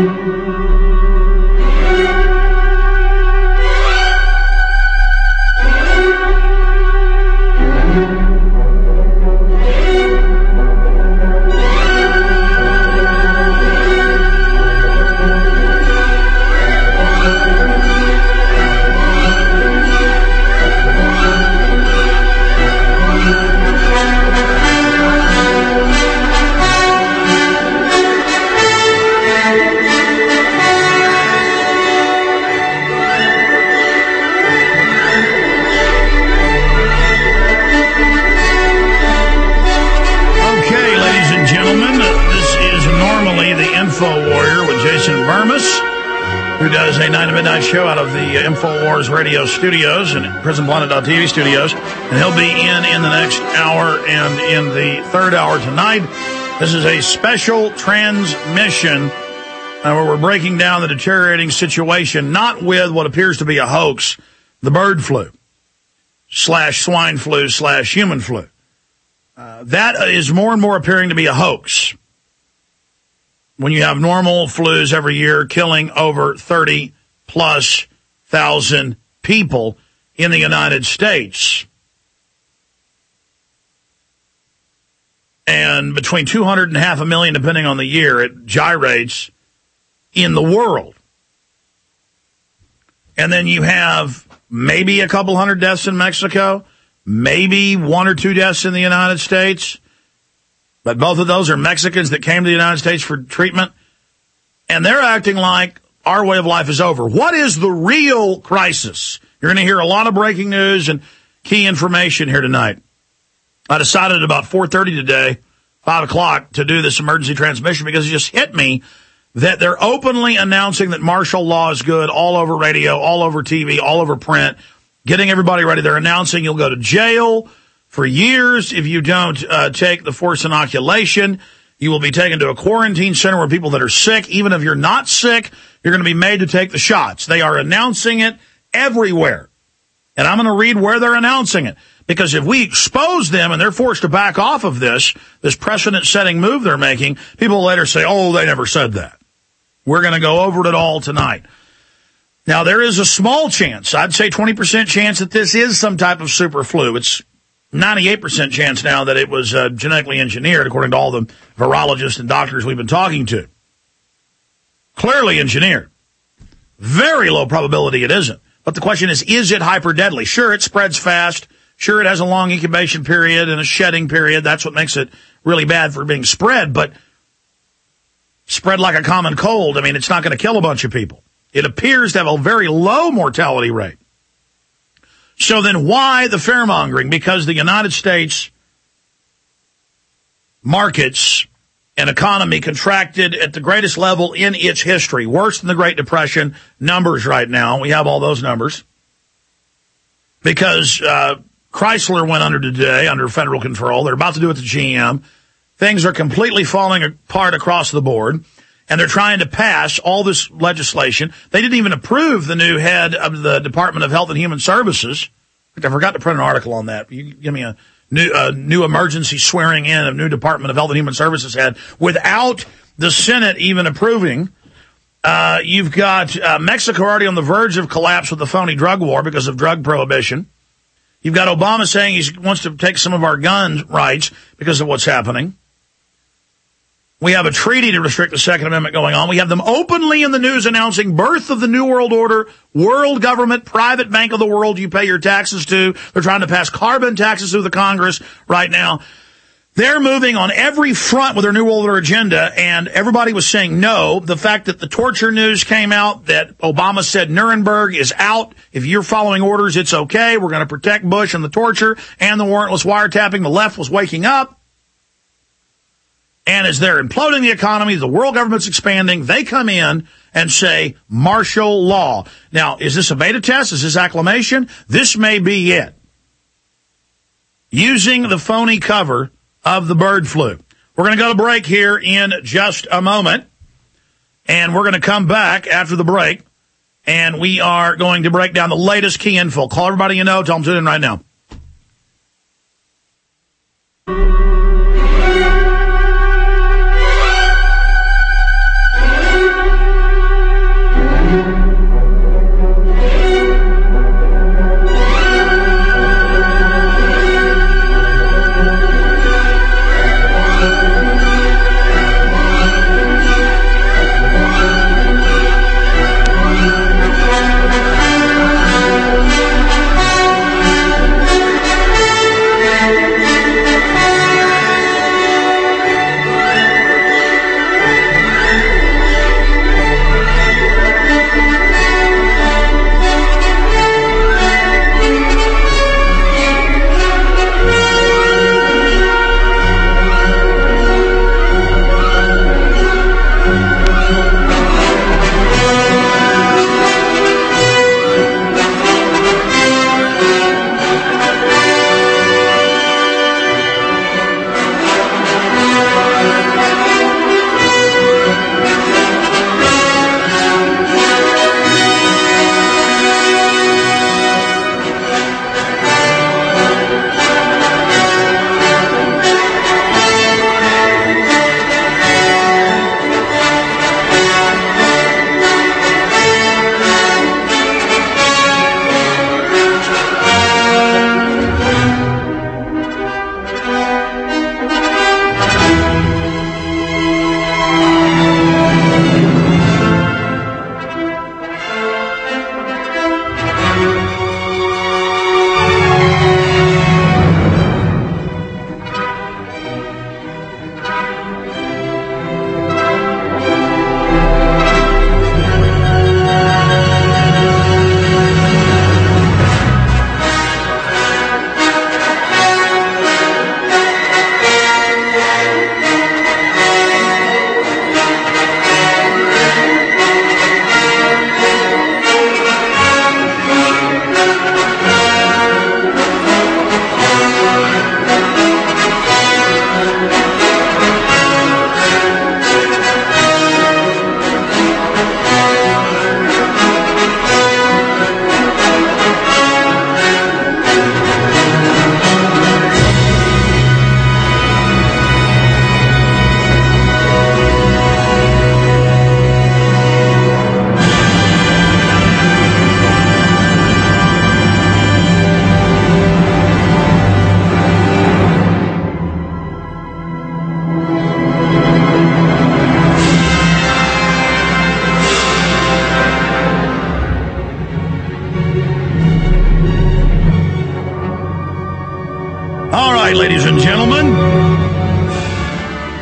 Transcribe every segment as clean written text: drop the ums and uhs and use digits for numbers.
Show out of the InfoWars radio studios and PrisonPlanet.tv studios, and he'll be in the next hour and in the third hour tonight. This is a special transmission where we're breaking down the deteriorating situation, not with what appears to be a hoax, the bird flu / swine flu / human flu. That is more and more appearing to be a hoax. When you have normal flus every year killing over 30+ thousand people in the United States, and between 200 and half a million, depending on the year, it gyrates in the world. And then you have maybe a couple hundred deaths in Mexico, maybe 1 or 2 deaths in the United States, but both of those are Mexicans that came to the United States for treatment, and they're acting like our way of life is over. What is the real crisis? You're going to hear a lot of breaking news and key information here tonight. I decided at about 4:30 today, 5 o'clock, to do this emergency transmission because it just hit me that they're openly announcing that martial law is good all over radio, all over TV, all over print, getting everybody ready. They're announcing you'll go to jail for years if you don't take the forced inoculation. You will be taken to a quarantine center where people that are sick, even if you're not sick, you're going to be made to take the shots. They are announcing it everywhere. And I'm going to read where they're announcing it. Because if we expose them and they're forced to back off of this precedent-setting move they're making, people will later say, oh, they never said that. We're going to go over it all tonight. Now, there is a small chance, I'd say 20% chance that this is some type of super flu. It's 98% chance now that it was genetically engineered, according to all the virologists and doctors we've been talking to. Clearly engineered. Very low probability it isn't. But the question is it hyper deadly? Sure, it spreads fast. Sure, it has a long incubation period and a shedding period. That's what makes it really bad for being spread. But spread like a common cold, I mean, it's not going to kill a bunch of people. It appears to have a very low mortality rate. So then why the fear-mongering? Because the United States markets and economy contracted at the greatest level in its history, worse than the Great Depression numbers right now. We have all those numbers. Because Chrysler went under today, under federal control. They're about to do it to GM. Things are completely falling apart across the board. And they're trying to pass all this legislation. They didn't even approve the new head of the Department of Health and Human Services. In fact, I forgot to print an article on that. You give me a new emergency swearing in of new Department of Health and Human Services head without the Senate even approving. You've got Mexico already on the verge of collapse with the phony drug war because of drug prohibition. You've got Obama saying he wants to take some of our gun rights because of what's happening. We have a treaty to restrict the Second Amendment going on. We have them openly in the news announcing birth of the New World Order, world government, private bank of the world you pay your taxes to. They're trying to pass carbon taxes through the Congress right now. They're moving on every front with their New World Order agenda, and everybody was saying no. The fact that the torture news came out, that Obama said Nuremberg is out. If you're following orders, it's okay. We're going to protect Bush and the torture and the warrantless wiretapping. The left was waking up. And as they're imploding the economy, the world government's expanding, they come in and say martial law. Now, is this a beta test? Is this acclamation? This may be it. Using the phony cover of the bird flu. We're going to go to break here in just a moment. And we're going to come back after the break. And we are going to break down the latest key info. Call everybody you know. Tell them to tune in right now.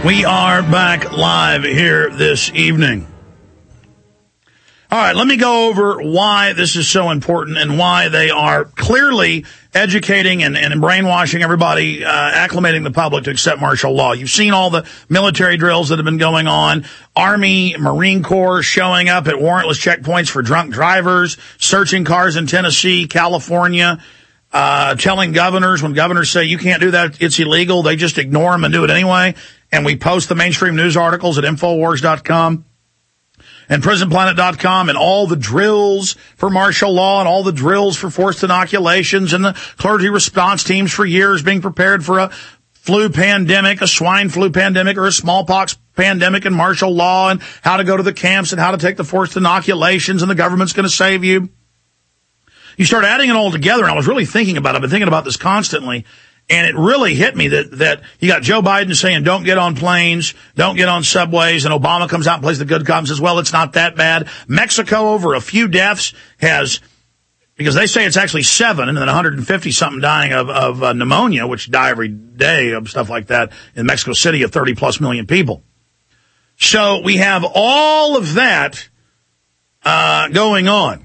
We are back live here this evening. All right, let me go over why this is so important and why they are clearly educating and brainwashing everybody, acclimating the public to accept martial law. You've seen all the military drills that have been going on, Army, Marine Corps showing up at warrantless checkpoints for drunk drivers, searching cars in Tennessee, California, telling governors, when governors say you can't do that, it's illegal, they just ignore them and do it anyway. And we post the mainstream news articles at Infowars.com and PrisonPlanet.com and all the drills for martial law and all the drills for forced inoculations and the clergy response teams for years being prepared for a flu pandemic, a swine flu pandemic, or a smallpox pandemic and martial law and how to go to the camps and how to take the forced inoculations and the government's going to save you. You start adding it all together, and I was really thinking about it. I've been thinking about this constantly. And it really hit me that you got Joe Biden saying, don't get on planes, don't get on subways, and Obama comes out and plays the good cop and says, well, it's not that bad. Mexico, over a few deaths, has, because they say it's actually 7 and then 150-something dying of pneumonia, which die every day of stuff like that in Mexico City of 30-plus million people. So we have all of that going on.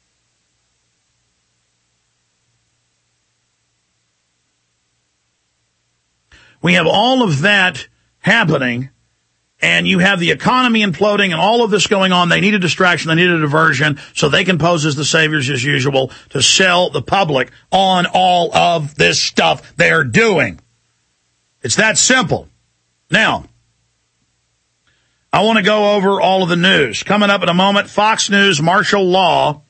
We have all of that happening, and you have the economy imploding and all of this going on. They need a distraction. They need a diversion so they can pose as the saviors as usual to sell the public on all of this stuff they're doing. It's that simple. Now, I want to go over all of the news. Coming up in a moment, Fox News, martial law,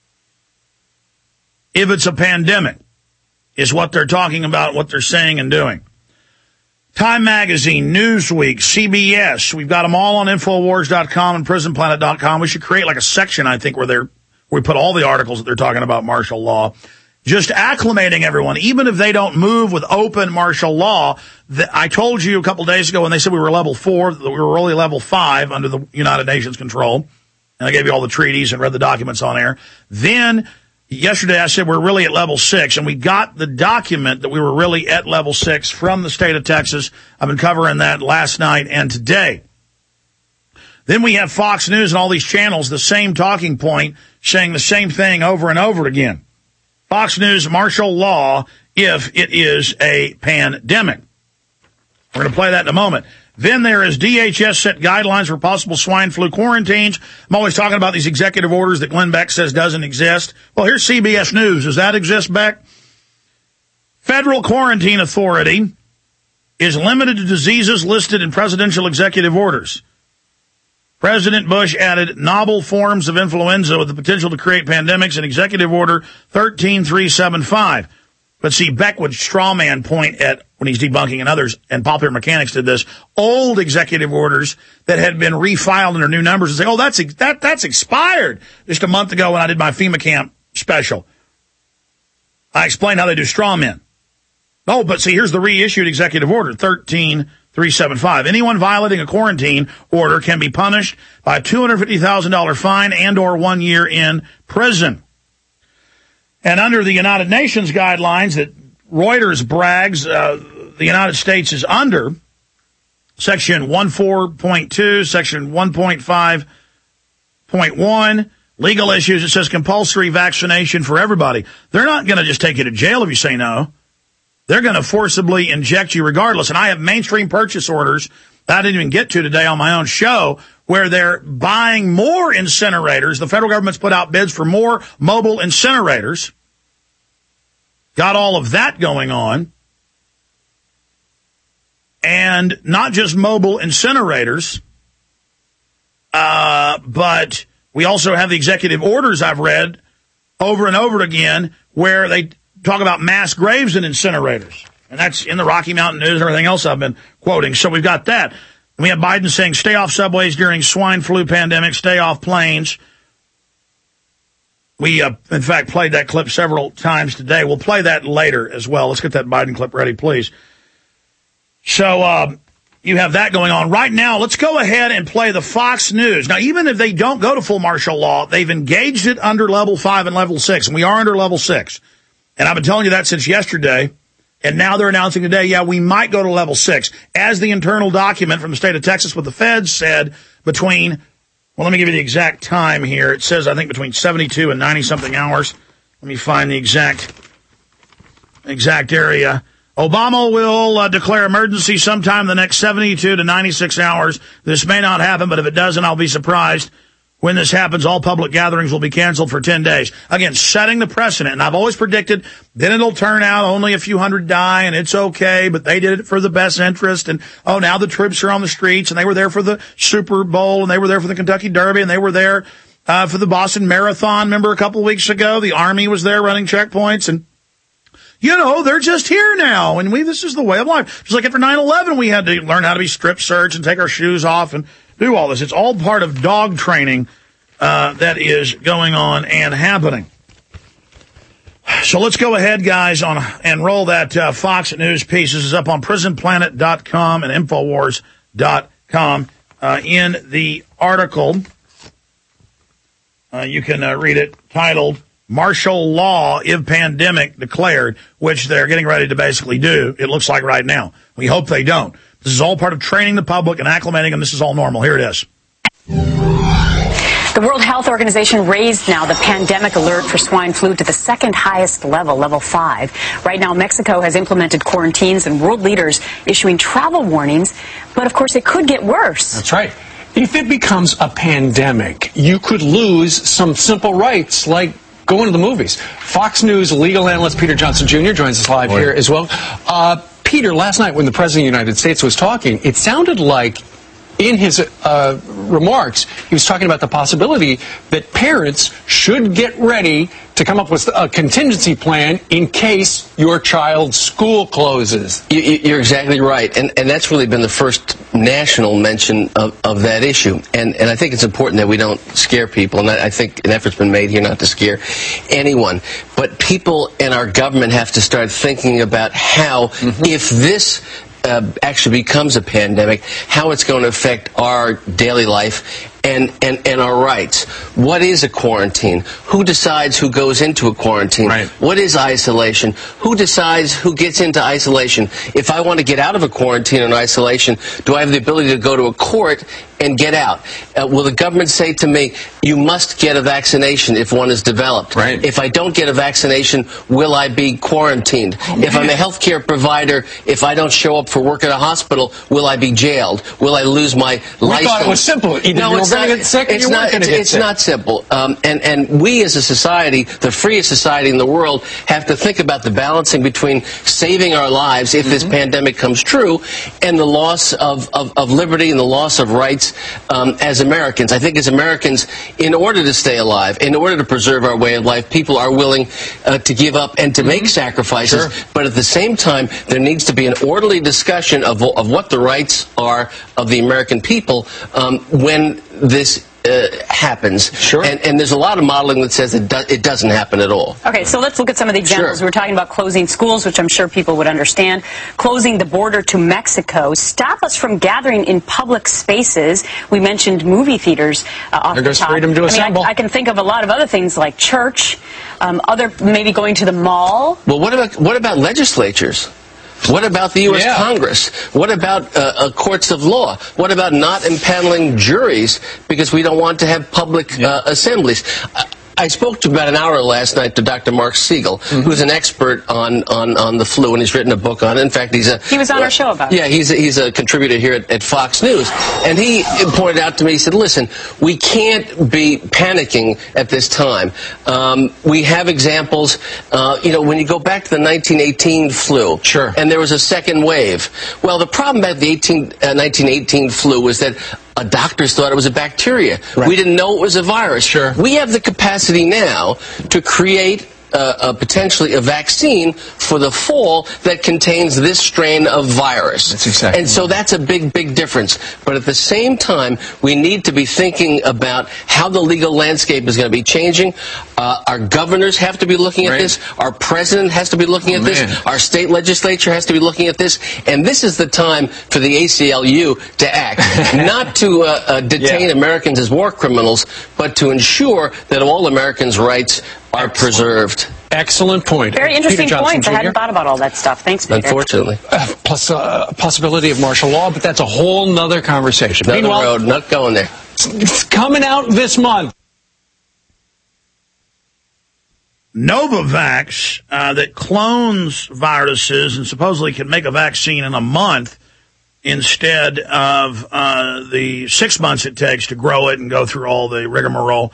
if it's a pandemic, is what they're talking about, what they're saying and doing. Time Magazine, Newsweek, CBS. We've got them all on Infowars.com and PrisonPlanet.com. We should create like a section, I think, where we put all the articles that they're talking about martial law. Just acclimating everyone, even if they don't move with open martial law. I told you a couple days ago when they said we were level 4, that we were really level 5 under the United Nations control. And I gave you all the treaties and read the documents on air. Then yesterday I said we're really at level 6, and we got the document that we were really at level 6 from the state of Texas. I've been covering that last night and today. Then we have Fox News and all these channels, the same talking point, saying the same thing over and over again. Fox News, martial law, if it is a pandemic. We're going to play that in a moment. Then there is DHS set guidelines for possible swine flu quarantines. I'm always talking about these executive orders that Glenn Beck says doesn't exist. Well, here's CBS News. Does that exist, Beck? Federal quarantine authority is limited to diseases listed in presidential executive orders. President Bush added novel forms of influenza with the potential to create pandemics in Executive Order 13375. But see, Beck would strawman point at, when he's debunking, and others, and Popular Mechanics did this, old executive orders that had been refiled under new numbers and say, oh, that's expired just a month ago when I did my FEMA camp special. I explained how they do strawmen. Oh, but see, here's the reissued executive order, 13375. Anyone violating a quarantine order can be punished by a $250,000 fine and or 1 year in prison. And under the United Nations guidelines that Reuters brags the United States is under, Section 14.2, Section 1.5.1, legal issues, it says compulsory vaccination for everybody. They're not going to just take you to jail if you say no. They're going to forcibly inject you regardless. And I have mainstream purchase orders that I didn't even get to today on my own show, where they're buying more incinerators. The federal government's put out bids for more mobile incinerators. Got all of that going on. And not just mobile incinerators, but we also have the executive orders I've read over and over again where they talk about mass graves and incinerators. And that's in the Rocky Mountain News and everything else I've been quoting. So we've got that. And we have Biden saying stay off subways during swine flu pandemic, stay off planes. We, in fact, played that clip several times today. We'll play that later as well. Let's get that Biden clip ready, please. So you have that going on. Right now, let's go ahead and play the Fox News. Now, even if they don't go to full martial law, they've engaged it under level 5 and level 6, and we are under level 6. And I've been telling you that since yesterday. And now they're announcing today, yeah, we might go to level 6. As the internal document from the state of Texas with the feds said, between, well, let me give you the exact time here. It says, I think, between 72 and 90-something hours. Let me find the exact area. Obama will declare emergency sometime in the next 72 to 96 hours. This may not happen, but if it doesn't, I'll be surprised. When this happens, all public gatherings will be canceled for 10 days. Again, setting the precedent. And I've always predicted, then it'll turn out only a few hundred die, and it's okay, but they did it for the best interest. And, oh, now the troops are on the streets, and they were there for the Super Bowl, and they were there for the Kentucky Derby, and they were there for the Boston Marathon. Remember a couple of weeks ago, the Army was there running checkpoints, and you know, they're just here now, and this is the way of life. Just like after 9/11, we had to learn how to be strip searched and take our shoes off and do all this. It's all part of dog training that is going on and happening. So let's go ahead, guys, and roll that Fox News piece. This is up on prisonplanet.com and Infowars.com. In the article, you can read it, titled, Martial Law if Pandemic Declared, which they're getting ready to basically do, it looks like right now. We hope they don't. This is all part of training the public and acclimating them. This is all normal. Here it is. The World Health Organization raised now the pandemic alert for swine flu to the second highest level, level 5. Right now, Mexico has implemented quarantines and world leaders issuing travel warnings. But, of course, it could get worse. That's right. If it becomes a pandemic, you could lose some simple rights like going to the movies. Fox News legal analyst Peter Johnson Jr. joins us live here as well. Peter, last night when the President of the United States was talking, it sounded like in his remarks, he was talking about the possibility that parents should get ready to come up with a contingency plan in case your child's school closes. You're exactly right. And that's really been the first national mention of that issue. And I think it's important that we don't scare people. And I think an effort's been made here not to scare anyone. But people and our government have to start thinking about how, if this actually becomes a pandemic, how it's going to affect our daily life and our rights. What is a quarantine? Who decides who goes into a quarantine? Right. What is isolation? Who decides who gets into isolation? If I want to get out of a quarantine and isolation, do I have the ability to go to a court and get out? Will the government say to me, you must get a vaccination if one is developed? Right. If I don't get a vaccination, will I be quarantined? If I'm a healthcare provider, if I don't show up for work at a hospital, will I be jailed? Will I lose my license? We thought it was simple. It's not simple. And we as a society, the freest society in the world, have to think about the balancing between saving our lives if this pandemic comes true and the loss of liberty and the loss of rights as Americans. I think as Americans, in order to stay alive, in order to preserve our way of life, people are willing to give up and to make sacrifices. Sure. But at the same time, there needs to be an orderly discussion of what the rights are of the American people when this happens. Sure. And there's a lot of modeling that says it doesn't happen at all. Okay, so let's look at some of the examples. Sure. We're talking about closing schools, which I'm sure people would understand, closing the border to Mexico, stop us from gathering in public spaces. We mentioned movie theaters off the top. Freedom to assemble. I can think of a lot of other things like church, maybe going to the mall. Well, what about legislatures? What about the U.S. Congress? What about courts of law? What about not impaneling juries because we don't want to have public assemblies? I spoke to about an hour last night to Dr. Mark Siegel, who's an expert on the flu, and he's written a book on it. In fact, he was on our show about it. Yeah, he's a contributor here at Fox News, and he pointed out to me, he said, listen, we can't be panicking at this time. We have examples, when you go back to the 1918 flu, sure, and there was a second wave. Well, the problem about the 1918 flu was that doctors thought it was a bacteria. Right. We didn't know it was a virus. Sure. We have the capacity now to create potentially a vaccine for the fall that contains this strain of virus. That's exactly. And so that's a big, big difference. But at the same time, we need to be thinking about how the legal landscape is going to be changing. Our governors have to be looking at this. Our president has to be looking at this. Our state legislature has to be looking at this. And this is the time for the ACLU to act. Not to detain Americans as war criminals, but to ensure that all Americans' rights are preserved. Excellent point. Very interesting Peter Johnson points. Jr. I hadn't thought about all that stuff. Thanks, Peter. Unfortunately. Plus a possibility of martial law, but that's a whole nother conversation. Another Meanwhile, road, not going there. it's coming out this month. Novavax, that clones viruses and supposedly can make a vaccine in a month instead of the 6 months it takes to grow it and go through all the rigmarole.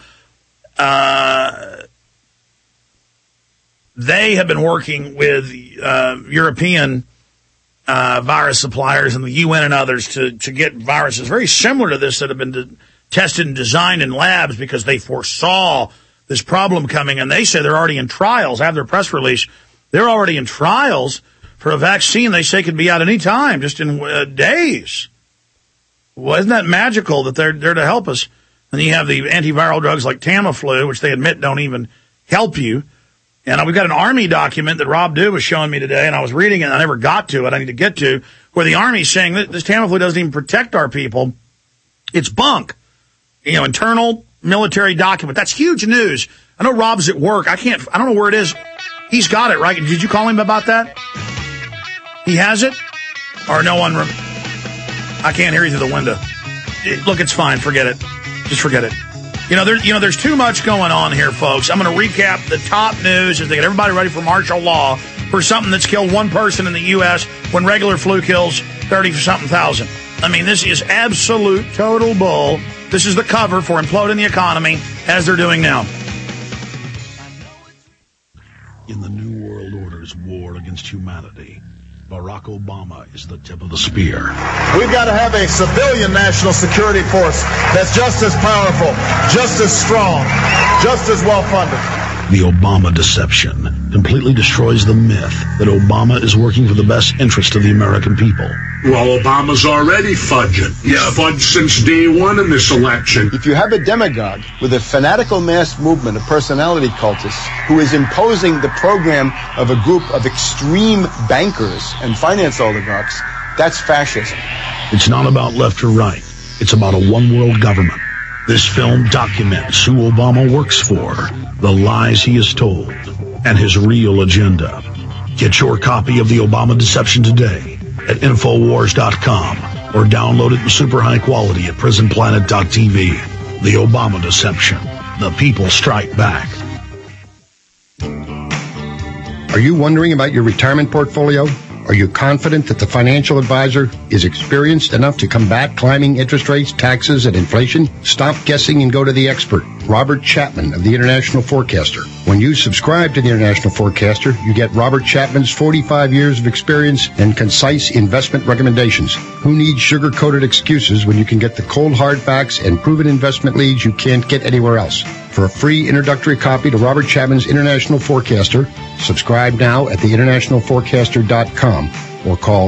They have been working with European virus suppliers and the UN and others to get viruses very similar to this that have been tested and designed in labs because they foresaw this problem coming, and they say they're already in trials. I have their press release. They're already in trials for a vaccine they say could be out any time, just in days. Well, isn't that magical that they're there to help us? And you have the antiviral drugs like Tamiflu, which they admit don't even help you. And we've got an Army document that Rob Dew was showing me today, and I was reading it, and I never got to it. I need to get to, where the Army's saying that this Tamiflu doesn't even protect our people. It's bunk. Internal military document. That's huge news. I know Rob's at work. I don't know where it is. He's got it, right? Did you call him about that? He has it? Or no one? I can't hear you through the window. Look, it's fine. Forget it. Just forget it. There's too much going on here, folks. I'm going to recap the top news as they get everybody ready for martial law for something that's killed one person in the U.S. when regular flu kills 30-something thousand. I mean, this is absolute total bull. This is the cover for imploding the economy as they're doing now. In the New World Order's war against humanity, Barack Obama is the tip of the spear. We've got to have a civilian national security force that's just as powerful, just as strong, just as well-funded. The Obama deception completely destroys the myth that Obama is working for the best interest of the American people. Well, Obama's already fudging. He's fudged since day one in this election. If you have a demagogue with a fanatical mass movement of personality cultists who is imposing the program of a group of extreme bankers and finance oligarchs, that's fascism. It's not about left or right. It's about a one-world government. This film documents who Obama works for, the lies he has told, and his real agenda. Get your copy of The Obama Deception today at Infowars.com or download it in super high quality at PrisonPlanet.tv. The Obama Deception. The people strike back. Are you wondering about your retirement portfolio? Are you confident that the financial advisor is experienced enough to combat climbing interest rates, taxes, and inflation? Stop guessing and go to the expert, Robert Chapman of the International Forecaster. When you subscribe to the International Forecaster, you get Robert Chapman's 45 years of experience and concise investment recommendations. Who needs sugar-coated excuses when you can get the cold hard facts and proven investment leads you can't get anywhere else? For a free introductory copy to Robert Chapman's International Forecaster, subscribe now at theInternationalForecaster.com or call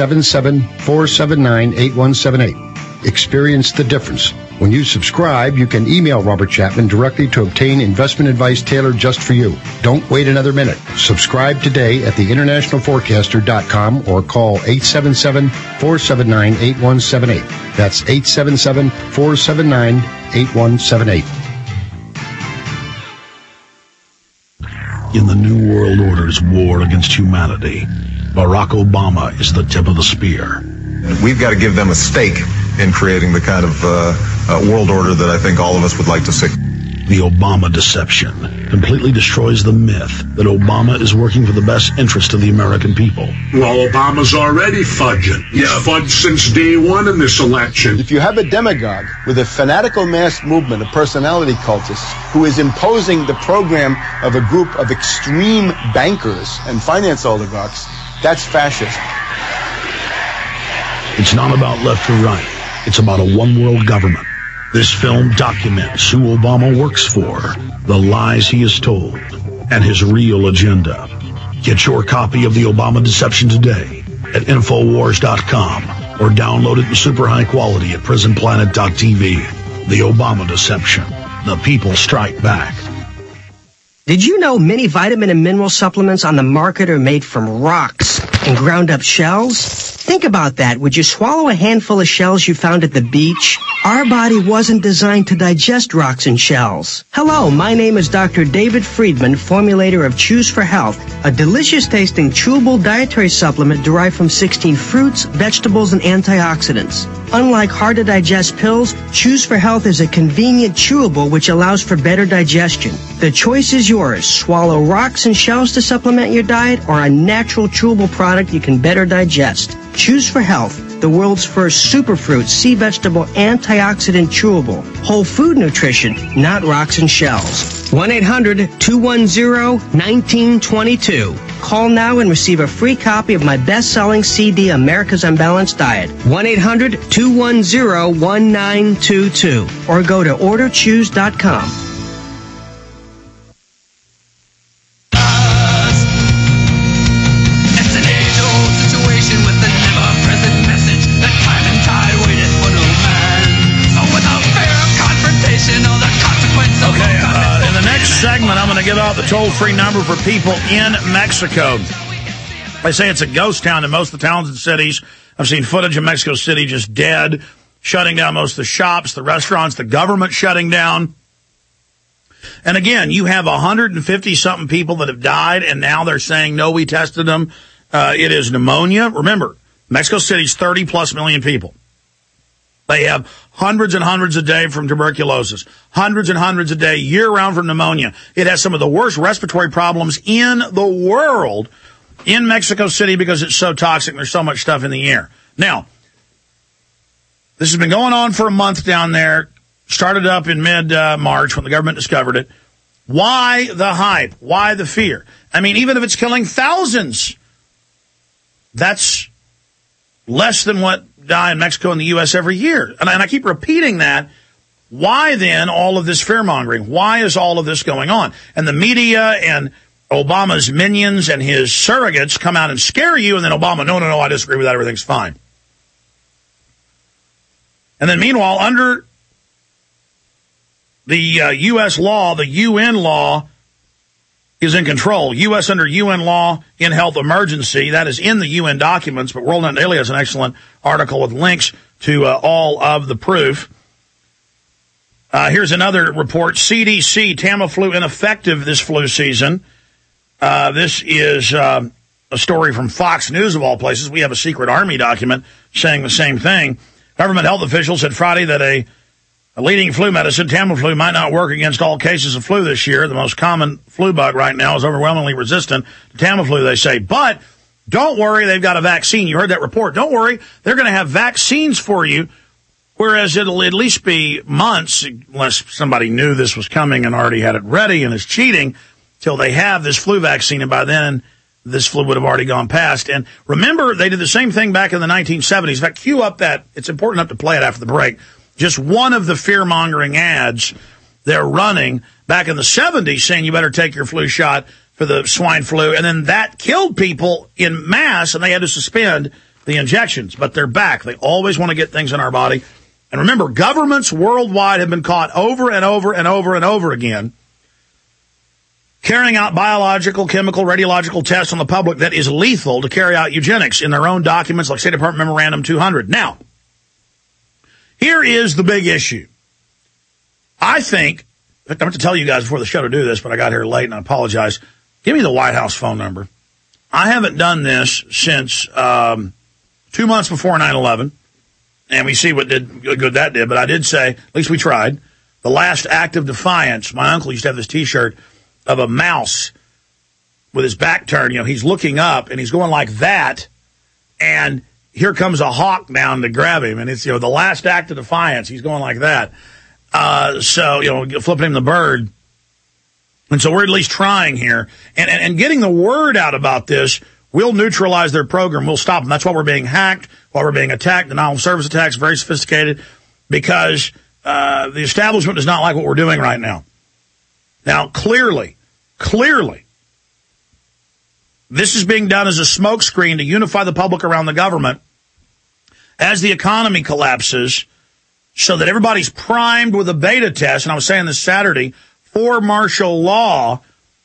877-479-8178. Experience the difference. When you subscribe, you can email Robert Chapman directly to obtain investment advice tailored just for you. Don't wait another minute. Subscribe today at theInternationalForecaster.com or call 877-479-8178. That's 877-479-8178. In the New World Order's war against humanity, Barack Obama is the tip of the spear. We've got to give them a stake in creating the kind of world order that I think all of us would like to see. The Obama deception completely destroys the myth that Obama is working for the best interest of the American people. Well, Obama's already fudging. He's fudged since day one in this election. If you have a demagogue with a fanatical mass movement of personality cultists who is imposing the program of a group of extreme bankers and finance oligarchs, that's fascism. It's not about left or right. It's about a one-world government. This film documents who Obama works for, the lies he has told, and his real agenda. Get your copy of The Obama Deception today at Infowars.com or download it in super high quality at PrisonPlanet.tv. The Obama Deception. The people strike back. Did you know many vitamin and mineral supplements on the market are made from rocks and ground up shells? Think about that. Would you swallow a handful of shells you found at the beach? Our body wasn't designed to digest rocks and shells. Hello, my name is Dr. David Friedman, formulator of Choose for Health, a delicious-tasting chewable dietary supplement derived from 16 fruits, vegetables, and antioxidants. Unlike hard-to-digest pills, Choose for Health is a convenient chewable which allows for better digestion. The choice is yours. Swallow rocks and shells to supplement your diet or a natural chewable product you can better digest. Choose for Health, the world's first superfruit, sea vegetable, antioxidant chewable. Whole food nutrition, not rocks and shells. 1-800-210-1922. Call now and receive a free copy of my best-selling CD, America's Unbalanced Diet. 1-800-210-1922. Or go to orderchoose.com. Segment, I'm going to give out the toll-free number for people in Mexico. They say it's a ghost town in most of the towns and cities. I've seen footage of Mexico City just dead, shutting down most of the shops, the restaurants, the government shutting down. And again, you have 150-something people that have died, and now they're saying, no, we tested them. It is pneumonia. Remember, Mexico City's 30-plus million people. They have hundreds and hundreds a day from tuberculosis, hundreds and hundreds a day year-round from pneumonia. It has some of the worst respiratory problems in the world in Mexico City because it's so toxic and there's so much stuff in the air. Now, this has been going on for a month down there, started up in mid-March when the government discovered it. Why the hype? Why the fear? I mean, even if it's killing thousands, that's less than what die in Mexico and the U.S. every year. And I keep repeating that. Why then all of this fear-mongering? Why is all of this going on? And the media and Obama's minions and his surrogates come out and scare you, and then Obama, no, I disagree with that, everything's fine. And then meanwhile, under the U.S. law, the UN law is in control. U.S. under UN law in health emergency. That is in the UN documents, but World Net Daily has an excellent article with links to all of the proof. Here's another report. CDC, Tamiflu ineffective this flu season. This is a story from Fox News, of all places. We have a secret army document saying the same thing. Government health officials said Friday that a leading flu medicine, Tamiflu, might not work against all cases of flu this year. The most common flu bug right now is overwhelmingly resistant to Tamiflu, they say. But don't worry, they've got a vaccine. You heard that report. Don't worry, they're going to have vaccines for you, whereas it'll at least be months, unless somebody knew this was coming and already had it ready and is cheating, till they have this flu vaccine, and by then this flu would have already gone past. And remember, they did the same thing back in the 1970s. In fact, cue up that. It's important enough to play it after the break. Just one of the fear-mongering ads they're running back in the 70s saying you better take your flu shot for the swine flu. And then that killed people in mass, and they had to suspend the injections. But they're back. They always want to get things in our body. And remember, governments worldwide have been caught over and over and over and over again carrying out biological, chemical, radiological tests on the public that is lethal to carry out eugenics in their own documents like State Department Memorandum 200. Now, here is the big issue. I think, I meant to tell you guys before the show to do this, but I got here late and I apologize. Give me the White House phone number. I haven't done this since 2 months before 9/11, and we see what good that did, but I did say, at least we tried, the last act of defiance. My uncle used to have this T-shirt of a mouse with his back turned. You know, he's looking up, and he's going like that, and here comes a hawk down to grab him, and it's, the last act of defiance. He's going like that. So, flipping him the bird. And so we're at least trying here. And getting the word out about this will neutralize their program. We'll stop them. That's why we're being hacked, why we're being attacked. Denial of service attacks, very sophisticated, because the establishment does not like what we're doing right now. Now, clearly, this is being done as a smokescreen to unify the public around the government as the economy collapses so that everybody's primed with a beta test. And I was saying this Saturday, for martial law,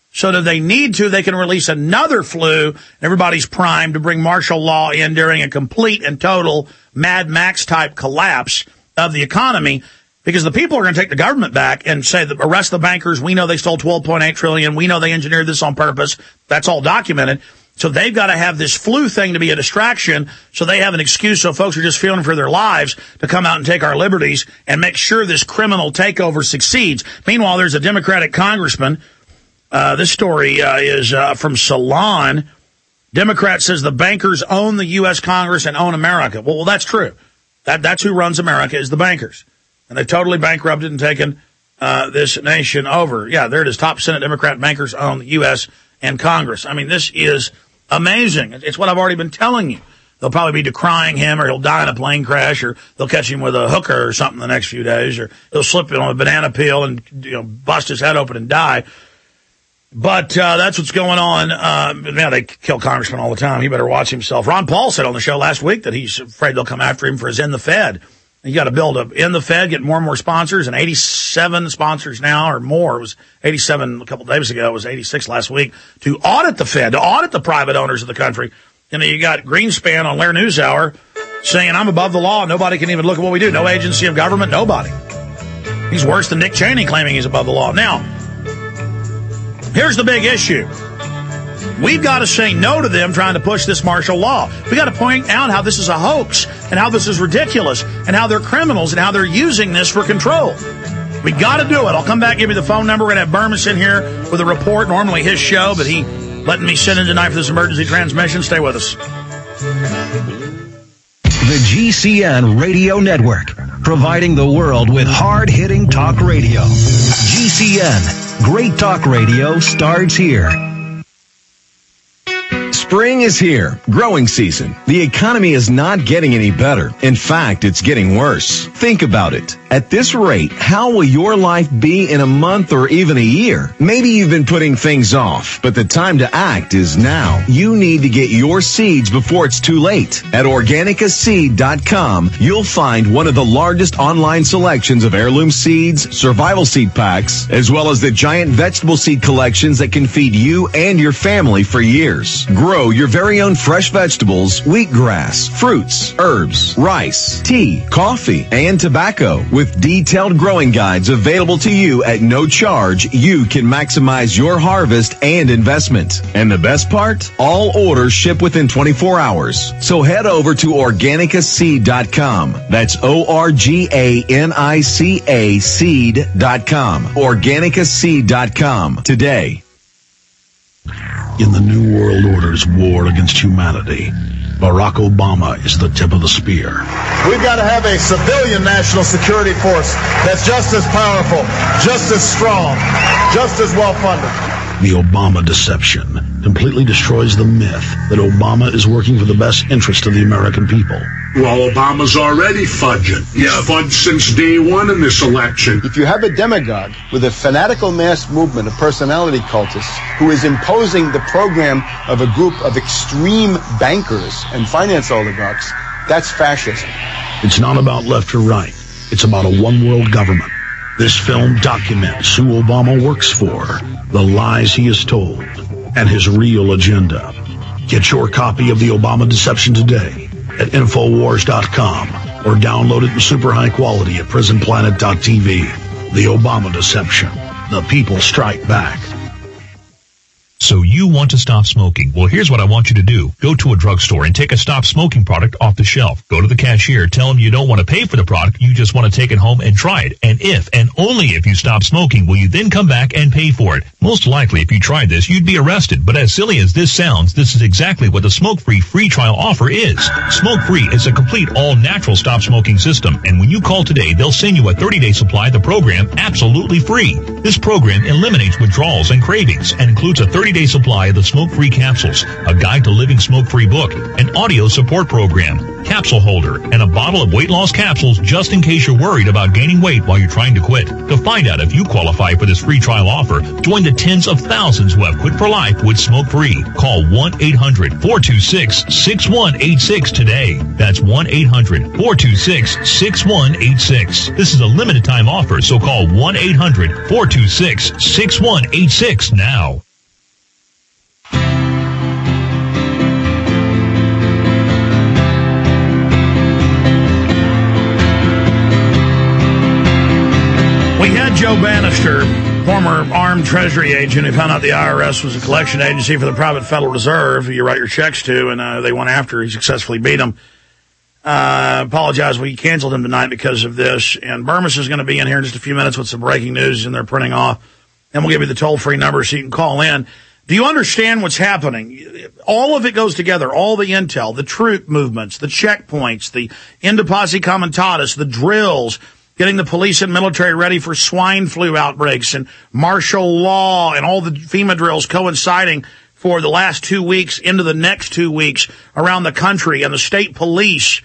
so that they need to, they can release another flu. Everybody's primed to bring martial law in during a complete and total Mad Max type collapse of the economy, because the people are going to take the government back and say, arrest the bankers. We know they stole $12.8 trillion. We know they engineered this on purpose. That's all documented. So they've got to have this flu thing to be a distraction, so they have an excuse, so folks are just feeling for their lives, to come out and take our liberties and make sure this criminal takeover succeeds. Meanwhile, there's a Democratic congressman. This story is from Salon. Democrat says the bankers own the U.S. Congress and own America. Well, that's true. That's who runs America, is the bankers. And they've totally bankrupted and taken this nation over. Yeah, there it is. Top Senate Democrat bankers own the U.S. and Congress. I mean, this is amazing. It's what I've already been telling you. They'll probably be decrying him, or he'll die in a plane crash, or they'll catch him with a hooker or something the next few days, or he'll slip on a banana peel and bust his head open and die. But that's what's going on. They kill congressmen all the time. He better watch himself. Ron Paul said on the show last week that he's afraid they'll come after him for his In the Fed. You got to build up in the Fed, get more and more sponsors, and 87 sponsors now, or more. It was 87 a couple of days ago. It was 86 last week, to audit the Fed, to audit the private owners of the country. And then you got Greenspan on Lair NewsHour saying, I'm above the law. Nobody can even look at what we do. No agency of government, nobody. He's worse than Dick Cheney claiming he's above the law. Now, here's the big issue. We've got to say no to them trying to push this martial law. We've got to point out how this is a hoax, and how this is ridiculous, and how they're criminals, and how they're using this for control. We got to do it. I'll come back, give you the phone number. We're going to have Burmis in here with a report, normally his show, but he letting me sit in tonight for this emergency transmission. Stay with us. The GCN Radio Network, providing the world with hard-hitting talk radio. GCN, great talk radio starts here. Spring is here. Growing season. The economy is not getting any better. In fact, it's getting worse. Think about it. At this rate, how will your life be in a month or even a year? Maybe you've been putting things off, but the time to act is now. You need to get your seeds before it's too late. At OrganicaSeed.com, you'll find one of the largest online selections of heirloom seeds, survival seed packs, as well as the giant vegetable seed collections that can feed you and your family for years. Grow your very own fresh vegetables, wheatgrass, fruits, herbs, rice, tea, coffee, and tobacco. With detailed growing guides available to you at no charge, you can maximize your harvest and investment. And the best part? All orders ship within 24 hours. So head over to OrganicaSeed.com. That's ORGANICA seed.com. OrganicaSeed.com today. In the New World Order's war against humanity, Barack Obama is the tip of the spear. We've got to have a civilian national security force that's just as powerful, just as strong, just as well-funded. The Obama deception completely destroys the myth that Obama is working for the best interest of the American people. Well, Obama's already fudging. He's fudged since day one in this election. If you have a demagogue with a fanatical mass movement of personality cultists who is imposing the program of a group of extreme bankers and finance oligarchs, that's fascism. It's not about left or right. It's about a one-world government. This film documents who Obama works for, the lies he has told, and his real agenda. Get your copy of The Obama Deception today at Infowars.com or download it in super high quality at PrisonPlanet.tv. The Obama Deception. The people strike back. So you want to stop smoking? Well, here's what I want you to do. Go to a drugstore and take a stop smoking product off the shelf. Go to the cashier. Tell them you don't want to pay for the product. You just want to take it home and try it. And if, and only if you stop smoking, will you then come back and pay for it. Most likely, if you tried this, you'd be arrested. But as silly as this sounds, this is exactly what the Smoke-Free free trial offer is. Smoke-Free is a complete all-natural stop smoking system. And when you call today, they'll send you a 30-day supply of the program absolutely free. This program eliminates withdrawals and cravings and includes a 30-day supply of the Smoke-Free capsules, a guide to living smoke-free book, an audio support program, capsule holder, and a bottle of weight loss capsules just in case you're worried about gaining weight while you're trying to quit. To find out if you qualify for this free trial offer, join the tens of thousands who have quit for life with Smoke-Free. Call 1-800-426-6186 today. That's 1-800-426-6186. This is a limited time offer, so call 1-800-426-6186 now. We had Joe Bannister, former armed Treasury agent, who found out the IRS was a collection agency for the private Federal Reserve, who you write your checks to, and they went after. He successfully beat them. Apologize, we canceled him tonight because of this. And Burmis is going to be in here in just a few minutes with some breaking news, and they're printing off. And we'll give you the toll-free number so you can call in. Do you understand what's happening? All of it goes together. All the intel, the troop movements, the checkpoints, the Inter Pares Comitatus, the drills, getting the police and military ready for swine flu outbreaks and martial law and all the FEMA drills coinciding for the last 2 weeks into the next 2 weeks around the country, and the state police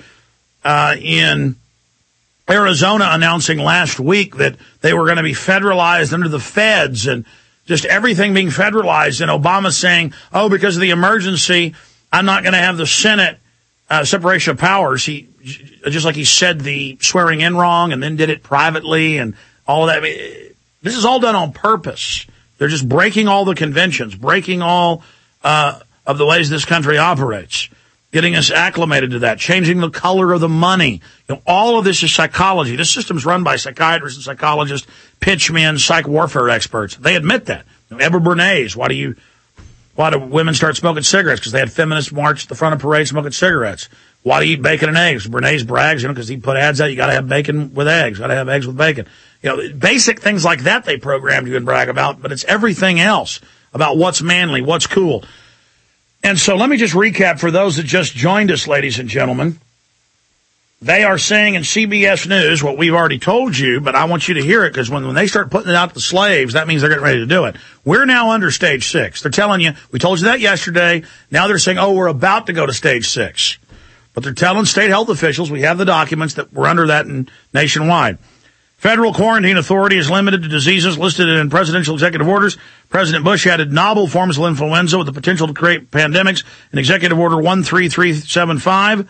in Arizona announcing last week that they were going to be federalized under the feds, and just everything being federalized, and Obama saying, oh, because of the emergency, I'm not going to have the Senate separation of powers. He just like he said the swearing in wrong and then did it privately and all of that. I mean, this is all done on purpose. They're just breaking all the conventions, breaking all of the ways this country operates, getting us acclimated to that, changing the color of the money. You know, all of this is psychology. This system's run by psychiatrists and psychologists, pitchmen, psych warfare experts. They admit that. You know, Edward Bernays, why do women start smoking cigarettes? Because they had feminists march at the front of parades smoking cigarettes. Why do you eat bacon and eggs? Bernays brags, because he put ads out, you got to have bacon with eggs, got to have eggs with bacon. You know, basic things like that they programmed you and brag about, but it's everything else about what's manly, what's cool. And so let me just recap for those that just joined us, ladies and gentlemen. They are saying in CBS News what we've already told you, but I want you to hear it, because when they start putting it out to the slaves, that means they're getting ready to do it. We're now under stage 6. They're telling you, we told you that yesterday. Now they're saying, oh, we're about to go to stage 6. But they're telling state health officials, we have the documents, that we're under that nationwide. Federal quarantine authority is limited to diseases listed in presidential executive orders. President Bush added novel forms of influenza with the potential to create pandemics in Executive Order 13375,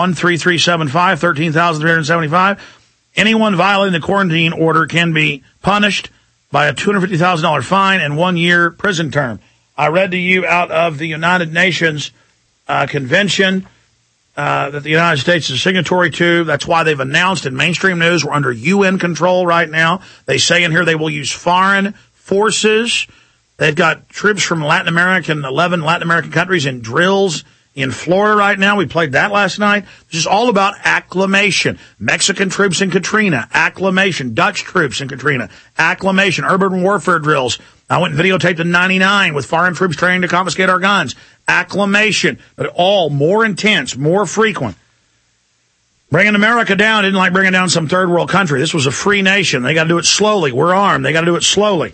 13,375. Anyone violating the quarantine order can be punished by a $250,000 fine and 1 year prison term. I read to you out of the United Nations Convention that the United States is signatory to. That's why they've announced in mainstream news we're under UN control right now. They say in here they will use foreign forces. They've got troops from 11 Latin American countries in drills in Florida right now. We played that last night. This is all about acclimation. Mexican troops in Katrina, acclimation. Dutch troops in Katrina, acclimation. Urban warfare drills. I went and videotaped in 99 with foreign troops training to confiscate our guns. Acclimation, but all more intense, more frequent. Bringing America down didn't like bringing down some third world country. This was a free nation. They got to do it slowly. We're armed. They got to do it slowly.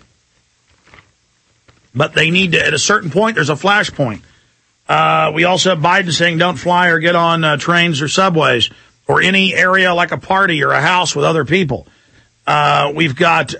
But they need to, at a certain point, there's a flashpoint. We also have Biden saying don't fly or get on trains or subways or any area like a party or a house with other people. We've got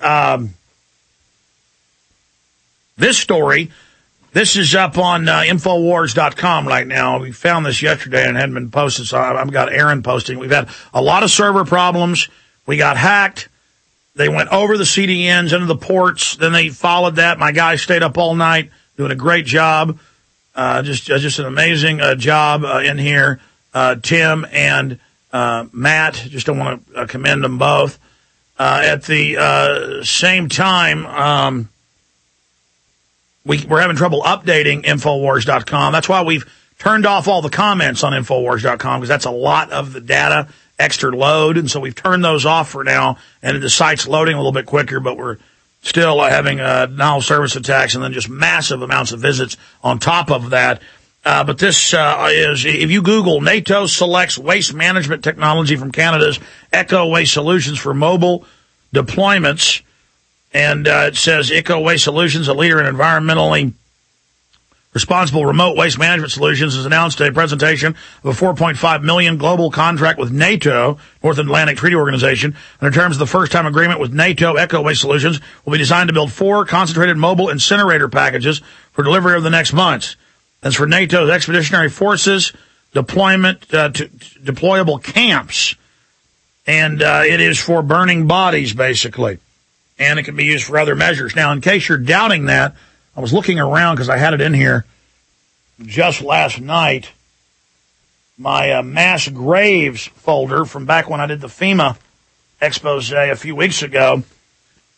this story. This is up on Infowars.com right now. We found this yesterday and it hadn't been posted, so I've got Aaron posting. We've had a lot of server problems. We got hacked. They went over the CDNs into the ports. Then they followed that. My guy stayed up all night doing a great job. Just an amazing job in here. Tim and Matt, just don't want to commend them both. At the same time, we're having trouble updating Infowars.com. That's why we've turned off all the comments on Infowars.com, because that's a lot of the data, extra load, and so we've turned those off for now, and the site's loading a little bit quicker, but we're still having denial of service attacks and then just massive amounts of visits on top of that. But this is, if you Google NATO selects waste management technology from Canada's Eco Waste Solutions for mobile deployments, and it says Eco Waste Solutions, a leader in environmentally responsible remote waste management solutions, has announced a presentation of a $4.5 million global contract with NATO, North Atlantic Treaty Organization. Under terms of the first-time agreement with NATO, Eco Waste Solutions will be designed to build 4 concentrated mobile incinerator packages for delivery over the next months. That's for NATO's expeditionary forces, deployment to deployable camps. And it is for burning bodies, basically. And it can be used for other measures. Now, in case you're doubting that, I was looking around because I had it in here just last night. My mass graves folder from back when I did the FEMA expose a few weeks ago.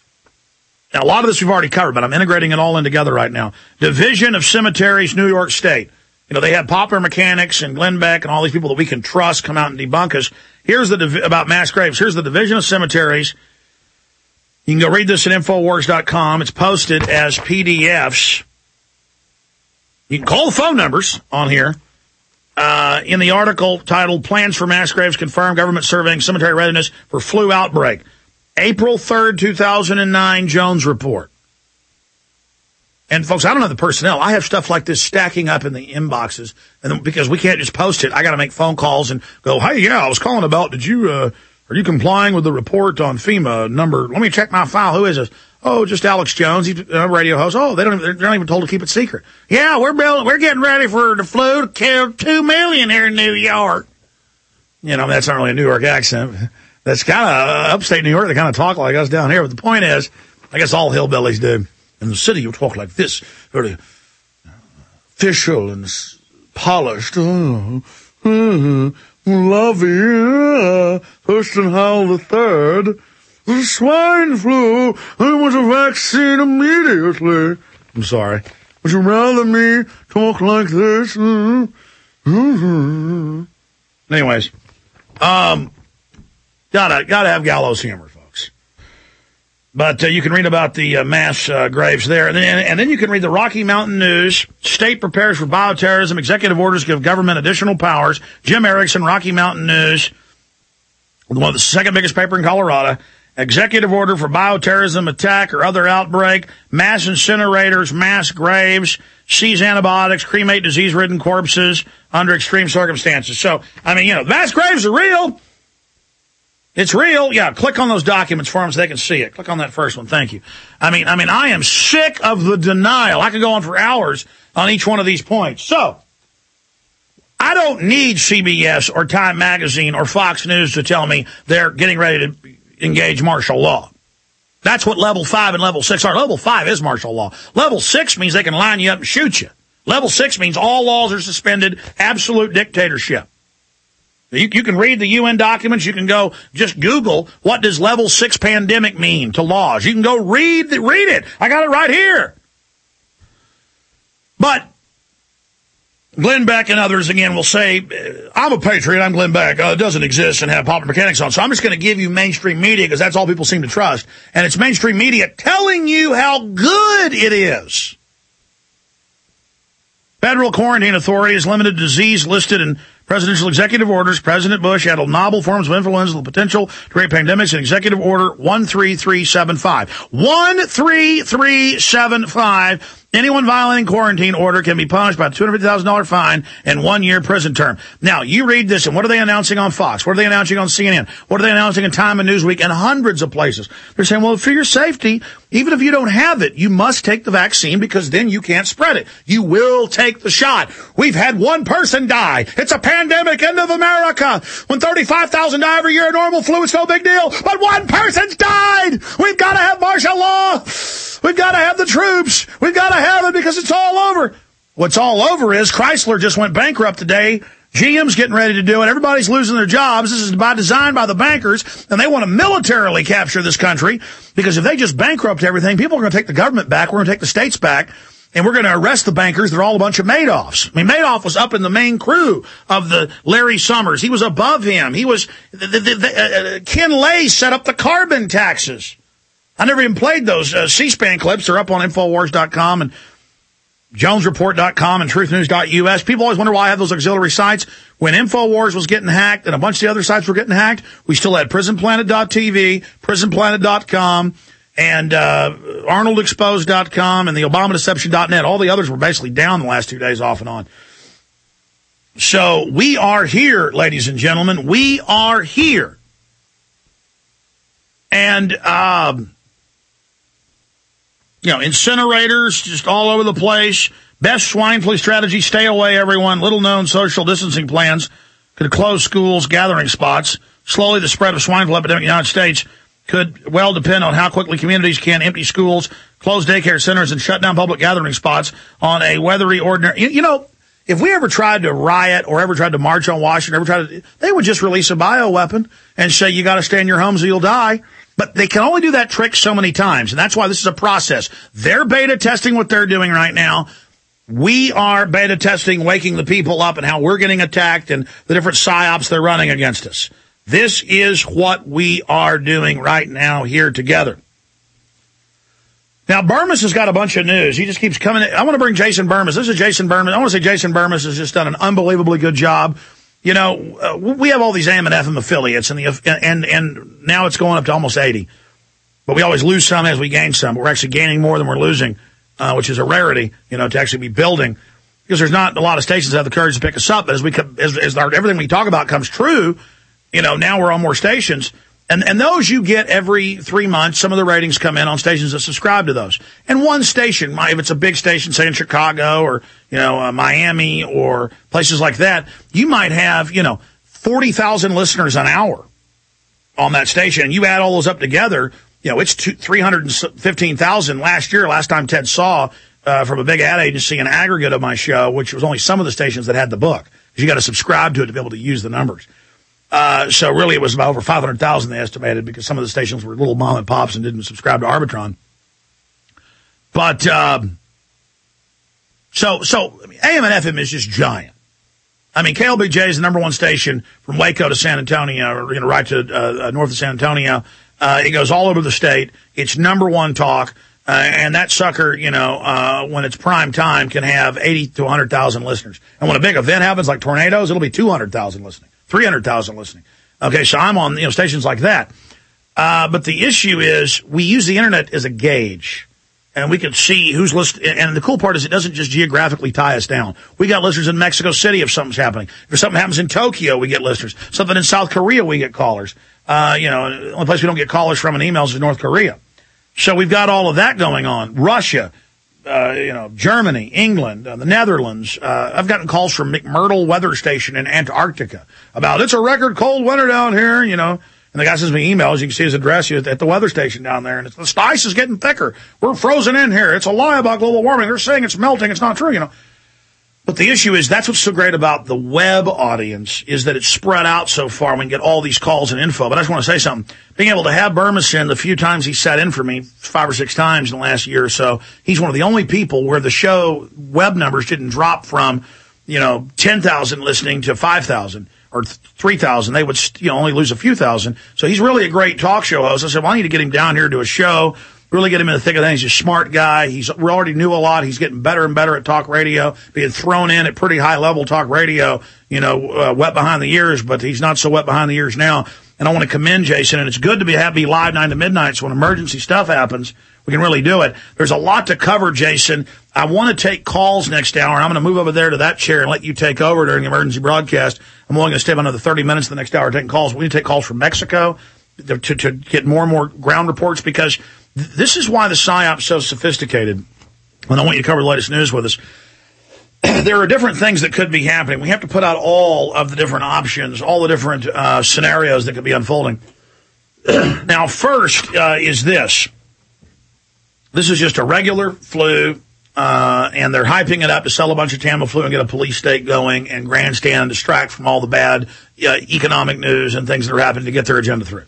Now, a lot of this we've already covered, but I'm integrating it all in together right now. Division of Cemeteries, New York State. You know, they had Popular Mechanics and Glenn Beck and all these people that we can trust come out and debunk us. Here's about mass graves. Here's the Division of Cemeteries. You can go read this at Infowars.com. It's posted as PDFs. You can call the phone numbers on here. In the article titled Plans for Mass Graves Confirm, Government Surveying Cemetery Readiness for Flu Outbreak. April 3rd, 2009, Jones Report. And folks, I don't have the personnel. I have stuff like this stacking up in the inboxes. And because we can't just post it, I got to make phone calls and go, hey, yeah, I was calling about, are you complying with the report on FEMA number? Let me check my file. Who is this? Oh, just Alex Jones. He's a radio host. Oh, they're not even told to keep it secret. Yeah, we're getting ready for the flu to kill 2 million here in New York. You know, that's not really a New York accent. That's kind of upstate New York. They kind of talk like us down here. But the point is, I guess all hillbillies do. In the city, you talk like this, very official and polished. Lovey, First and Howell III. The swine flu. I want a vaccine immediately. I'm sorry. Would you rather me talk like this? Anyways, gotta have gallows humor, folks. But you can read about the mass graves there, and then you can read the Rocky Mountain News. State prepares for bioterrorism. Executive orders give government additional powers. Jim Erickson, Rocky Mountain News, one of the second biggest paper in Colorado. Executive order for bioterrorism attack or other outbreak. Mass incinerators, mass graves. Seize antibiotics, cremate disease-ridden corpses under extreme circumstances. So, I mean, you know, mass graves are real. It's real. Yeah, click on those documents for them so they can see it. Click on that first one. Thank you. I mean, I am sick of the denial. I could go on for hours on each one of these points. So, I don't need CBS or Time Magazine or Fox News to tell me they're getting ready to engage martial law. That's what level 5 and level 6 are. Level 5 is martial law. Level 6 means they can line you up and shoot you. Level 6 means all laws are suspended, absolute dictatorship. You can read the UN documents. You can go just Google what does level 6 pandemic mean to laws. You can go read it. I got it right here. But Glenn Beck and others, again, will say, I'm a patriot, I'm Glenn Beck, it doesn't exist, and have Popular Mechanics on. So I'm just going to give you mainstream media because that's all people seem to trust. And it's mainstream media telling you how good it is. Federal quarantine authorities limited disease listed in presidential executive orders. President Bush handled novel forms of influenza with the potential to create pandemics in Executive Order 13375. 13375. Anyone violating quarantine order can be punished by a $250,000 fine and 1 year prison term. Now, you read this, and what are they announcing on Fox? What are they announcing on CNN? What are they announcing in Time and Newsweek and hundreds of places? They're saying, well, for your safety, even if you don't have it, you must take the vaccine because then you can't spread it. You will take the shot. We've had one person die. It's a pandemic, end of America. When 35,000 die every year, normal flu, it's no big deal. But one person's died. We've got to have martial law. We've got to have the troops. We've got to have it because it's all over. What's all over is Chrysler just went bankrupt today. GM's getting ready to do it. Everybody's losing their jobs. This is by design by the bankers, and they want to militarily capture this country because if they just bankrupt everything, people are going to take the government back. We're going to take the states back, and we're going to arrest the bankers. They're all a bunch of Madoffs. I mean, Madoff was up in the main crew of the Larry Summers. He was above him. He was Ken Lay set up the carbon taxes. I never even played those C-SPAN clips. They're up on Infowars.com and JonesReport.com and TruthNews.us. People always wonder why I have those auxiliary sites. When Infowars was getting hacked and a bunch of the other sites were getting hacked, we still had PrisonPlanet.tv, PrisonPlanet.com, and ArnoldExposed.com and the ObamaDeception.net. All the others were basically down the last 2 days off and on. So we are here, ladies and gentlemen. We are here. And, incinerators just all over the place. Best swine flu strategy, stay away, everyone. Little-known social distancing plans could close schools, gathering spots. Slowly, the spread of swine flu epidemic in the United States could well depend on how quickly communities can empty schools, close daycare centers, and shut down public gathering spots on a weathery, ordinary... If we ever tried to riot or ever tried to march on Washington, they would just release a bioweapon and say, you got to stay in your homes or you'll die. But they can only do that trick so many times, and that's why this is a process. They're beta testing what they're doing right now. We are beta testing, waking the people up and how we're getting attacked and the different psyops they're running against us. This is what we are doing right now here together. Now, Burmis has got a bunch of news. He just keeps coming in. I want to bring Jason Burmis. This is Jason Burmis. I want to say Jason Burmis has just done an unbelievably good job. You know, we have all these AM and FM affiliates, and now it's going up to almost 80. But we always lose some as we gain some. We're actually gaining more than we're losing, which is a rarity, you know, to actually be building. Because there's not a lot of stations that have the courage to pick us up. But as everything we talk about comes true, you know, now we're on more stations. And those you get every 3 months. Some of the ratings come in on stations that subscribe to those. And one station, if it's a big station, say in Chicago or, you know, Miami or places like that, you might have, 40,000 listeners an hour on that station. And you add all those up together, it's 315,000 last time Ted saw, from a big ad agency, an aggregate of my show, which was only some of the stations that had the book. Because you got to subscribe to it to be able to use the numbers. So really it was about over 500,000 they estimated because some of the stations were little mom and pops and didn't subscribe to Arbitron. But, so AM and FM is just giant. I mean, KLBJ is the number one station from Waco to San Antonio, or, right to, north of San Antonio. It goes all over the state. It's number one talk. And that sucker, when it's prime time can have 80 to 100,000 listeners. And when a big event happens like tornadoes, it'll be 200,000 listening. 300,000 listening. Okay, so I'm on, stations like that. But the issue is we use the internet as a gauge. And we can see who's listening. And the cool part is it doesn't just geographically tie us down. We got listeners in Mexico City if something's happening. If something happens in Tokyo, we get listeners. Something in South Korea, we get callers. The only place we don't get callers from and emails is North Korea. So we've got all of that going on. Russia, Germany, England, the Netherlands. I've gotten calls from McMurdo Weather Station in Antarctica about it's a record cold winter down here, And the guy sends me emails. You can see his address at the weather station down there. And the ice is getting thicker. We're frozen in here. It's a lie about global warming. They're saying it's melting. It's not true, But the issue is that's what's so great about the web audience is that it's spread out so far. We can get all these calls and info. But I just want to say something. Being able to have Burmis in the few times he sat in for me, 5 or 6 times in the last year or so, he's one of the only people where the show web numbers didn't drop from, 10,000 listening to 5,000 or 3,000. They would, only lose a few thousand. So he's really a great talk show host. I said, well, I need to get him down here to a show. Really get him in the thick of things. He's a smart guy. We already knew a lot. He's getting better and better at talk radio, being thrown in at pretty high level talk radio, wet behind the ears, but he's not so wet behind the ears now. And I want to commend Jason, and it's good to be live 9 to midnight, so when emergency stuff happens, we can really do it. There's a lot to cover, Jason. I want to take calls next hour. I'm going to move over there to that chair and let you take over during the emergency broadcast. I'm only going to stay about another 30 minutes the next hour taking calls. We need to take calls from Mexico to get more and more ground reports because this is why the PSYOP's so sophisticated, and I want you to cover the latest news with us. There are different things that could be happening. We have to put out all of the different options, all the different scenarios that could be unfolding. Now, first is this. This is just a regular flu, and they're hyping it up to sell a bunch of Tamiflu and get a police state going and grandstand and distract from all the bad economic news and things that are happening to get their agenda through.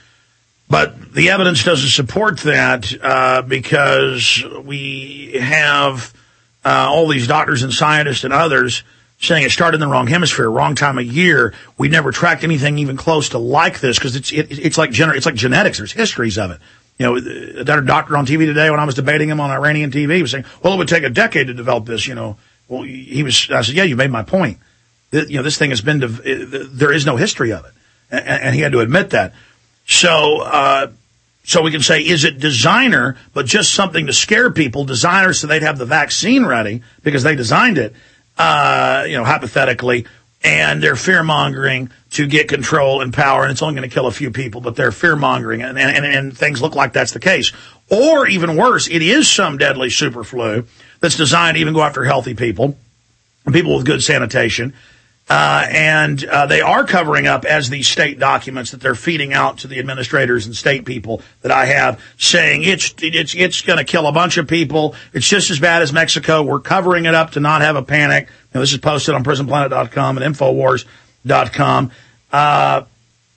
But the evidence doesn't support that because we have all these doctors and scientists and others saying it started in the wrong hemisphere, wrong time of year. We never tracked anything even close to like this because it's like genetics. There's histories of it. A doctor on TV today when I was debating him on Iranian TV was saying, well, it would take a decade to develop this. Well, I said, yeah, you made my point. This thing has been, there is no history of it. And he had to admit that. So we can say, is it designer, but just something to scare people, designer so they'd have the vaccine ready because they designed it, hypothetically, and they're fear-mongering to get control and power, and it's only going to kill a few people, but they're fear-mongering, and things look like that's the case. Or even worse, it is some deadly super flu that's designed to even go after healthy people, and people with good sanitation. And they are covering up as these state documents that they're feeding out to the administrators and state people that I have saying it's going to kill a bunch of people. It's just as bad as Mexico. We're covering it up to not have a panic. This is posted on prisonplanet.com and Infowars.com.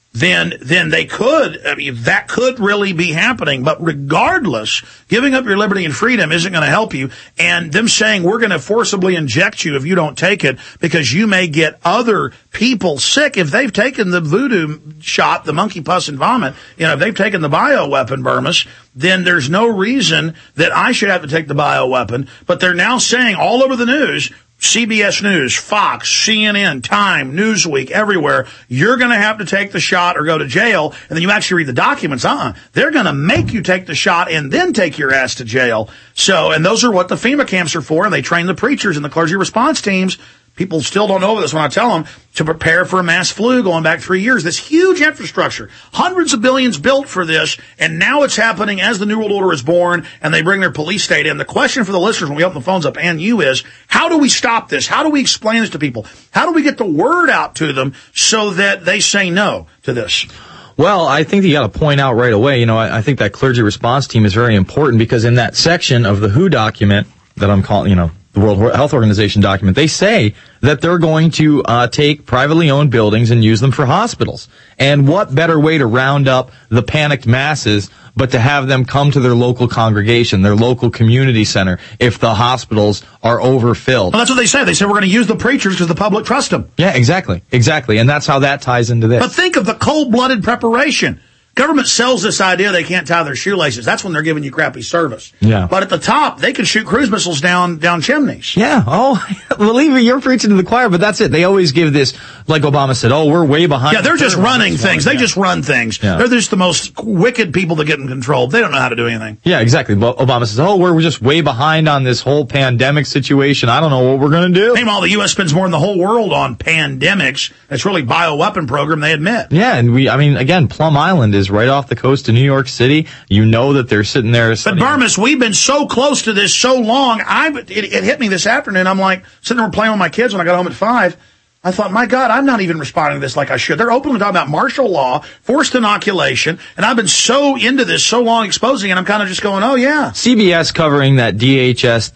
then they could, that could really be happening. But regardless, giving up your liberty and freedom isn't going to help you. And them saying we're going to forcibly inject you if you don't take it because you may get other people sick. If they've taken the voodoo shot, the monkey pus and vomit, if they've taken the bioweapon, Burmis, then there's no reason that I should have to take the bioweapon. But they're now saying all over the news, CBS News, Fox, CNN, Time, Newsweek, everywhere, you're going to have to take the shot or go to jail. And then you actually read the documents. They're going to make you take the shot and then take your ass to jail. So, and those are what the FEMA camps are for. And they train the preachers and the clergy response teams. People still don't know this when I tell them to prepare for a mass flu going back 3 years. This huge infrastructure, hundreds of billions built for this, and now it's happening as the New World Order is born, and they bring their police state in. The question for the listeners when we open the phones up and you is, how do we stop this? How do we explain this to people? How do we get the word out to them so that they say no to this? Well, I think you got to point out right away, I think that clergy response team is very important because in that section of the WHO document that I'm calling, the World Health Organization document, they say that they're going to take privately owned buildings and use them for hospitals. And what better way to round up the panicked masses but to have them come to their local congregation, their local community center, if the hospitals are overfilled. Well, that's what they say. They say we're going to use the preachers because the public trusts them. Yeah, exactly. And that's how that ties into this. But think of the cold-blooded preparation. Government sells this idea they can't tie their shoelaces. That's when they're giving you crappy service. Yeah. But at the top, they can shoot cruise missiles down chimneys. Yeah. Oh, believe me, you're preaching to the choir, but that's it. They always give this, like Obama said, we're way behind. Yeah, they're just running things. They just run things. Yeah. They're just the most wicked people to get in control. They don't know how to do anything. Yeah, exactly. But Obama says, we're just way behind on this whole pandemic situation. I don't know what we're going to do. Meanwhile, the U.S. spends more than the whole world on pandemics. It's really bioweapon program, they admit. Yeah, and again, Plum Island is right off the coast of New York City. You know that they're sitting there. But Burmis, we've been so close to this so long. It hit me this afternoon. I'm like sitting there playing with my kids when I got home at 5. I thought, my God, I'm not even responding to this like I should. They're openly talking about martial law, forced inoculation, and I've been so into this so long exposing it, I'm kind of just going, oh, yeah. CBS covering that DHS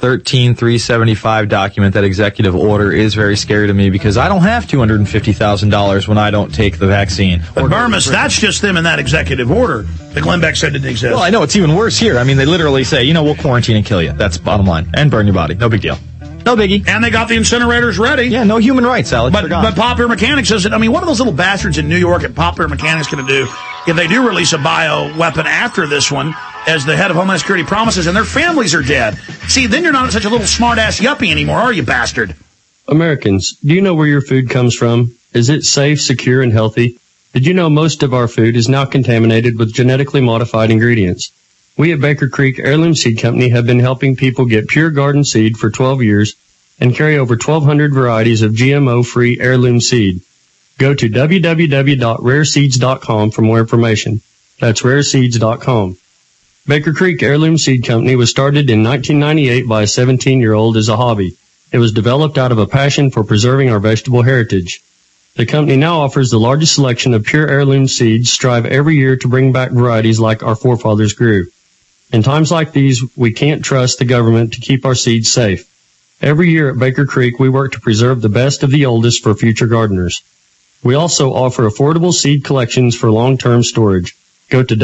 13375 document, that executive order, is very scary to me because I don't have $250,000 when I don't take the vaccine. But Burmis, that's just them in that executive order that Glenn Beck said didn't exist. Well, I know it's even worse here. They literally say, we'll quarantine and kill you. That's bottom line. And burn your body. No big deal. No biggie. And they got the incinerators ready. Yeah, no human rights, Alex. But Popular Mechanics says that, what are those little bastards in New York at Popular Mechanics going to do if they do release a bioweapon after this one, as the head of Homeland Security promises, and their families are dead? See, then you're not such a little smart-ass yuppie anymore, are you, bastard? Americans, do you know where your food comes from? Is it safe, secure, and healthy? Did you know most of our food is now contaminated with genetically modified ingredients? We at Baker Creek Heirloom Seed Company have been helping people get pure garden seed for 12 years and carry over 1,200 varieties of GMO-free heirloom seed. Go to www.rareseeds.com for more information. That's rareseeds.com. Baker Creek Heirloom Seed Company was started in 1998 by a 17-year-old as a hobby. It was developed out of a passion for preserving our vegetable heritage. The company now offers the largest selection of pure heirloom seeds, strive every year to bring back varieties like our forefathers grew. In times like these, we can't trust the government to keep our seeds safe. Every year at Baker Creek, we work to preserve the best of the oldest for future gardeners. We also offer affordable seed collections for long-term storage. Go to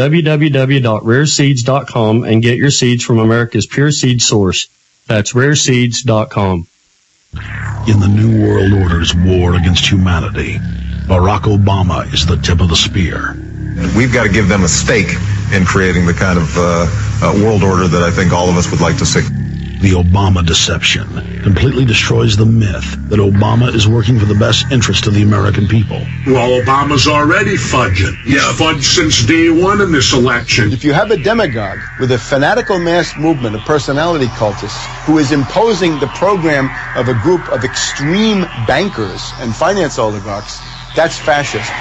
www.rareseeds.com and get your seeds from America's pure seed source. That's rareseeds.com. In the New World Order's war against humanity, Barack Obama is the tip of the spear. We've got to give them a stake in creating the kind of world order that I think all of us would like to see. The Obama deception completely destroys the myth that Obama is working for the best interest of the American people. Well, Obama's already fudging. He's fudged since day one in this election. If you have a demagogue with a fanatical mass movement of personality cultists who is imposing the program of a group of extreme bankers and finance oligarchs, that's fascism.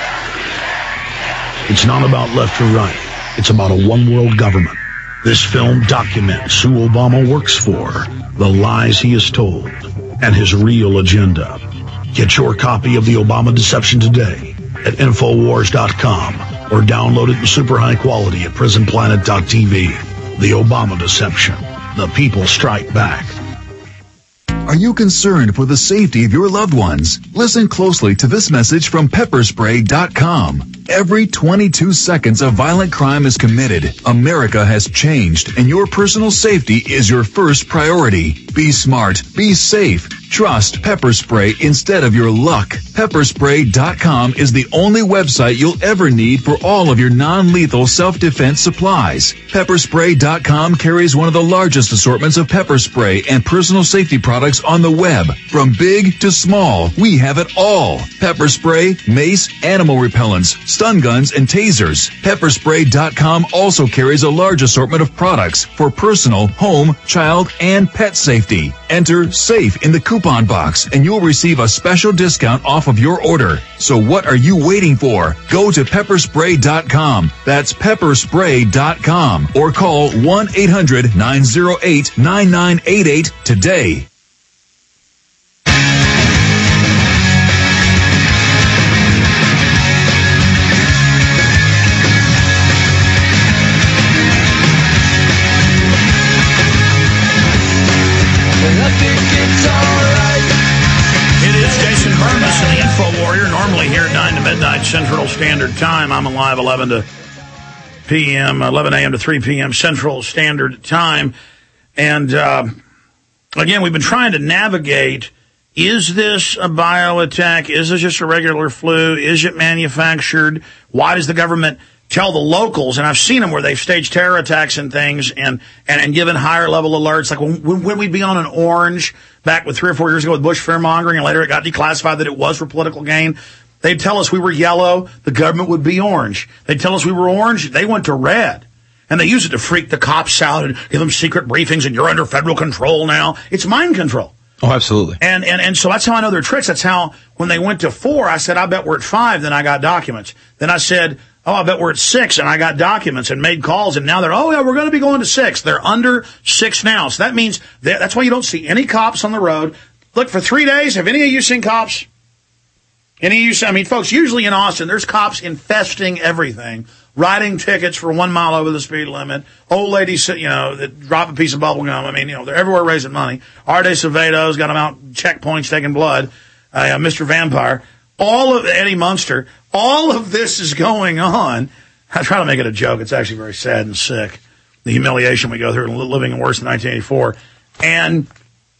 It's not about left or right. It's about a one-world government. This film documents who Obama works for, the lies he has told, and his real agenda. Get your copy of The Obama Deception today at Infowars.com or download it in super high quality at PrisonPlanet.tv. The Obama Deception. The people strike back. Are you concerned for the safety of your loved ones? Listen closely to this message from pepperspray.com. Every 22 seconds a violent crime is committed. America has changed, and your personal safety is your first priority. Be smart. Be safe. Trust Pepper Spray instead of your luck. Pepperspray.com is the only website you'll ever need for all of your non-lethal self-defense supplies. Pepperspray.com carries one of the largest assortments of pepper spray and personal safety products on the web. From big to small, we have it all. Pepper spray, mace, animal repellents, stun guns, and tasers. Pepperspray.com also carries a large assortment of products for personal, home, child, and pet safety. Enter SAFE in the coupon box and you'll receive a special discount off of your order. So what are you waiting for? Go to pepperspray.com. That's pepperspray.com or call 1-800-908-9988 today. Central Standard Time. I'm alive 11 a.m. to 3 p.m. Central Standard Time. And again, we've been trying to navigate, is this a bioattack? Is this just a regular flu? Is it manufactured? Why does the government tell the locals? And I've seen them where they've staged terror attacks and things and given higher level alerts. Like when we'd be on an orange back with 3 or 4 years ago with Bush fear-mongering, and later it got declassified that it was for political gain. They'd tell us we were yellow, the government would be orange. They'd tell us we were orange, they went to red. And they use it to freak the cops out and give them secret briefings, and you're under federal control now. It's mind control. Oh, absolutely. And so that's how I know their tricks. That's how, when they went to 4, I said, I bet we're at 5, then I got documents. Then I said, oh, I bet we're at 6, and I got documents and made calls, and now they're, oh, yeah, we're going to be going to 6. They're under 6 now. So that means, that's why you don't see any cops on the road. Look, for 3 days, have any of you seen cops? Any of you, I mean, folks, usually in Austin, there's cops infesting everything, writing tickets for 1 mile over the speed limit, old ladies, that drop a piece of bubble gum. I mean, they're everywhere raising money. Arde Acevedo's got them out checkpoints taking blood. Mr. Vampire, Eddie Munster, all of this is going on. I try to make it a joke. It's actually very sad and sick, the humiliation we go through living worse than 1984. And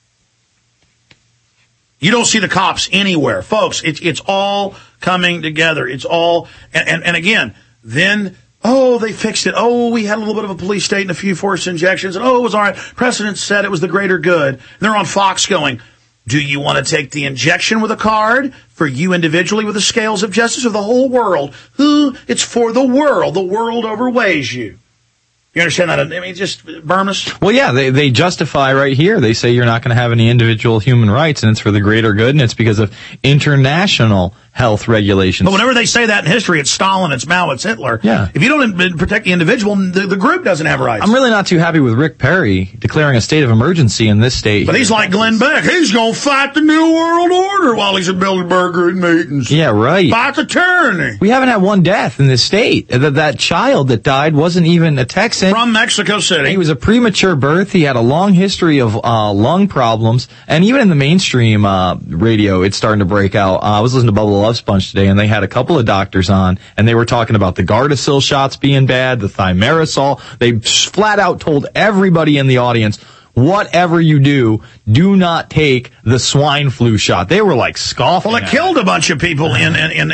you don't see the cops anywhere. Folks, it's all coming together. It's all, and again, then, oh, they fixed it. Oh, we had a little bit of a police state and a few forced injections, and oh, it was all right. Precedent said it was the greater good. And they're on Fox going, do you want to take the injection with a card for you individually with the scales of justice, or the whole world? It's for the world. The world overweighs you. You understand that? I mean, just Burmese. Well, yeah, they justify right here. They say you're not going to have any individual human rights, and it's for the greater good, and it's because of international health regulations. But whenever they say that in history, it's Stalin, it's Mao, it's Hitler. Yeah. If you don't protect the individual, the group doesn't have rights. I'm really not too happy with Rick Perry declaring a state of emergency in this state. But he's like Glenn Beck. He's going to fight the New World Order while he's at Bilderberger meetings. Yeah, right. Fight the tyranny. We haven't had one death in this state. That child that died wasn't even a Texan. From Mexico City. He was a premature birth. He had a long history of lung problems. And even in the mainstream radio, it's starting to break out. I was listening to Bubba Love Sponge today, and they had a couple of doctors on, and they were talking about the Gardasil shots being bad, the thimerosal. They flat out told everybody in the audience, whatever you do not take the swine flu shot. They were like scoffing. Well, it killed a bunch of people in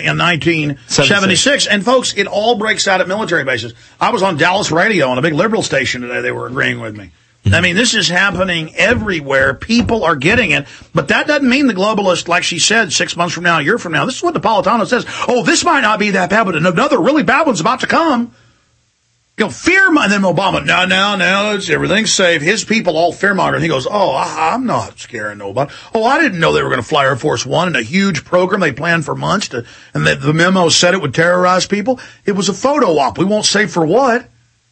1976. And folks, it all breaks out at military bases. I was on Dallas radio on a big liberal station today. They were agreeing with me. I mean, this is happening everywhere. People are getting it. But that doesn't mean the globalist, like she said, 6 months from now, a year from now. This is what Napolitano says. Oh, this might not be that bad, but another really bad one's about to come. Fear, and then Obama, no, everything's safe. His people all fear-mongering. He goes, oh, I'm not scaring nobody. Oh, I didn't know they were going to fly Air Force One in a huge program they planned for months, and the memo said it would terrorize people. It was a photo op. We won't say for what.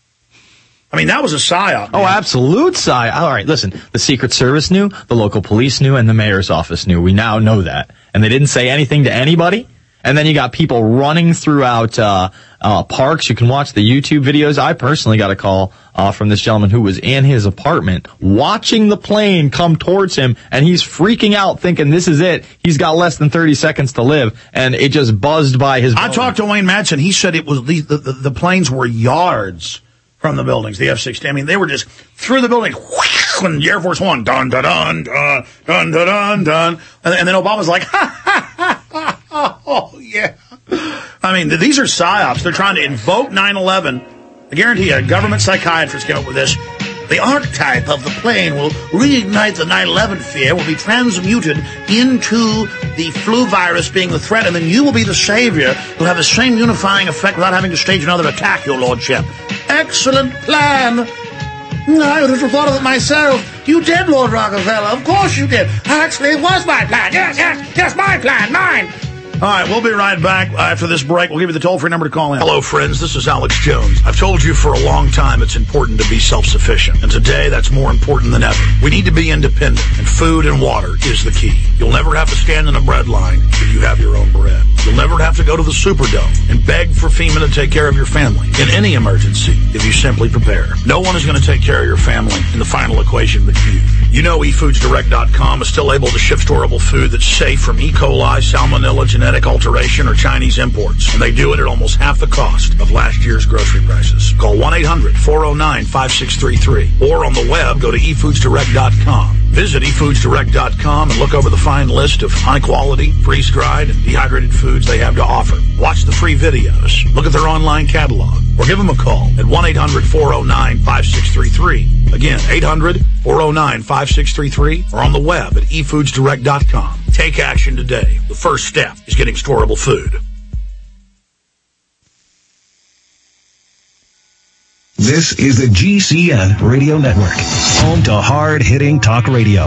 I mean, that was a psyop. Oh, absolute psyop. All right, listen, the Secret Service knew, the local police knew, and the mayor's office knew. We now know that. And they didn't say anything to anybody. And then you got people running throughout parks. You can watch the YouTube videos. I personally got a call from this gentleman who was in his apartment watching the plane come towards him, and he's freaking out thinking this is it. He's got less than 30 seconds to live, and it just buzzed by his building. I talked to Wayne Madsen. He said it was the planes were yards from the buildings, the F-16. I mean, they were just through the building. When the Air Force One, dun, dun, dun, dun, dun, dun, dun, dun. And then Obama's like, ha, ha, ha, ha, oh, yeah. I mean, these are psyops. They're trying to invoke 9/11. I guarantee you, a government psychiatrist came up with this. The archetype of the plane will reignite the 9/11 fear, will be transmuted into the flu virus being the threat, and then you will be the savior who'll have the same unifying effect without having to stage another attack, your lordship. Excellent plan. I would have thought of it myself. You did, Lord Rockefeller. Of course you did. Actually, it was my plan. Yes, my plan, mine. All right, we'll be right back after this break. We'll give you the toll-free number to call in. Hello, friends. This is Alex Jones. I've told you for a long time it's important to be self-sufficient, and today that's more important than ever. We need to be independent, and food and water is the key. You'll never have to stand in a bread line if you have your own bread. You'll never have to go to the Superdome and beg for FEMA to take care of your family in any emergency if you simply prepare. No one is going to take care of your family in the final equation but you. You know eFoodsDirect.com is still able to ship storable food that's safe from E. coli, salmonella, genetic alteration, or Chinese imports. And they do it at almost half the cost of last year's grocery prices. Call 1-800-409-5633. Or on the web, go to eFoodsDirect.com. Visit eFoodsDirect.com and look over the fine list of high-quality, freeze-dried, and dehydrated foods they have to offer. Watch the free videos. Look at their online catalog. Or give them a call at 1-800-409-5633. Again, 800-409-5633. Or on the web at eFoodsDirect.com. Take action today. The first step is getting storable food. This is the GCN Radio Network, home to hard-hitting talk radio.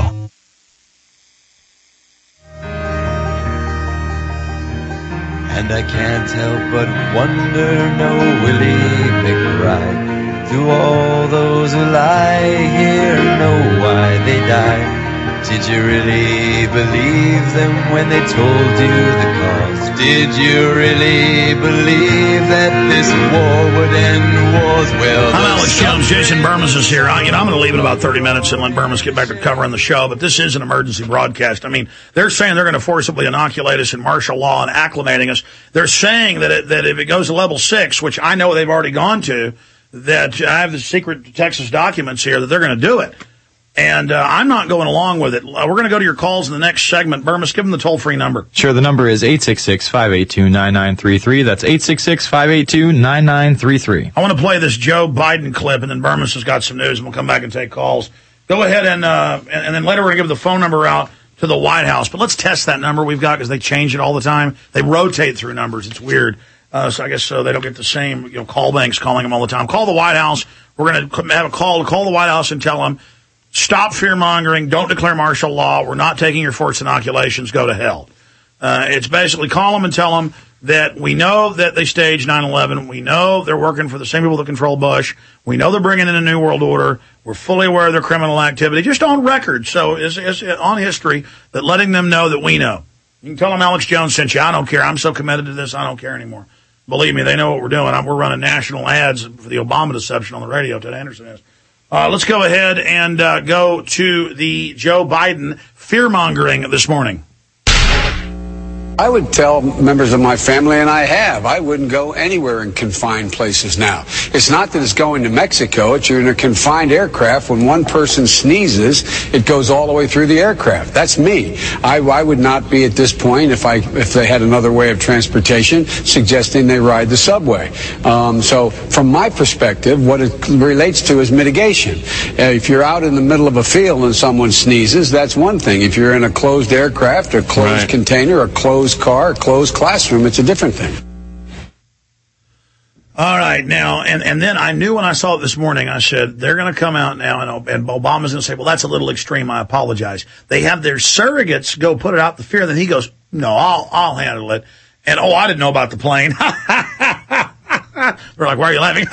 And I can't help but wonder, no Willie McBride, do all those who lie here know why they died? Did you really believe them when they told you the cause? Did you really believe that this war would end wars? Well, I'm Alex Jones. Jason Burmas is here. I'm going to leave in about 30 minutes and let Burmas get back to covering the show, but this is an emergency broadcast. I mean, they're saying they're going to forcibly inoculate us in martial law and acclimating us. They're saying that if it goes to level 6, which I know they've already gone to, that I have the secret Texas documents here, that they're going to do it. And I'm not going along with it. We're going to go to your calls in the next segment. Burmas, give them the toll-free number. Sure, the number is 866-582-9933. That's 866-582-9933. I want to play this Joe Biden clip, and then Burmas has got some news, and we'll come back and take calls. Go ahead, and then later we're going to give the phone number out to the White House. But let's test that number we've got, because they change it all the time. They rotate through numbers. It's weird. So I guess they don't get the same call banks calling them all the time. Call the White House. We're going to have a call to call the White House and tell them, stop fear-mongering. Don't declare martial law. We're not taking your forced inoculations. Go to hell. It's basically call them and tell them that we know that they staged 9/11. We know they're working for the same people that control Bush. We know they're bringing in a new world order. We're fully aware of their criminal activity, just on record. So it's on history that letting them know that we know. You can tell them Alex Jones sent you. I don't care. I'm so committed to this, I don't care anymore. Believe me, they know what we're doing. We're running national ads for the Obama deception on the radio. Ted Anderson is. Let's go ahead and go to the Joe Biden fear-mongering this morning. I would tell members of my family, and I have, I wouldn't go anywhere in confined places now. It's not that it's going to Mexico. It's you're in a confined aircraft. When one person sneezes, it goes all the way through the aircraft. That's me. I would not be at this point, if they had another way of transportation, suggesting they ride the subway. So from my perspective, what it relates to is mitigation. If you're out in the middle of a field and someone sneezes, that's one thing. If you're in a closed aircraft, a closed container, a closed car, closed classroom, it's a different thing. All right, now, and then I knew when I saw it this morning, I said, they're going to come out now, and Obama's going to say, well, that's a little extreme, I apologize. They have their surrogates go put it out the fear, then he goes, no, I'll handle it. And, I didn't know about the plane. They're like, why are you laughing?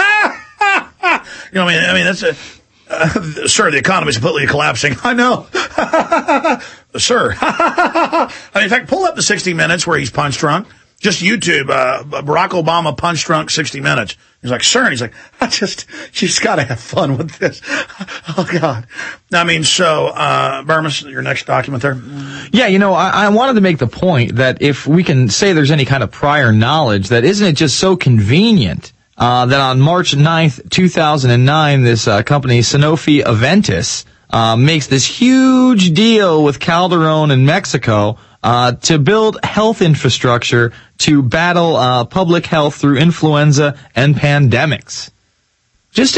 I mean, that's sir, the economy's completely collapsing. I know. Sir. In fact, pull up the 60 Minutes where he's punch drunk. Just YouTube, Barack Obama punch drunk 60 Minutes. He's like, sir, and he's like, she's got to have fun with this. Oh, God. I mean, so, Burmis, your next document there? Yeah, I wanted to make the point that if we can say there's any kind of prior knowledge, that isn't it just so convenient that on March 9th, 2009, this company, Sanofi Aventis, makes this huge deal with Calderon in Mexico to build health infrastructure to battle public health through influenza and pandemics. Just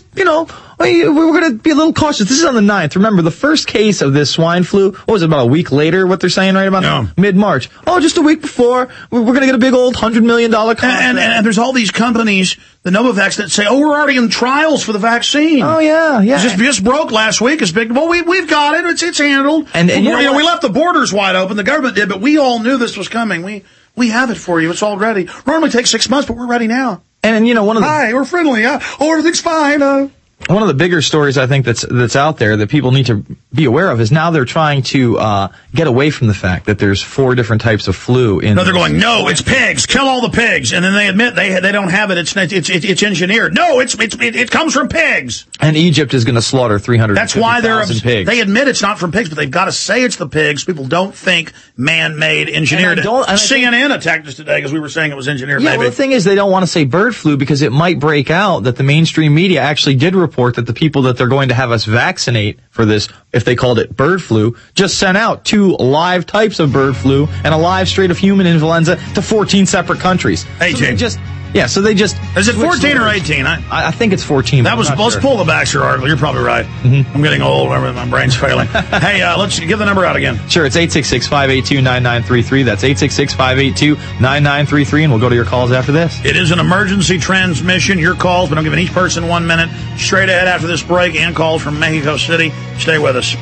we're going to be a little cautious. This is on the 9th. Remember, the first case of this swine flu, what was it, about a week later, what they're saying right about now? Mid-March. Oh, just a week before, we're going to get a big old $100 million contract. And there's all these companies, the Novavax, that say, we're already in trials for the vaccine. Oh, yeah. It just broke last week. It's big. Well, we've got it. It's handled. And we left the borders wide open. The government did, but we all knew this was coming. We have it for you. It's all ready. Normally takes 6 months, but we're ready now. And one of the... Hi, we're friendly. Everything's fine. One of the bigger stories I think that's out there that people need to be aware of is now they're trying to get away from the fact that there's 4 different types of flu. No, they're going, no, it's pigs. Kill all the pigs. And then they admit they don't have it. It's engineered. No, it comes from pigs. And Egypt is going to slaughter 350,000 That's why pigs. They admit it's not from pigs, but they've got to say it's the pigs. People don't think man-made, engineered. CNN attacked us today because we were saying it was engineered. Yeah, well, the thing is they don't want to say bird flu because it might break out that the mainstream media actually did report that the people that they're going to have us vaccinate for this, if they called it bird flu, just sent out 2 live types of bird flu and a live strain of human influenza to 14 separate countries. 18. So they just... Is it 14 or 18? I think it's 14. Let's pull the Baxter article. You're probably right. Mm-hmm. I'm getting old. My brain's failing. Hey, let's give the number out again. Sure, it's 866-582-9933. That's 866-582-9933, and we'll go to your calls after this. It is an emergency transmission. Your calls, but I'm giving each person 1 minute. Straight ahead after this break, and calls from Mexico City. Stay with us.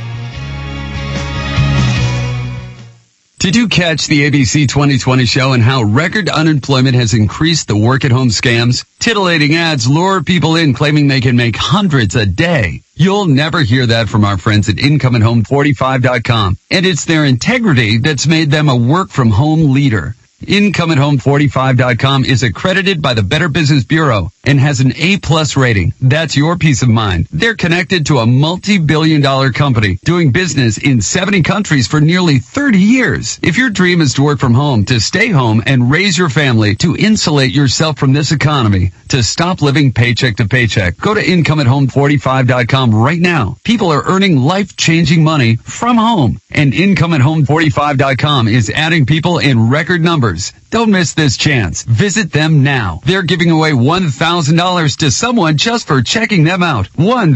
Did you catch the ABC 2020 show and how record unemployment has increased the work-at-home scams? Titillating ads lure people in claiming they can make hundreds a day. You'll never hear that from our friends at IncomeAtHome45.com. And it's their integrity that's made them a work-from-home leader. IncomeAtHome45.com is accredited by the Better Business Bureau and has an A+ rating. That's your peace of mind. They're connected to a multi-billion-dollar company doing business in 70 countries for nearly 30 years. If your dream is to work from home, to stay home and raise your family, to insulate yourself from this economy, to stop living paycheck to paycheck, go to IncomeAtHome45.com right now. People are earning life-changing money from home, and IncomeAtHome45.com is adding people in record numbers. Don't miss this chance. Visit them now. They're giving away $1,000 to someone just for checking them out.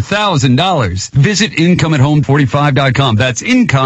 $1,000. Visit IncomeAtHome45.com. That's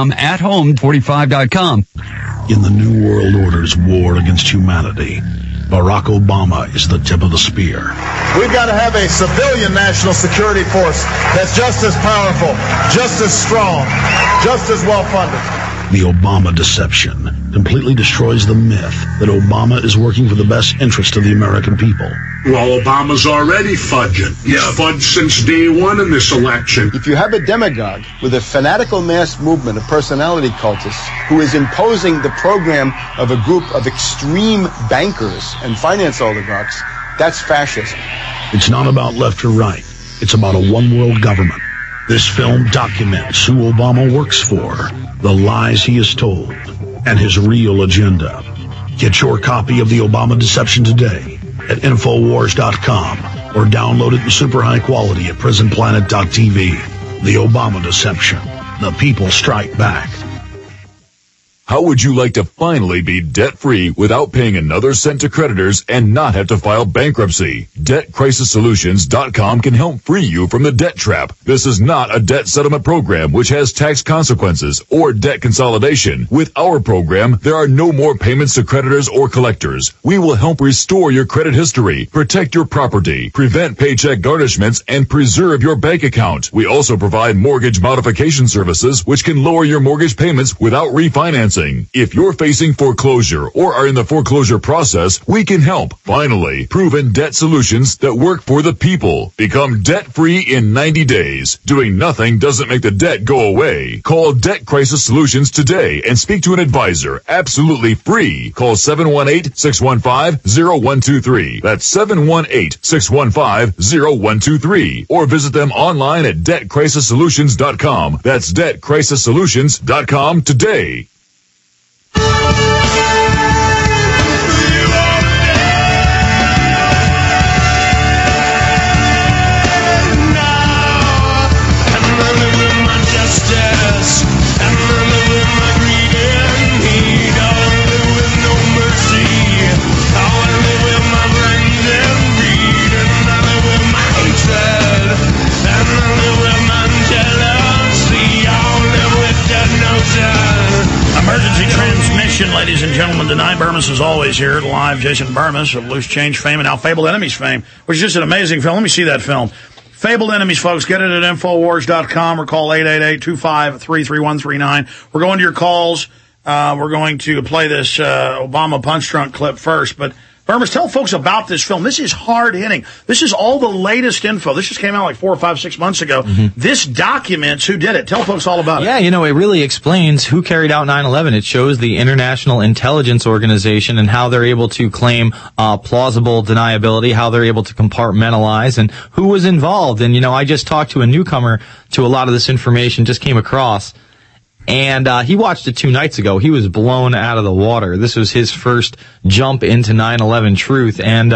IncomeAtHome45.com. In the New World Order's war against humanity, Barack Obama is the tip of the spear. We've got to have a civilian national security force that's just as powerful, just as strong, just as well-funded. The Obama deception completely destroys the myth that Obama is working for the best interest of the American people. Well, Obama's already fudging. He's fudged since day one in this election. If you have a demagogue with a fanatical mass movement of personality cultists who is imposing the program of a group of extreme bankers and finance oligarchs, that's fascism. It's not about left or right. It's about a one-world government. This film documents who Obama works for, the lies he has told, and his real agenda. Get your copy of The Obama Deception today at Infowars.com or download it in super high quality at PrisonPlanet.tv. The Obama Deception. The people strike back. How would you like to finally be debt-free without paying another cent to creditors and not have to file bankruptcy? DebtCrisisSolutions.com can help free you from the debt trap. This is not a debt settlement program which has tax consequences or debt consolidation. With our program, there are no more payments to creditors or collectors. We will help restore your credit history, protect your property, prevent paycheck garnishments, and preserve your bank account. We also provide mortgage modification services which can lower your mortgage payments without refinancing. Consulting. If you're facing foreclosure or are in the foreclosure process, we can help. Finally, proven debt solutions that work for the people. Become debt-free in 90 days. Doing nothing doesn't make the debt go away. Call Debt Crisis Solutions today and speak to an advisor absolutely free. Call 718-615-0123. That's 718-615-0123. Or visit them online at debtcrisissolutions.com. That's debtcrisissolutions.com today. Emergency transmission, ladies and gentlemen. Tonight, Burmis is always here. Live, Jason Burmis of Loose Change fame and now Fabled Enemies fame, which is just an amazing film. Let me see that film. Fabled Enemies, folks. Get it at Infowars.com or call 888-253-3139. We're going to your calls. We're going to play this Obama punch drunk clip first, but Burmis, tell folks about this film. This is hard hitting. This is all the latest info. This just came out like 4 or 5, 6 months ago. Mm-hmm. This documents who did it. Tell folks all about it. Yeah, it really explains who carried out 9/11. It shows the International Intelligence Organization and how they're able to claim plausible deniability, how they're able to compartmentalize, and who was involved. And, I just talked to a newcomer to a lot of this information, just came across. And he watched it 2 nights ago. He was blown out of the water. This was his first jump into 9/11 truth. And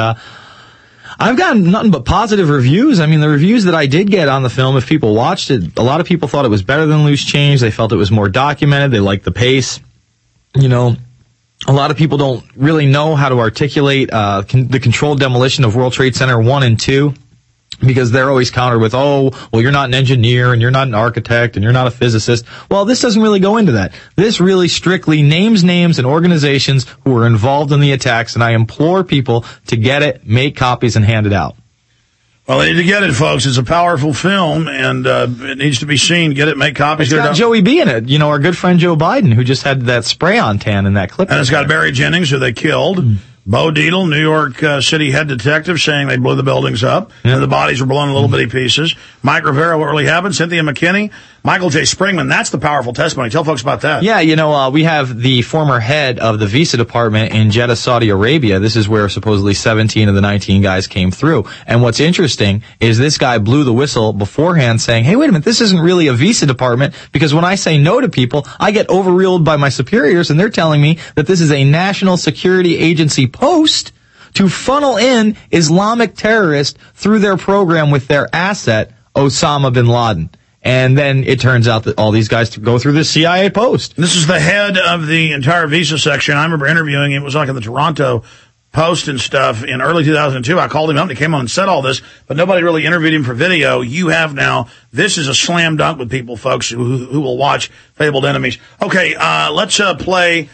I've gotten nothing but positive reviews. I mean, the reviews that I did get on the film, if people watched it, a lot of people thought it was better than Loose Change. They felt it was more documented. They liked the pace. A lot of people don't really know how to articulate the controlled demolition of World Trade Center 1 and 2. Because they're always countered with, you're not an engineer and you're not an architect and you're not a physicist. Well, this doesn't really go into that. This really strictly names and organizations who were involved in the attacks, and I implore people to get it, make copies, and hand it out. Well, they need to get it, folks. It's a powerful film, and it needs to be seen. Get it, make copies. It's got Joey B in it. Our good friend Joe Biden, who just had that spray-on tan in that clip. And it's got Barry Jennings, who they killed. Bo Dietl, New York City head detective, saying they blew the buildings up, and the bodies were blown in little bitty pieces. Mike Rivera, what really happened? Cynthia McKinney, Michael J. Springman. That's the powerful testimony. Tell folks about that. Yeah, we have the former head of the visa department in Jeddah, Saudi Arabia. This is where supposedly 17 of the 19 guys came through. And what's interesting is this guy blew the whistle beforehand saying, hey, wait a minute, this isn't really a visa department, because when I say no to people, I get overruled by my superiors, and they're telling me that this is a national security agency post to funnel in Islamic terrorists through their program with their asset, Osama bin Laden. And then it turns out that all these guys go through the CIA post. This is the head of the entire visa section. I remember interviewing him. It was like in the Toronto Post and stuff in early 2002. I called him up and he came on and said all this, but nobody really interviewed him for video. You have now. This is a slam dunk with people, folks, who will watch Fabled Enemies. Okay, let's play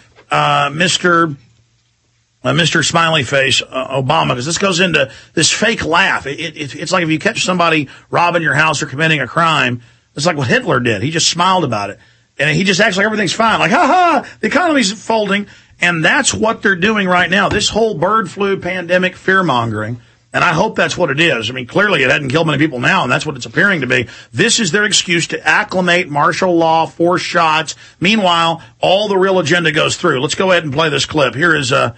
Mr. Smiley Face Obama, because this goes into this fake laugh. It's like if you catch somebody robbing your house or committing a crime, it's like what Hitler did. He just smiled about it. And he just acts like everything's fine. Like, ha, the economy's folding. And that's what they're doing right now. This whole bird flu pandemic fear-mongering. And I hope that's what it is. I mean, clearly it hadn't killed many people now, and that's what it's appearing to be. This is their excuse to acclimate martial law, force shots. Meanwhile, all the real agenda goes through. Let's go ahead and play this clip. Here is Mr.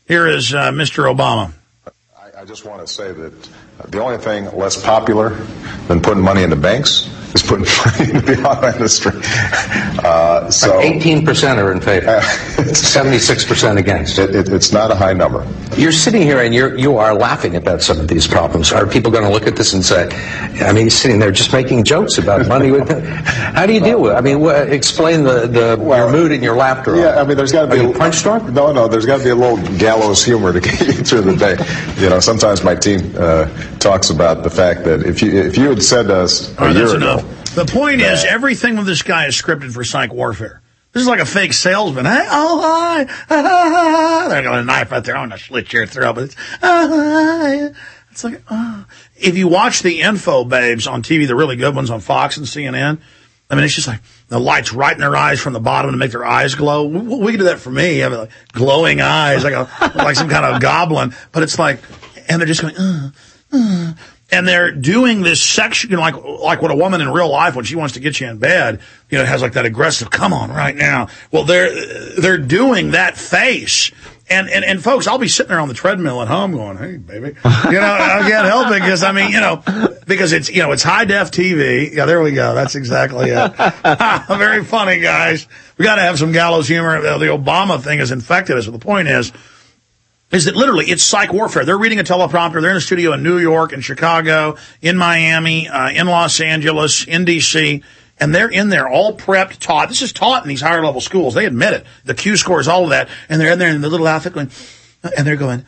Obama. I just want to say that the only thing less popular than putting money into banks is putting money into the auto industry. 18% are in favor. 76% against. It's not a high number. You're sitting here and you are laughing about some of these problems. Are people going to look at this and say, he's sitting there just making jokes about money with it? How do you deal with it? Explain your mood and your laughter. Yeah, there's got to be a punch drunk? No, there's got to be a little gallows humor to get you through the day. Sometimes my team talks about the fact that if you had said to us a year ago. The point is, everything with this guy is scripted for psych warfare. This is like a fake salesman. Hey, hi. They're got a knife right there. I'm going to slit your throat. But it's like, If you watch the info babes on TV, the really good ones on Fox and CNN, I mean, it's just like the light's right in their eyes from the bottom to make their eyes glow. We can do that for me. I have like glowing eyes, like some kind of goblin. But it's like, and they're just going, and they're doing this section, like what a woman in real life, when she wants to get you in bed, has like that aggressive, come on right now. Well, they're doing that face. And folks, I'll be sitting there on the treadmill at home going, hey, baby, I can't help it because, because it's, it's high def TV. Yeah, there we go. That's exactly it. Very funny, guys. We got to have some gallows humor. The Obama thing has infected us. But the point is that literally it's psych warfare. They're reading a teleprompter. They're in a studio in New York, in Chicago, in Miami, in Los Angeles, in D.C., and they're in there all prepped, taught. This is taught in these higher level schools. They admit it. The Q scores, all of that. And they're in there in the little outfit going, and they're going,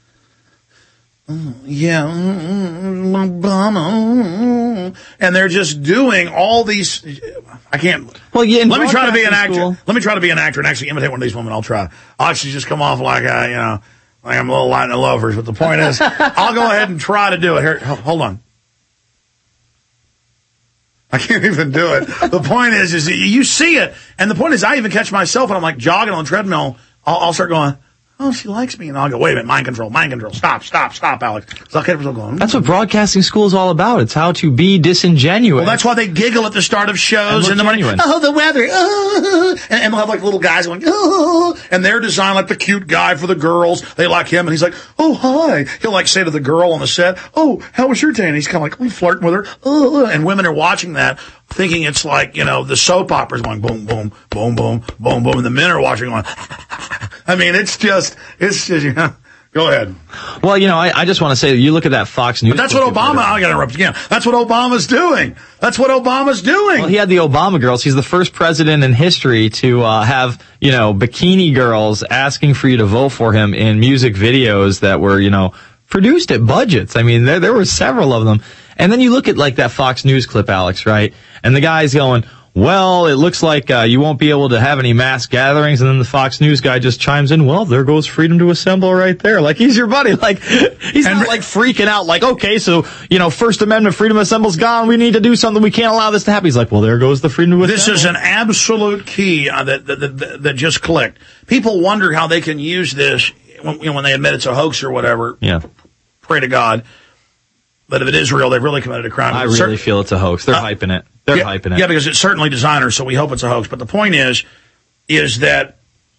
Obama. And they're just doing all these, I can't. Well, yeah. Let me try to be an actor. Let me try to be an actor and actually imitate one of these women. I'll try. I'll actually just come off like like I'm a little light in the loafers. But the point is, I'll go ahead and try to do it. Here, hold on. I can't even do it. The point is you see it. And the point is I even catch myself when I'm like jogging on the treadmill. I'll start going, oh, she likes me. And I'll go, wait a minute, mind control. Stop, Alex. So I'll catch myself going. That's what broadcasting school is all about. It's how to be disingenuous. Well, that's why they giggle at the start of shows. And the genuine. The weather. And they'll have like little guys going, and they're designed like the cute guy for the girls. They like him. And he's like, oh, hi. He'll like say to the girl on the set, oh, how was your day? And he's kind of like flirting with her. And women are watching that, thinking it's like, the soap opera's going boom, boom, boom, boom, boom, boom. And the men are watching going, I mean, it's just, go ahead. Well, I just want to say, you look at that Fox News. But that's what Obama, I got to interrupt again. That's what Obama's doing. Well, he had the Obama girls. He's the first president in history to have, bikini girls asking for you to vote for him in music videos that were, produced at budgets. I mean, there were several of them. And then you look at like that Fox News clip, Alex, right? And the guy's going, well, it looks like you won't be able to have any mass gatherings. And then the Fox News guy just chimes in, well, there goes freedom to assemble right there. Like, he's your buddy. Like, he's not like freaking out like, okay, so, First Amendment, freedom of assemble's gone. We need to do something. We can't allow this to happen. He's like, well, there goes the freedom to assemble. This is an absolute key that just clicked. People wonder how they can use this when they admit it's a hoax or whatever. Yeah. Pray to God. But if it is real, they've really committed a crime. I really feel it's a hoax. They're hyping it. Hyping it. Yeah, because it's certainly designers, so we hope it's a hoax. But the point is that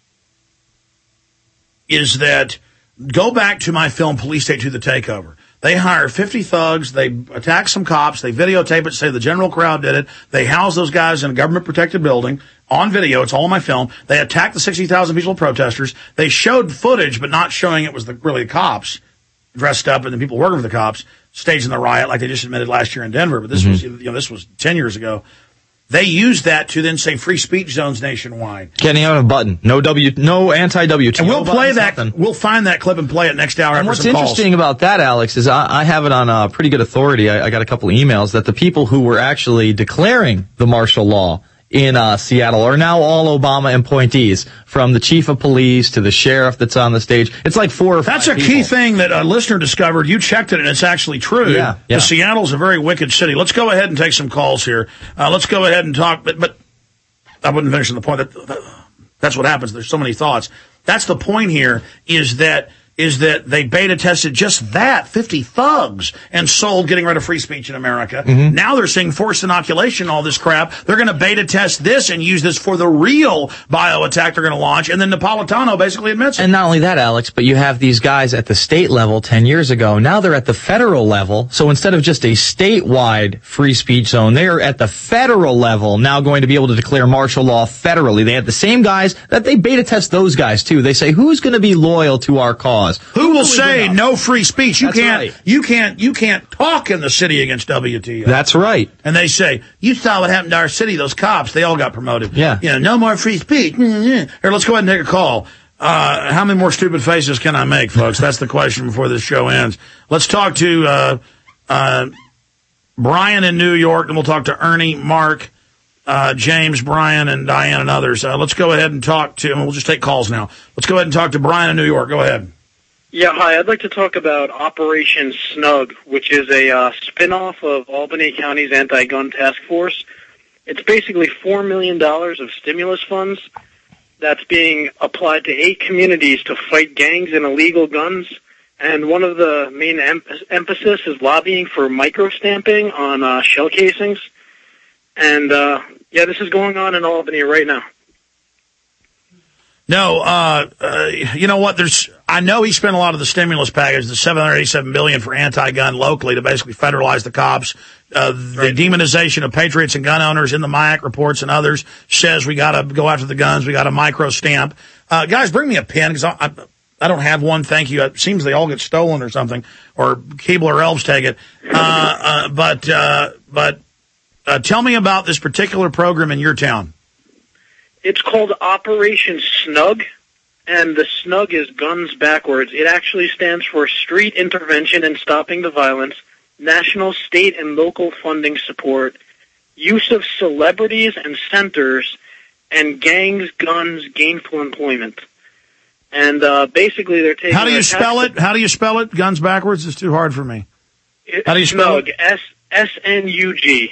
go back to my film, Police State to the Takeover. They hire 50 thugs. They attack some cops. They videotape it, say the general crowd did it. They house those guys in a government-protected building on video. It's all in my film. They attacked the 60,000 peaceful protesters. They showed footage, but not showing it was really the cops dressed up and the people working for the cops staging the riot like they just admitted last year in Denver. But this was, this was 10 years ago. They used that to then say free speech zones nationwide. Can't even have a button. No anti-WTO. And we'll play that. Something. We'll find that clip and play it next hour. And what's interesting about that, Alex, is I have it on pretty good authority. I got a couple of emails that the people who were actually declaring the martial law in Seattle are now all Obama appointees, from the chief of police to the sheriff that's on the stage. It's like 4 or 5 That's a key thing that a listener discovered. You checked it, and it's actually true. Yeah. Seattle's a very wicked city. Let's go ahead and take some calls here. Let's go ahead and talk. But I wouldn't finish on the point. That's what happens. There's so many thoughts. That's the point here, is that they beta tested just that, 50 thugs, and sold getting rid of free speech in America. Mm-hmm. Now they're seeing forced inoculation, all this crap. They're going to beta test this and use this for the real bio attack they're going to launch. And then Napolitano basically admits it. And not only that, Alex, but you have these guys at the state level 10 years ago. Now they're at the federal level. So instead of just a statewide free speech zone, they are at the federal level now going to be able to declare martial law federally. They have the same guys that they beta test those guys too. They say, who's going to be loyal to our cause? Who will say no free speech? You can't talk in the city against WTO. That's right. And they say, you saw what happened to our city, those cops, they all got promoted. Yeah. No more free speech. Here, let's go ahead and take a call. How many more stupid faces can I make, folks? That's the question before this show ends. Let's talk to Brian in New York, and we'll talk to Ernie, Mark, James, Brian, and Diane, and others. Let's go ahead and talk to, and we'll just take calls now. Let's go ahead and talk to Brian in New York. Go ahead. Yeah, hi. I'd like to talk about Operation Snug, which is a spin-off of Albany County's anti-gun task force. It's basically $4 million of stimulus funds that's being applied to 8 communities to fight gangs and illegal guns. And one of the main emphasis is lobbying for micro-stamping on shell casings. And, this is going on in Albany right now. No, you know what? I know he spent a lot of the stimulus package, the $787 billion for anti-gun locally to basically federalize the cops. The demonization of patriots and gun owners in the MIAC reports and others says we got to go after the guns. We got to micro stamp. Guys, bring me a pen because I don't have one. Thank you. It seems they all get stolen or something, or Keebler or Elves take it. But tell me about this particular program in your town. It's called Operation Snug, and the SNUG is guns backwards. It actually stands for Street Intervention and Stopping the Violence, National, State, and Local Funding Support, Use of Celebrities and Centers, and Gangs, Guns, Gainful Employment. And basically they're taking... How do you spell it? How do you spell it? Guns backwards? It's too hard for me. How do you spell it? S-N-U-G.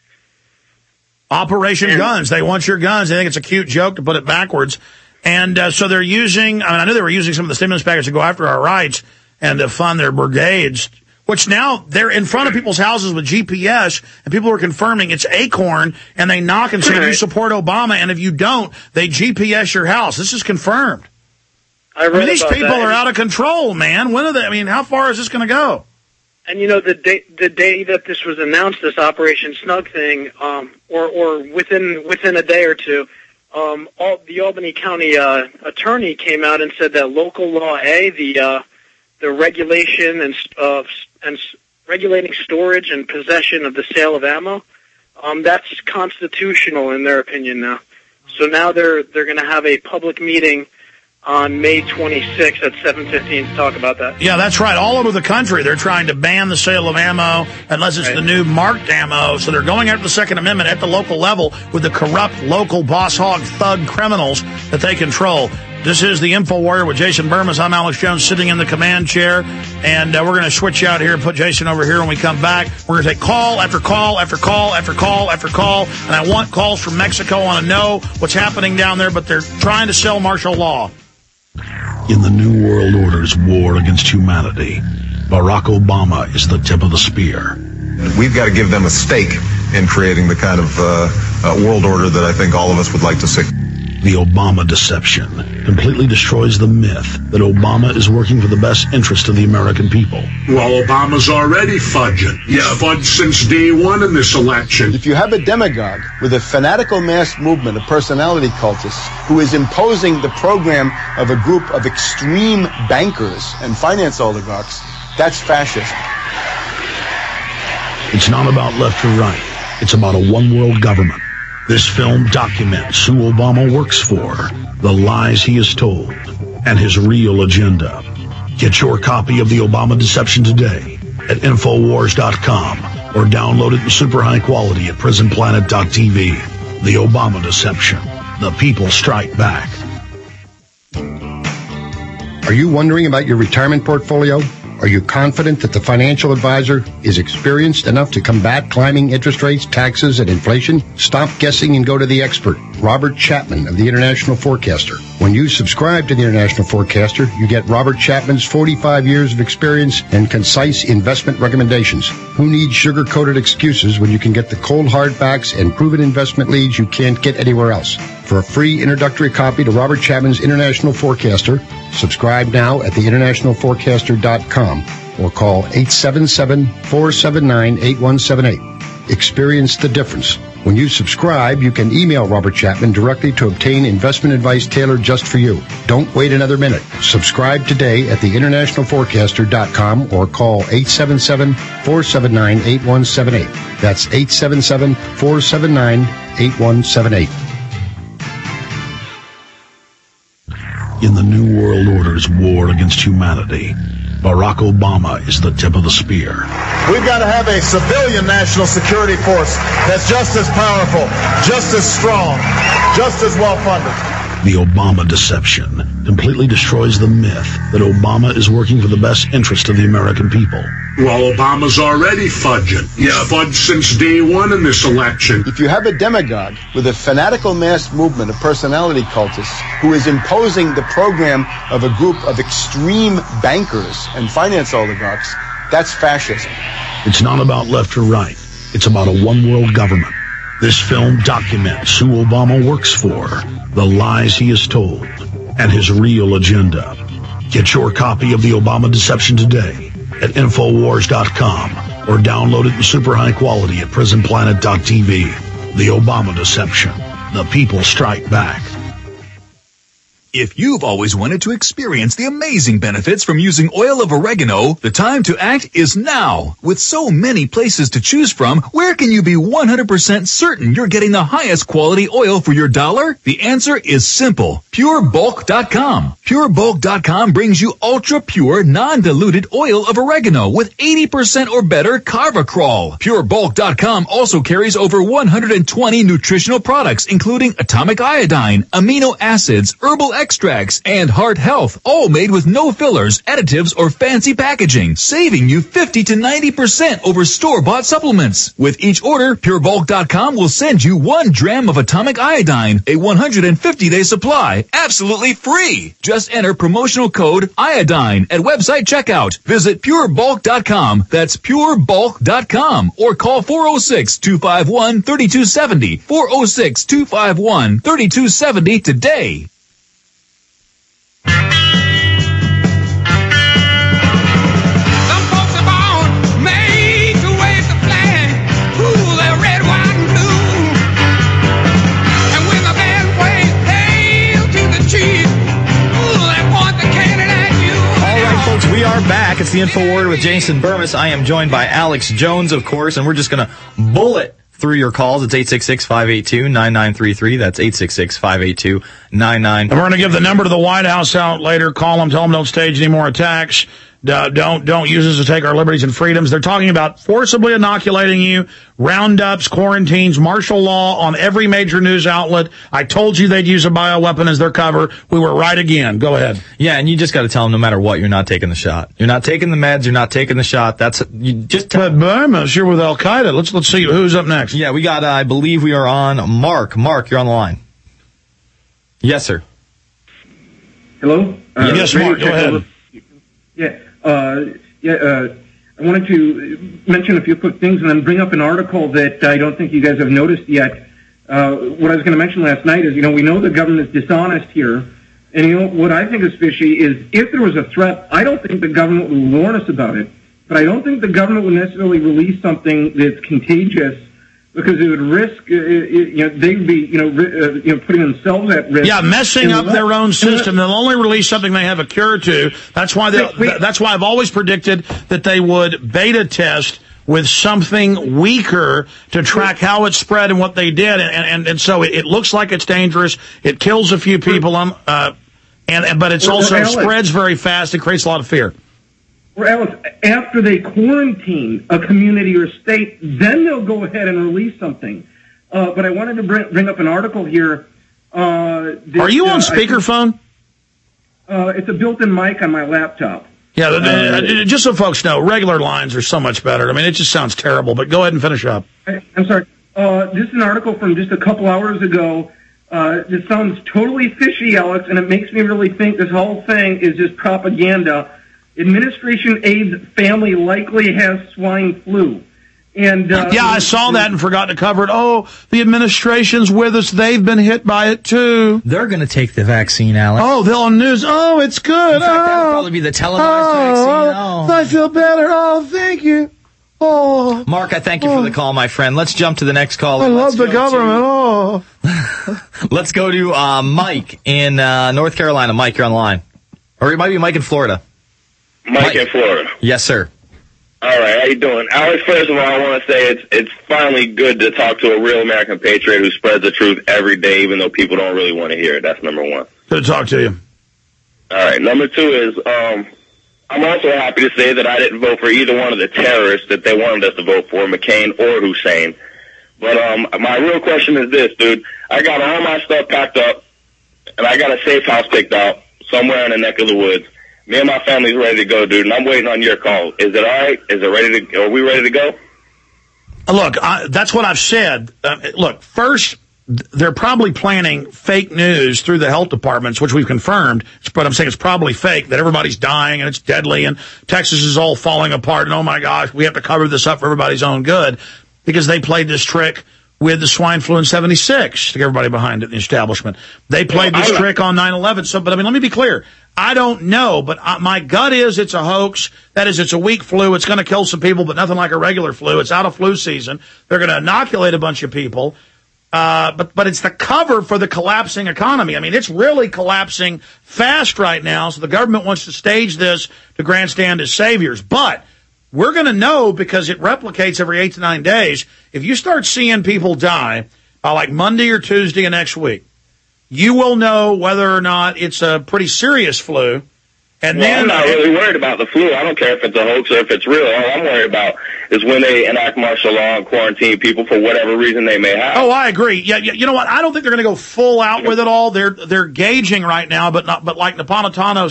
Operation Guns. They want your guns. They think it's a cute joke to put it backwards. And so they're using, I knew they were using some of the stimulus package to go after our rights and to fund their brigades, which now they're in front of people's houses with GPS, and people are confirming it's Acorn, and they knock and say, do you support Obama? And if you don't, they GPS your house. This is confirmed. These people are out of control, man. When are they? How far is this going to go? And the day that this was announced, this Operation Snug thing, or within a day or two, the Albany County attorney came out and said that Local Law A, the regulation and regulating storage and possession of the sale of ammo, that's constitutional in their opinion now. So now they're going to have a public meeting on May 26th at 7:15 to talk about that. Yeah, that's right. All over the country, they're trying to ban the sale of ammo unless it's the new marked ammo. So they're going after the Second Amendment at the local level with the corrupt local boss hog thug criminals that they control. This is the Info Warrior with Jason Burmis. I'm Alex Jones sitting in the command chair, and we're going to switch out here and put Jason over here when we come back. We're going to take call after call after call after call after call, and I want calls from Mexico. I want to know what's happening down there, but they're trying to sell martial law. In the New World Order's war against humanity, Barack Obama is the tip of the spear. We've got to give them a stake in creating the kind of world order that I think all of us would like to see. The Obama deception completely destroys the myth that Obama is working for the best interest of the American people. Well, Obama's already fudging. He's fudged since day one in this election. If you have a demagogue with a fanatical mass movement of personality cultists who is imposing the program of a group of extreme bankers and finance oligarchs, that's fascism. It's not about left or right. It's about a one-world government. This film documents who Obama works for, the lies he has told, and his real agenda. Get your copy of The Obama Deception today at Infowars.com or download it in super high quality at PrisonPlanet.tv. The Obama Deception. The people strike back. Are you wondering about your retirement portfolio? Are you confident that the financial advisor is experienced enough to combat climbing interest rates, taxes, and inflation? Stop guessing and go to the expert, Robert Chapman of the International Forecaster. When you subscribe to the International Forecaster, you get Robert Chapman's 45 years of experience and concise investment recommendations. Who needs sugar-coated excuses when you can get the cold hard facts and proven investment leads you can't get anywhere else? For a free introductory copy to Robert Chapman's International Forecaster, subscribe now at theInternationalForecaster.com or call 877-479-8178. Experience the difference. When you subscribe, you can email Robert Chapman directly to obtain investment advice tailored just for you. Don't wait another minute. Subscribe today at theInternationalForecaster.com or call 877-479-8178. That's 877-479-8178. In the New World Order's war against humanity, Barack Obama is the tip of the spear. We've got to have a civilian national security force that's just as powerful, just as strong, just as well funded. The Obama deception completely destroys the myth that Obama is working for the best interest of the American people. Well, Obama's already fudging. He's fudged since day one in this election. If you have a demagogue with a fanatical mass movement of personality cultists who is imposing the program of a group of extreme bankers and finance oligarchs, that's fascism. It's not about left or right. It's about a one-world government. This film documents who Obama works for, the lies he has told, and his real agenda. Get your copy of The Obama Deception today at Infowars.com or download it in super high quality at PrisonPlanet.tv. The Obama Deception. The people strike back. If you've always wanted to experience the amazing benefits from using oil of oregano, the time to act is now. With so many places to choose from, where can you be 100% certain you're getting the highest quality oil for your dollar? The answer is simple. PureBulk.com. PureBulk.com brings you ultra-pure, non-diluted oil of oregano with 80% or better Carvacrol. PureBulk.com also carries over 120 nutritional products, including atomic iodine, amino acids, herbal extracts, and heart health, all made with no fillers, additives, or fancy packaging, saving you 50 to 90% over store-bought supplements. With each order, PureBulk.com will send you 1 dram of atomic iodine, a 150-day supply, absolutely free. Just enter promotional code iodine at website checkout. Visit PureBulk.com, that's PureBulk.com, or call 406-251-3270, 406-251-3270 today. We are back. It's the InfoWord with Jason Burmis. I am joined by Alex Jones, of course, and we're just going to bullet through your calls. It's 866-582-9933. That's 866-582-9933. And we're going to give the number to the White House out later. Call them, tell them don't stage any more attacks. Don't use us to take our liberties and freedoms. They're talking about forcibly inoculating you, roundups, quarantines, martial law on every major news outlet. I told you they'd use a bioweapon as their cover. We were right again. Go ahead. Yeah, and you just got to tell them no matter what, you're not taking the shot. You're not taking the meds. You're not taking the shot. That's you just. But Burma, you're with Al Qaeda. Let's see who's up next. Yeah, we got. I believe we are on Mark. Mark, you're on the line. Yes, sir. Hello. Yes, Mark. Go ahead. Yeah. I wanted to mention a few quick things and then bring up an article that I don't think you guys have noticed yet. What I was going to mention last night is, we know the government is dishonest here. And, what I think is fishy is if there was a threat, I don't think the government would warn us about it. But I don't think the government would necessarily release something that's contagious because it would risk, they'd be, putting themselves at risk. Yeah, messing up their own system. They'll only release something they have a cure to. That's why that's why I've always predicted that they would beta test with something weaker to track how it spread and what they did. And so it looks like it's dangerous. It kills a few people, but it's also spreads very fast. It creates a lot of fear. Or Alex, after they quarantine a community or state, then they'll go ahead and release something. But I wanted to bring up an article here. Are you on speakerphone? It's a built-in mic on my laptop. Yeah, just so folks know, regular lines are so much better. I mean, it just sounds terrible, but go ahead and finish up. I'm sorry. This is an article from just a couple hours ago. This sounds totally fishy, Alex, and it makes me really think this whole thing is just propaganda. Administration aides family likely has swine flu. And I saw that and forgot to cover it. Oh, the administration's with us. They've been hit by it, too. They're going to take the vaccine, Alex. Oh, they'll on news. Oh, it's good. In fact, that would probably be the televised vaccine. Oh, I feel better. Oh, thank you. Oh. Mark, I thank you for the call, my friend. Let's jump to the next call. I love the government. Let's go to Mike in North Carolina. Mike, you're on the line. Or it might be Mike in Florida. Mike in Florida. Yes, sir. All right, how you doing? Alex, first of all, I want to say it's finally good to talk to a real American patriot who spreads the truth every day, even though people don't really want to hear it. That's number one. Good to talk to you. All right, number two is I'm also happy to say that I didn't vote for either one of the terrorists that they wanted us to vote for, McCain or Hussein. But my real question is this, dude. I got all my stuff packed up, and I got a safe house picked out somewhere in the neck of the woods. Me and my family's ready to go, dude, and I'm waiting on your call. Is it all right? Are we ready to go? Look, that's what I've said. Look, first, they're probably planning fake news through the health departments, which we've confirmed, but I'm saying it's probably fake, that everybody's dying and it's deadly and Texas is all falling apart and oh my gosh, we have to cover this up for everybody's own good, because they played this trick with the swine flu in 76 to get everybody behind it in the establishment. They played this trick on 9/11. So, but I mean, let me be clear. I don't know, but my gut is it's a hoax. That is, it's a weak flu. It's going to kill some people, but nothing like a regular flu. It's out of flu season. They're going to inoculate a bunch of people. But it's the cover for the collapsing economy. I mean, it's really collapsing fast right now. So the government wants to stage this to grandstand as saviors. But we're going to know, because it replicates every 8 to 9 days. If you start seeing people die by like Monday or Tuesday of next week, you will know whether or not it's a pretty serious flu. And then I'm not really worried about the flu. I don't care if it's a hoax or if it's real. All I'm worried about is when they enact martial law and quarantine people for whatever reason they may have. Oh, I agree. Yeah, you know what? I don't think they're going to go full out with it all. They're gauging right now, but like Napolitano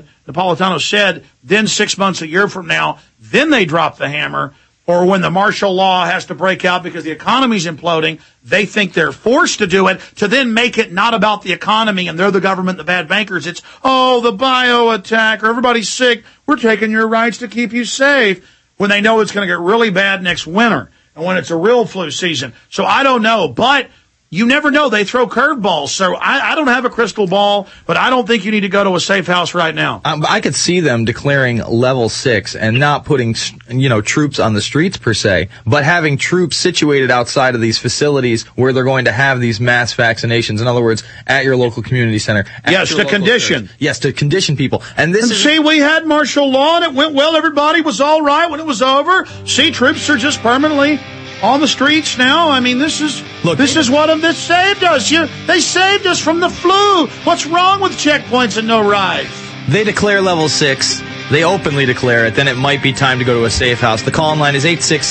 said, then 6 months, a year from now, then they drop the hammer. Or when the martial law has to break out because the economy's imploding, they think they're forced to do it to then make it not about the economy and they're the government, the bad bankers. It's, the bio attack or everybody's sick. We're taking your rights to keep you safe, when they know it's going to get really bad next winter and when it's a real flu season. So I don't know, but you never know. They throw curveballs. So I don't have a crystal ball, but I don't think you need to go to a safe house right now. I could see them declaring level 6 and not putting, troops on the streets per se, but having troops situated outside of these facilities where they're going to have these mass vaccinations. In other words, at your local community center. Yes, to condition. Yes, to condition people. And see, we had martial law and it went well. Everybody was all right when it was over. See, troops are just permanently on the streets now. I mean, this is what this saved us. They saved us from the flu. What's wrong with checkpoints and no rides? They declare level 6. They openly declare it. Then it might be time to go to a safe house. The call-in line is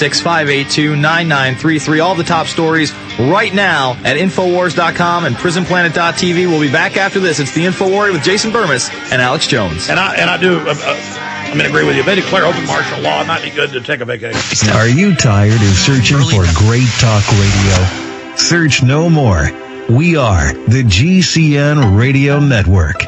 866-582-9933. All the top stories right now at Infowars.com and PrisonPlanet.tv. We'll be back after this. It's the InfoWar with Jason Burmis and Alex Jones. And I do. I'm going to agree with you. If they declare open martial law, it might be good to take a vacation. Are you tired of searching for great talk radio? Search no more. We are the GCN Radio Network.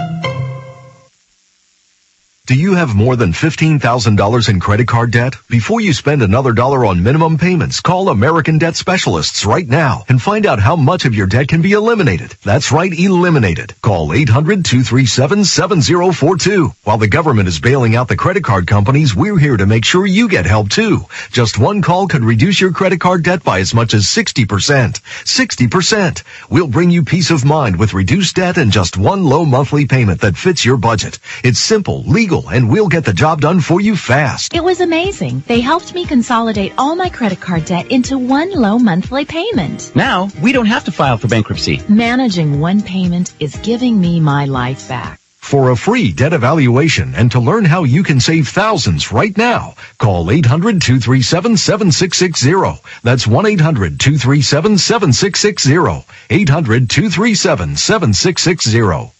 Do you have more than $15,000 in credit card debt? Before you spend another dollar on minimum payments, call American Debt Specialists right now and find out how much of your debt can be eliminated. That's right, eliminated. Call 800-237-7042. While the government is bailing out the credit card companies, we're here to make sure you get help too. Just one call could reduce your credit card debt by as much as 60%. 60%. We'll bring you peace of mind with reduced debt and just one low monthly payment that fits your budget. It's simple, legal, and we'll get the job done for you fast. It was amazing. They helped me consolidate all my credit card debt into one low monthly payment. Now, we don't have to file for bankruptcy. Managing one payment is giving me my life back. For a free debt evaluation and to learn how you can save thousands right now, call 800-237-7660. That's 1-800-237-7660. 800-237-7660.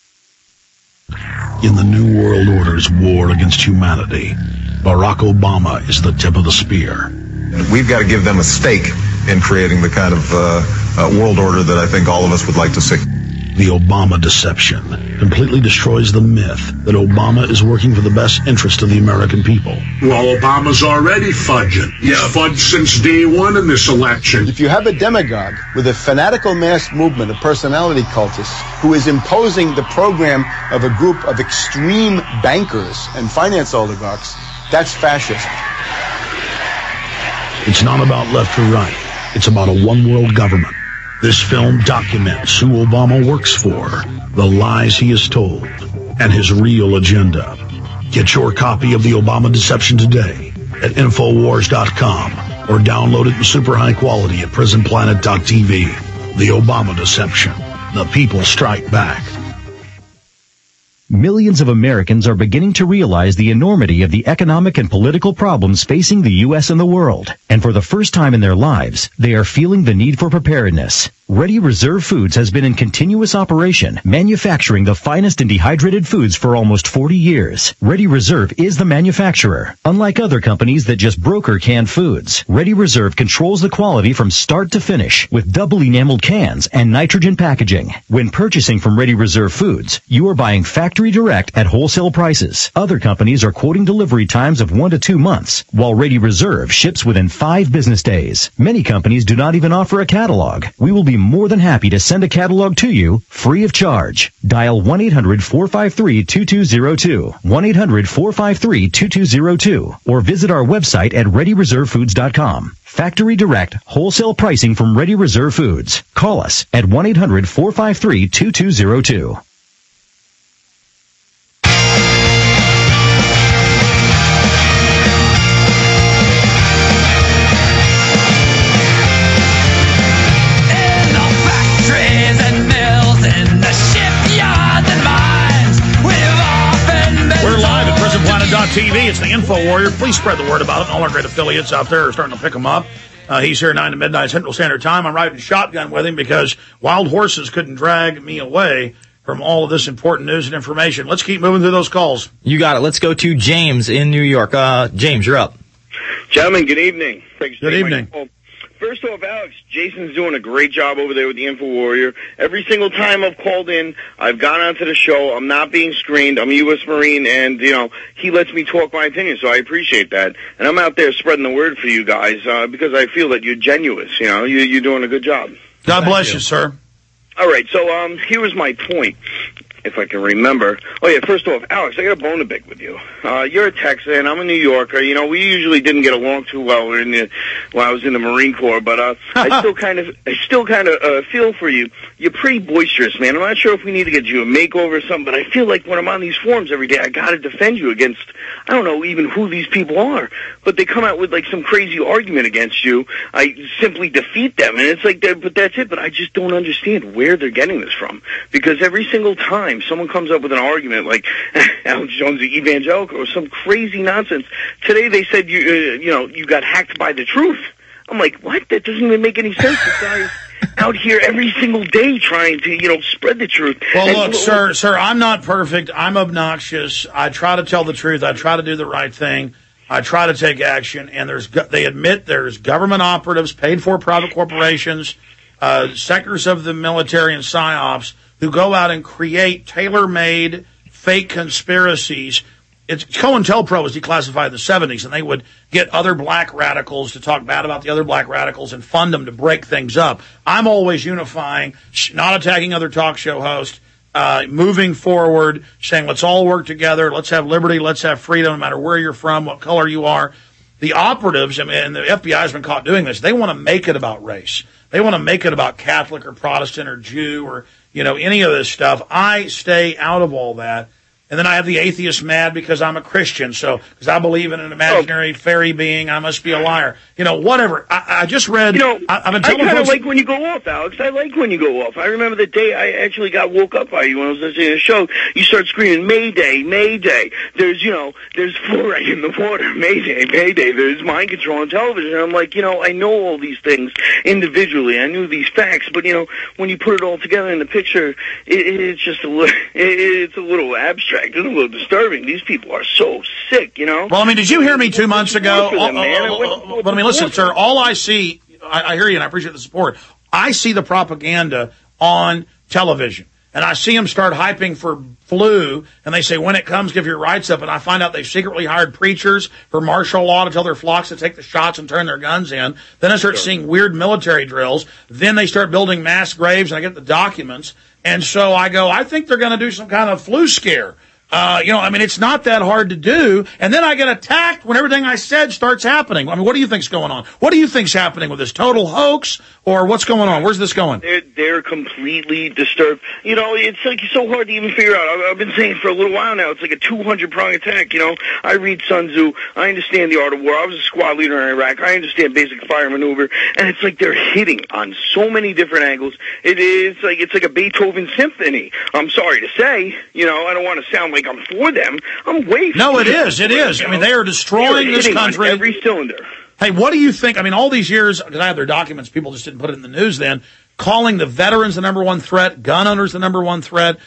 In the New World Order's war against humanity, Barack Obama is the tip of the spear. We've got to give them a stake in creating the kind of world order that I think all of us would like to see. The Obama deception completely destroys the myth that Obama is working for the best interest of the American people. Well, Obama's already fudging. He's fudged since day one in this election. If you have a demagogue with a fanatical mass movement of personality cultists who is imposing the program of a group of extreme bankers and finance oligarchs, that's fascism. It's not about left or right. It's about a one-world government. This film documents who Obama works for, the lies he has told, and his real agenda. Get your copy of The Obama Deception today at Infowars.com or download it in super high quality at PrisonPlanet.tv. The Obama Deception. The people strike back. Millions of Americans are beginning to realize the enormity of the economic and political problems facing the U.S. and the world. And for the first time in their lives, they are feeling the need for preparedness. Ready Reserve Foods has been in continuous operation, manufacturing the finest in dehydrated foods for almost 40 years. Ready Reserve is the manufacturer. Unlike other companies that just broker canned foods, Ready Reserve controls the quality from start to finish with double enameled cans and nitrogen packaging. When purchasing from Ready Reserve Foods, you are buying factory direct at wholesale prices. Other companies are quoting delivery times of 1 to 2 months, while Ready Reserve ships within 5 business days. Many companies do not even offer a catalog. We will be more than happy to send a catalog to you free of charge. Dial 1-800-453-2202, 1-800-453-2202, or visit our website at ReadyReserveFoods.com. Factory direct, wholesale pricing from Ready Reserve Foods. Call us at 1-800-453-2202. TV. It's the Info Warrior. Please spread the word about it. All our great affiliates out there are starting to pick them up. He's here 9 to midnight Central Standard Time. I'm riding shotgun with him because wild horses couldn't drag me away from all of this important news and information. Let's keep moving through those calls. You got it. Let's go to James in New York. James, you're up. Gentlemen, good evening. Good evening. First off, Alex, Jason's doing a great job over there with the Info Warrior. Every single time I've called in, I've gone onto the show. I'm not being screened. I'm a U.S. Marine, and, he lets me talk my opinion, so I appreciate that. And I'm out there spreading the word for you guys because I feel that you're genuine. You're doing a good job. God bless you, sir. All right, so here was my point, if I can remember. Oh, yeah, first off, Alex, I got a bone to pick with you. You're a Texan. I'm a New Yorker. We usually didn't get along too well when I was in the Marine Corps, but I still kind of feel for you. You're pretty boisterous, man. I'm not sure if we need to get you a makeover or something, but I feel like when I'm on these forums every day, I got to defend you against, I don't know even who these people are, but they come out with like some crazy argument against you. I simply defeat them, and it's like, but that's it. But I just don't understand where they're getting this from, because every single time someone comes up with an argument like Alex Jones, the evangelical, or some crazy nonsense. Today they said you got hacked by the truth. I'm like, what? That doesn't even make any sense. This guy's out here every single day trying to, spread the truth. Well, look, sir, I'm not perfect. I'm obnoxious. I try to tell the truth. I try to do the right thing. I try to take action. And they admit there's government operatives, paid for private corporations, sectors of the military and psyops who go out and create tailor-made fake conspiracies. COINTELPRO was declassified in the 70s, and they would get other black radicals to talk bad about the other black radicals and fund them to break things up. I'm always unifying, not attacking other talk show hosts, moving forward, saying let's all work together, let's have liberty, let's have freedom, no matter where you're from, what color you are. The operatives, and the FBI has been caught doing this, they want to make it about race. They want to make it about Catholic or Protestant or Jew or, any of this stuff. I stay out of all that. And then I have the atheist mad because I'm a Christian. So, because I believe in an imaginary fairy being, I must be a liar. Whatever. I just read. I've been telling I kind of folks, like when you go off, Alex. I like when you go off. I remember the day I actually got woke up by you when I was listening to the show. You start screaming, Mayday, Mayday. There's fluoride in the water. Mayday, Mayday. There's mind control on television. And I'm like, I know all these things individually. I knew these facts. But, when you put it all together in the picture, it's just it's a little abstract. It's a little disturbing. These people are so sick, Well, did you hear me 2 months ago? But listen, sir, all I see, I hear you and I appreciate the support. I see the propaganda on television. And I see them start hyping for flu, and they say, when it comes, give your rights up. And I find out they've secretly hired preachers for martial law to tell their flocks to take the shots and turn their guns in. Then I start seeing weird military drills. Then they start building mass graves, and I get the documents. And so I go, I think they're going to do some kind of flu scare. It's not that hard to do. And then I get attacked when everything I said starts happening. What do you think's going on? What do you think's happening with this? Total hoax? Or what's going on? Where's this going? They're completely disturbed. It's like so hard to even figure out. I've been saying for a little while now, it's like a 200-prong attack. I read Sun Tzu. I understand the art of war. I was a squad leader in Iraq. I understand basic fire maneuver. And it's like they're hitting on so many different angles. It's like a Beethoven symphony. I'm sorry to say, I don't want to sound like I'm for them. I'm way for No, it is. It is. They are destroying this country. On every cylinder. Hey, what do you think? All these years, because I have their documents, people just didn't put it in the news then. calling the veterans the number one threat, gun owners the number one threat.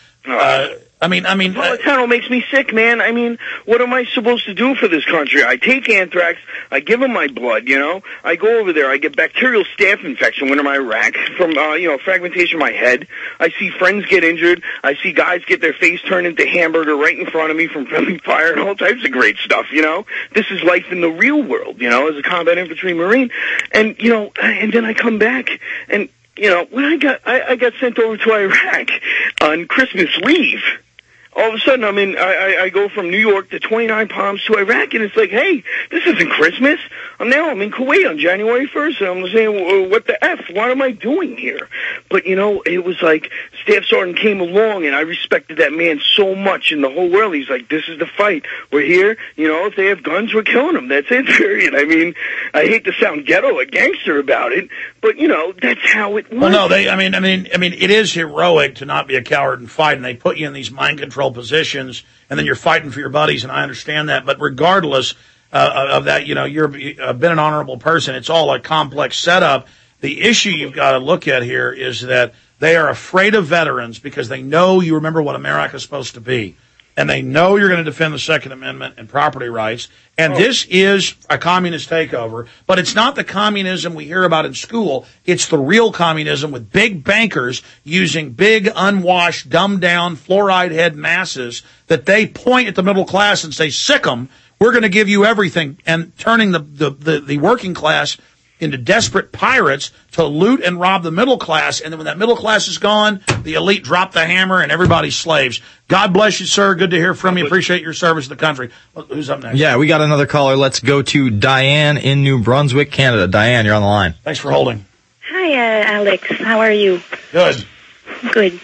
Napolitano makes me sick, man. I mean, what am I supposed to do for this country? I take anthrax, I give them my blood, you know. I go over there, I get bacterial staph infection when I'm in Iraq from, fragmentation of my head. I see friends get injured. I see guys get their face turned into hamburger right in front of me from friendly fire and all types of great stuff, you know. This is life in the real world, you know, as a combat infantry Marine. And, you know, and then I come back and, you know, when I got sent over to Iraq on Christmas Eve. All of a sudden, I go from New York to 29 Palms to Iraq, and it's like, hey, this isn't Christmas. I'm in Kuwait on January 1st, and I'm saying, what the F? What am I doing here? But, you know, it was like Staff Sergeant came along, and I respected that man so much in the whole world. He's like, this is the fight. We're here. You know, if they have guns, we're killing them. That's it, period. I mean, I hate to sound ghetto, a gangster about it, but, you know, that's how it was. Well, no, it is heroic to not be a coward and fight, and they put you in these mind control positions, and then you're fighting for your buddies, and I understand that. But regardless of that, you know, you've been an honorable person. It's all a complex setup. The issue you've got to look at here is that they are afraid of veterans because they know you remember what America is supposed to be. And they know you're going to defend the Second Amendment and property rights. And this is a communist takeover, but it's not the communism we hear about in school. It's the real communism with big bankers using big, unwashed, dumbed-down, fluoride head masses that they point at the middle class and say, sick 'em, we're going to give you everything, and turning the working class into desperate pirates to loot and rob the middle class. And then when that middle class is gone, the elite drop the hammer and everybody's slaves. God bless you, sir. Good to hear from you. Appreciate your service to the country. Who's up next? Yeah, we got another caller. Let's go to Diane in New Brunswick, Canada. Diane, you're on the line. Thanks for holding. Hi, Alex. How are you? Good. Good.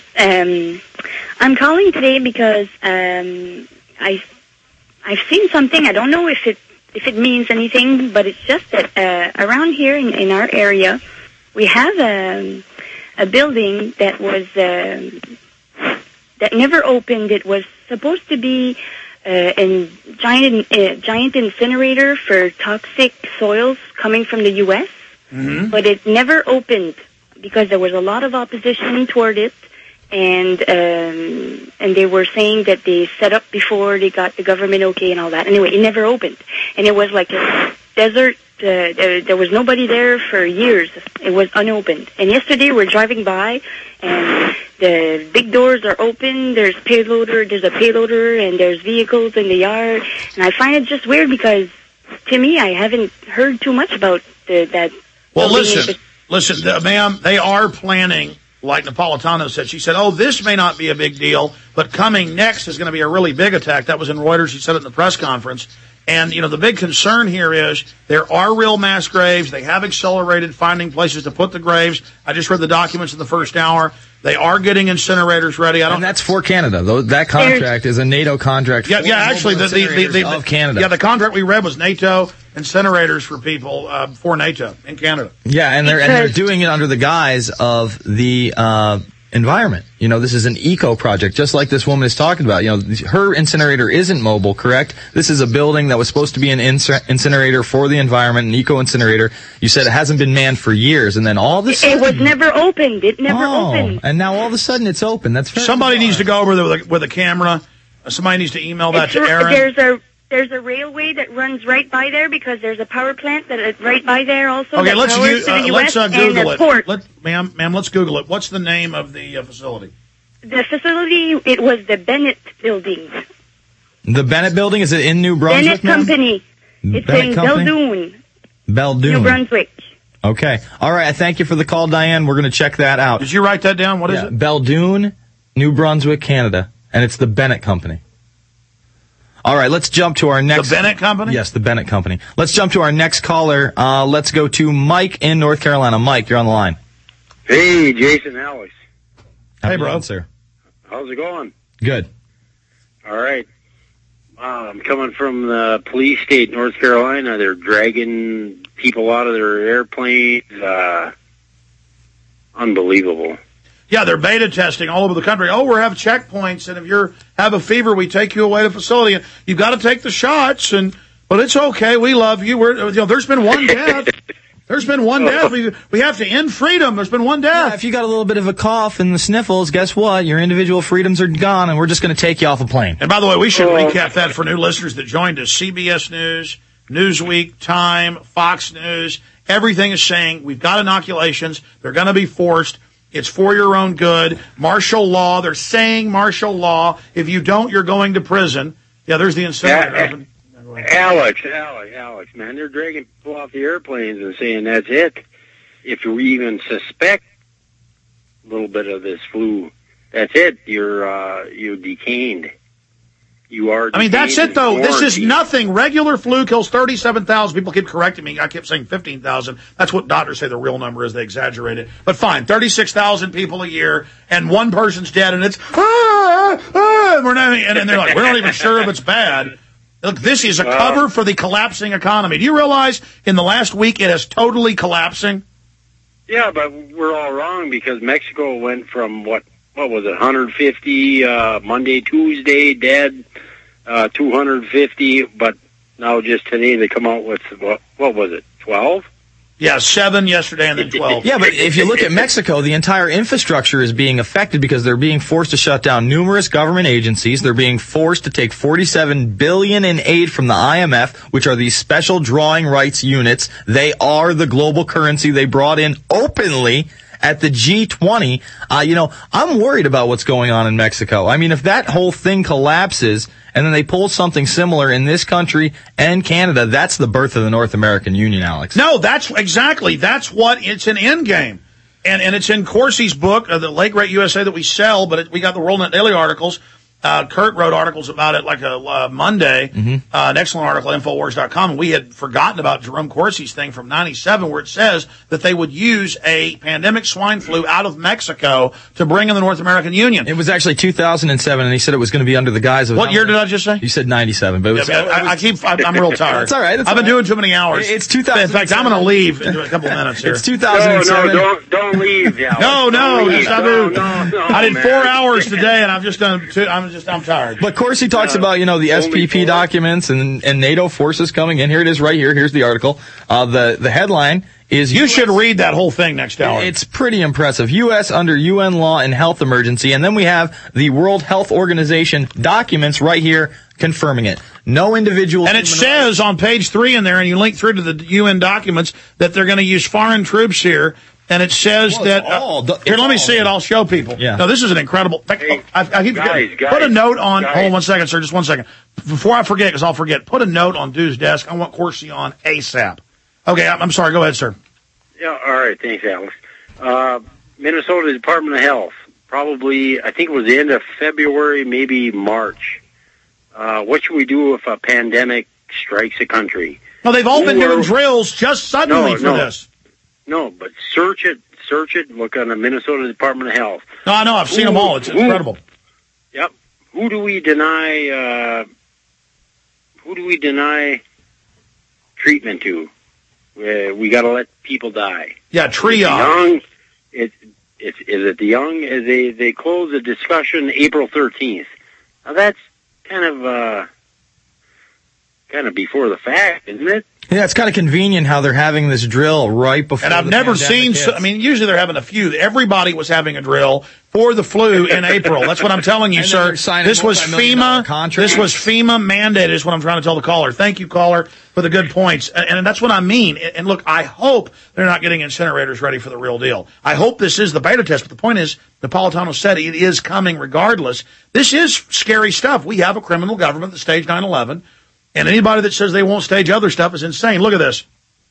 I'm calling today because I've seen something. I don't know if it means anything, but it's just that around here in our area, we have a building that was that never opened. It was supposed to be a giant incinerator for toxic soils coming from the U.S., but it never opened because there was a lot of opposition toward it. And they were saying that they set up before they got the government okay and all that. Anyway, it never opened. And it was like a desert. There was nobody there for years. It was unopened. And yesterday we're driving by and the big doors are open. There's a payloader and there's vehicles in the yard. And I find it just weird because to me, I haven't heard too much about that. Well, listen, ma'am, they are planning. Like Napolitano said, she said, this may not be a big deal, but coming next is going to be a really big attack. That was in Reuters. She said it in the press conference. And, you know, the big concern here is there are real mass graves. They have accelerated finding places to put the graves. I just read the documents in the first hour. They are getting incinerators ready. And that's for Canada, though. That contract is a NATO contract. Yeah, actually, of Canada. Yeah, the contract we read was NATO incinerators for people for NATO in Canada. Yeah, and they're doing it under the guise of the environment. You know, this is an eco project, just like this woman is talking about. You know, her incinerator isn't mobile, correct? This is a building that was supposed to be an incinerator for the environment, an eco incinerator. You said it hasn't been manned for years, and then all of a sudden... It was never opened. It never opened. And now all of a sudden it's open. That's very Somebody needs to go over there with a camera. Somebody needs to email that to Aaron. There's a railway that runs right by there because there's a power plant that is right by there also. Okay, let's Google it. Ma'am, let's Google it. What's the name of the facility? The facility, it was the Bennett Building. The Bennett Building? Is it in New Brunswick, Bennett Company. It's in Beldoon. New Brunswick. Okay. All right, I thank you for the call, Diane. We're going to check that out. Did you write that down? What is it? Beldoon, New Brunswick, Canada. And it's the Bennett Company. All right, let's jump to our next... The Bennett Company? Yes, the Bennett Company. Let's jump to our next caller. Let's go to Mike in North Carolina. Mike, you're on the line. Hey, Jason, Alex. Hey, bro. Sir. How's it going? Good. All right. I'm coming from the police state, North Carolina. They're dragging people out of their airplanes. Unbelievable. Yeah, they're beta testing all over the country. We have checkpoints, and if you have a fever, we take you away to the facility. And you've got to take the shots, but it's okay. We love you. There's been one death. There's been one death. We have to end freedom. There's been one death. Yeah, if you got a little bit of a cough and the sniffles, guess what? Your individual freedoms are gone, and we're just going to take you off a plane. And by the way, we should recap that for new listeners that joined us. CBS News, Newsweek, Time, Fox News, everything is saying we've got inoculations. They're going to be forced. It's for your own good. Martial law. They're saying martial law. If you don't, you're going to prison. Yeah, there's the incinerator. Alex, man, they're dragging people off the airplanes and saying that's it. If you even suspect a little bit of this flu, that's it. You're detained. You are. I mean, that's it though. This is nothing. Regular flu kills 37,000. People keep correcting me. I kept saying 15,000. That's what doctors say the real number is. They exaggerate it. But fine, 36,000 people a year, and one person's dead, and it's we're not, and they're like, we're not even sure if it's bad. Look, this is a cover for the collapsing economy. Do you realize in the last week it is totally collapsing? Yeah, but we're all wrong because Mexico went from what was it, 150 Monday, Tuesday, dead, 250, but now just today they come out with, what was it, 12? Yeah, 7 yesterday and then 12. Yeah, but if you look at Mexico, the entire infrastructure is being affected because they're being forced to shut down numerous government agencies. They're being forced to take $47 billion in aid from the IMF, which are these special drawing rights units. They are the global currency they brought in openly at the G20. I'm worried about what's going on in Mexico. I mean, if that whole thing collapses and then they pull something similar in this country and Canada, that's the birth of the North American Union, Alex. No, that's what it's an end game. And it's in Corsi's book, The Late Great USA, that we sell, but we got the WorldNet Daily articles. Kurt wrote articles about it like a Monday, an excellent article at Infowars.com. And we had forgotten about Jerome Corsi's thing from 97 where it says that they would use a pandemic swine flu out of Mexico to bring in the North American Union. It was actually 2007, and he said it was going to be under the guise of... What year did I just say? You said 97, but it was... I'm real tired. It's all right. I've been doing too many hours. It's 2007. In fact, I'm going to leave in a couple of minutes here. It's 2007. No, don't leave, Alex. I did 4 hours today, and I've just done two. I'm tired. But Corsi talks about, the SPP documents and NATO forces coming in. Here it is right here. Here's the article. The headline is... You should read that whole thing next hour. It's pretty impressive. U.S. under UN law and health emergency. And then we have the World Health Organization documents right here confirming it. No individual... And it says on page 3 in there, and you link through to the UN documents, that they're going to use foreign troops here. And it says here, let me see it. I'll show people. Yeah. No, this is an incredible... I keep forgetting. Put a note on... Hold on one second, sir. Just 1 second. Before I forget, because I'll forget, put a note on Dude's desk. I want Corsi on ASAP. Okay, I'm sorry. Go ahead, sir. Yeah, all right. Thanks, Alex. Minnesota Department of Health, probably, I think it was the end of February, maybe March. What should we do if a pandemic strikes a country? Well, they've all been doing drills just suddenly for this. No, but search it, look on the Minnesota Department of Health. No, I know, I've seen them all. It's incredible. Yep. Who do we deny treatment to? We got to let people die. Yeah, triage. Is it the young? They close the discussion April 13th. Now that's kind of before the fact, isn't it? Yeah, it's kind of convenient how they're having this drill right before. And I've never seen. Usually they're having a few. Everybody was having a drill for the flu in April. That's what I'm telling you, sir. This was FEMA. This was FEMA mandated. Is what I'm trying to tell the caller. Thank you, caller, for the good points. And that's what I mean. And look, I hope they're not getting incinerators ready for the real deal. I hope this is the beta test. But the point is, Napolitano said it is coming regardless. This is scary stuff. We have a criminal government that staged 9/11. And anybody that says they won't stage other stuff is insane. Look at this.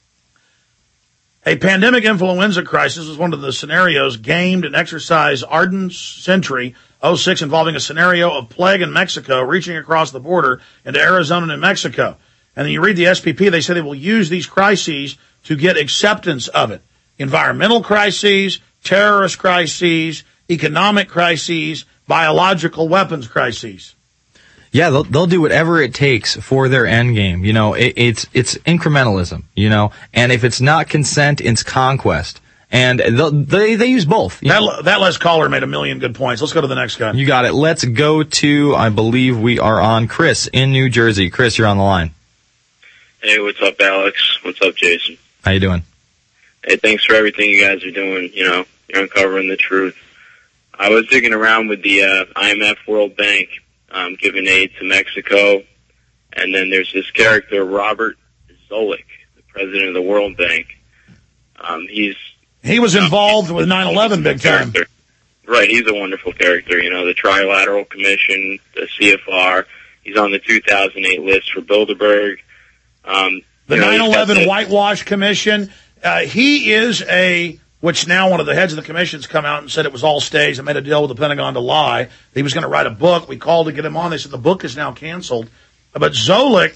A pandemic influenza crisis was one of the scenarios gamed and exercised Ardent Sentry 06 involving a scenario of plague in Mexico reaching across the border into Arizona and New Mexico. And then you read the SPP, they say they will use these crises to get acceptance of it. Environmental crises, terrorist crises, economic crises, biological weapons crises. Yeah, they'll do whatever it takes for their end game. It's incrementalism, and if it's not consent, it's conquest. And they use both. That last caller made a million good points. Let's go to the next guy. You got it. Let's go to, I believe we are on Chris in New Jersey. Chris, you're on the line. Hey, what's up, Alex? What's up, Jason? How you doing? Hey, thanks for everything you guys are doing. You know, you're uncovering the truth. I was digging around with the IMF World Bank giving aid to Mexico, and then there's this character, Robert Zoellick, the president of the World Bank. He was involved with 9/11 big time. Right, he's a wonderful character. You know, the Trilateral Commission, the CFR. He's on the 2008 list for Bilderberg. The 9/11 Whitewash Commission. He is which now one of the heads of the commission's come out and said it was all staged and made a deal with the Pentagon to lie. He was going to write a book. We called to get him on. They said the book is now canceled. But Zoellick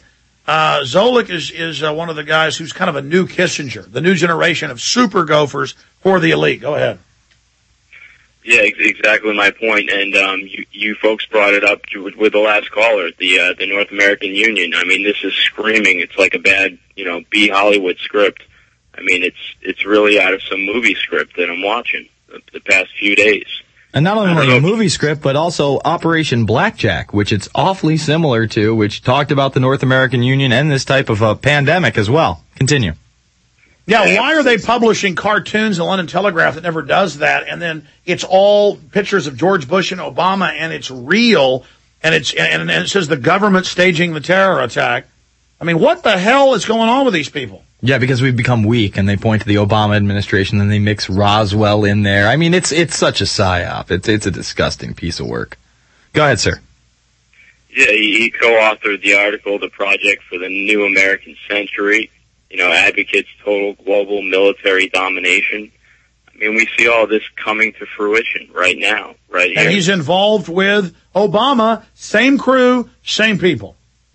is one of the guys who's kind of a new Kissinger, the new generation of super gophers for the elite. Go ahead. Yeah, exactly my point. And you folks brought it up with the last caller, the North American Union. I mean, this is screaming. It's like a bad, B Hollywood script. I mean, it's really out of some movie script that I'm watching the past few days. And not only a movie script, but also Operation Blackjack, which it's awfully similar to, which talked about the North American Union and this type of a pandemic as well. Continue. Yeah, why are they publishing cartoons in the London Telegraph that never does that? And then it's all pictures of George Bush and Obama, and it's real, and it says the government staging the terror attack. I mean, what the hell is going on with these people? Yeah, because we've become weak, and they point to the Obama administration, and they mix Roswell in there. I mean, it's such a psyop. It's a disgusting piece of work. Go ahead, sir. Yeah, he co-authored the article, The Project for the New American Century, advocates total global military domination. I mean, we see all this coming to fruition right now, right here. And he's involved with Obama, same crew, same people.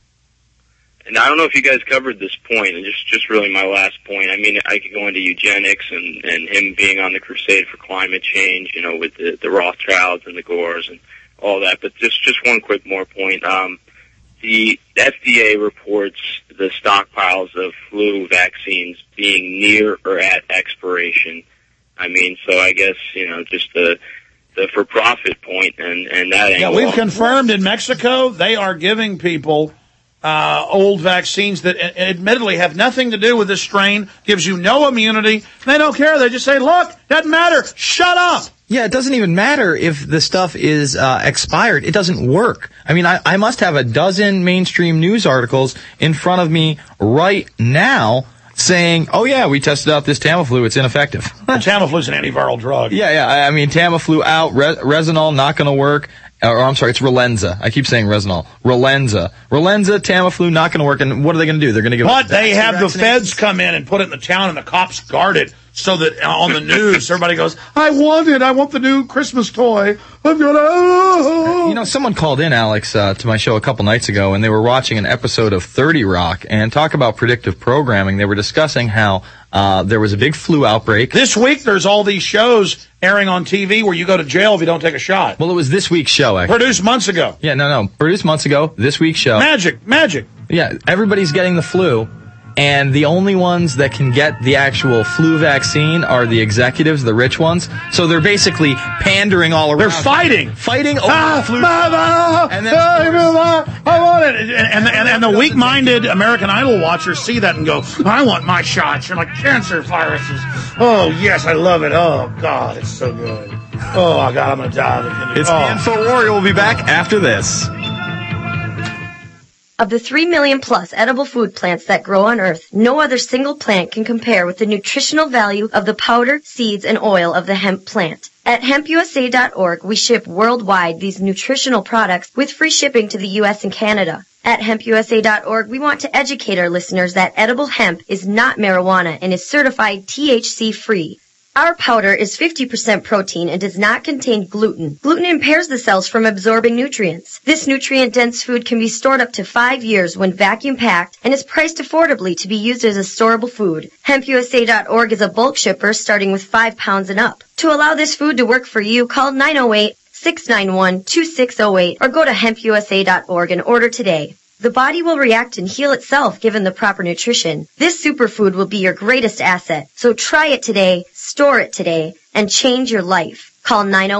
And I don't know if you guys covered this point, and just really my last point. I mean, I could go into eugenics and him being on the crusade for climate change, with the Rothschilds and the Gores and all that. But just one quick more point. The FDA reports the stockpiles of flu vaccines being near or at expiration. I mean, so I guess, just the for-profit point and that angle. Yeah, we've confirmed in Mexico they are giving people old vaccines that admittedly have nothing to do with this strain, gives you no immunity. They don't care. They just say, look, doesn't matter. Shut up. Yeah, it doesn't even matter if the stuff is expired. It doesn't work. I mean, I must have a dozen mainstream news articles in front of me right now saying, oh, yeah, we tested out this Tamiflu. It's ineffective. Tamiflu is an antiviral drug. Yeah. I mean, Tamiflu out, Resinol not going to work. Or I'm sorry, it's Relenza. I keep saying Resinol. Relenza, Tamiflu, not going to work. And what are they going to do? They're going to give. But they have the feds come in and put it in the town, and the cops guard it so that on the news everybody goes, I want it. I want the new Christmas toy. I'm gonna. Someone called in, Alex, to my show a couple nights ago, and they were watching an episode of 30 Rock and talk about predictive programming. They were discussing how there was a big flu outbreak. This week, there's all these shows airing on TV where you go to jail if you don't take a shot. Well, it was this week's show, actually. Produced months ago. Yeah, no. Produced months ago. This week's show. Magic. Yeah, everybody's getting the flu, and the only ones that can get the actual flu vaccine are the executives, the rich ones. So they're basically pandering all around. They're fighting over the flu. And then, I want it. And the weak-minded American Idol watchers see that and go, I want my shots. You're like cancer viruses. Oh, yes, I love it. Oh, God, it's so good. Oh, God, I'm going to die. It's the InfoWarrior. We'll be back after this. Of the 3 million plus edible food plants that grow on Earth, no other single plant can compare with the nutritional value of the powder, seeds, and oil of the hemp plant. At hempusa.org, we ship worldwide these nutritional products with free shipping to the U.S. and Canada. At hempusa.org, we want to educate our listeners that edible hemp is not marijuana and is certified THC-free. Our powder is 50% protein and does not contain gluten. Gluten impairs the cells from absorbing nutrients. This nutrient-dense food can be stored up to 5 years when vacuum-packed and is priced affordably to be used as a storable food. HempUSA.org is a bulk shipper starting with 5 pounds and up. To allow this food to work for you, call 908-691-2608 or go to HempUSA.org and order today. The body will react and heal itself given the proper nutrition. This superfood will be your greatest asset. So try it today, store it today, and change your life. Call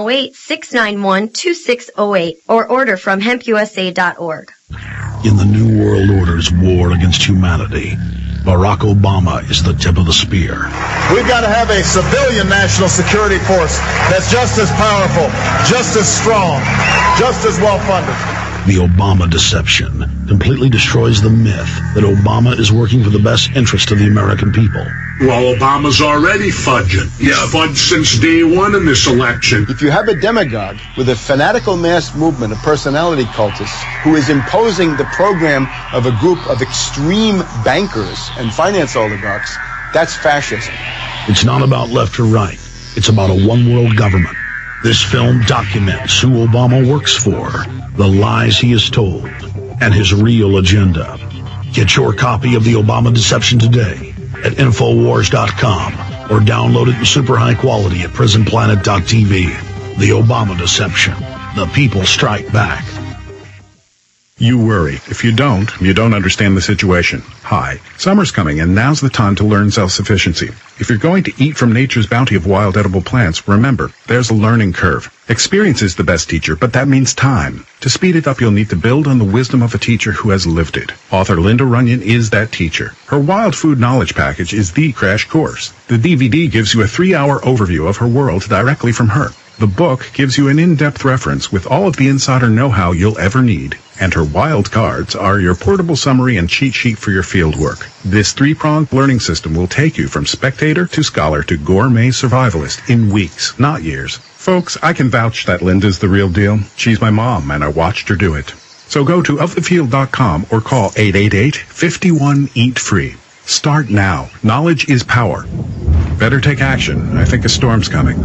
908-691-2608 or order from hempusa.org. In the New World Order's war against humanity, Barack Obama is the tip of the spear. We've got to have a civilian national security force that's just as powerful, just as strong, just as well-funded. The Obama deception completely destroys the myth that Obama is working for the best interest of the American people. Well, Obama's already fudging. He's fudged since day one in this election. If you have a demagogue with a fanatical mass movement of personality cultists who is imposing the program of a group of extreme bankers and finance oligarchs, that's fascism. It's not about left or right. It's about a one-world government. This film documents who Obama works for, the lies he has told, and his real agenda. Get your copy of The Obama Deception today at Infowars.com or download it in super high quality at PrisonPlanet.tv. The Obama Deception. The people strike back. You worry. If you don't understand the situation. Hi, summer's coming and now's the time to learn self-sufficiency. If you're going to eat from nature's bounty of wild edible plants, remember, there's a learning curve. Experience is the best teacher, but that means time. To speed it up, you'll need to build on the wisdom of a teacher who has lived it. Author Linda Runyon is that teacher. Her Wild Food Knowledge Package is the crash course. The DVD gives you a 3-hour overview of her world directly from her. The book gives you an in-depth reference with all of the insider know-how you'll ever need. And her wild cards are your portable summary and cheat sheet for your field work. This 3-pronged learning system will take you from spectator to scholar to gourmet survivalist in weeks, not years. Folks, I can vouch that Linda's the real deal. She's my mom, and I watched her do it. So go to ofthefield.com or call 888-51-EAT-FREE. Start now. Knowledge is power. Better take action. I think a storm's coming.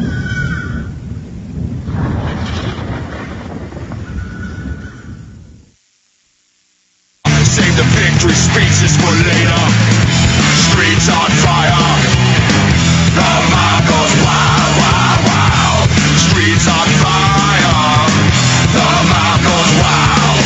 Save the victory speeches for later. Streets on fire. The mob goes wild, wild, wild. Streets on fire. The mob goes wild.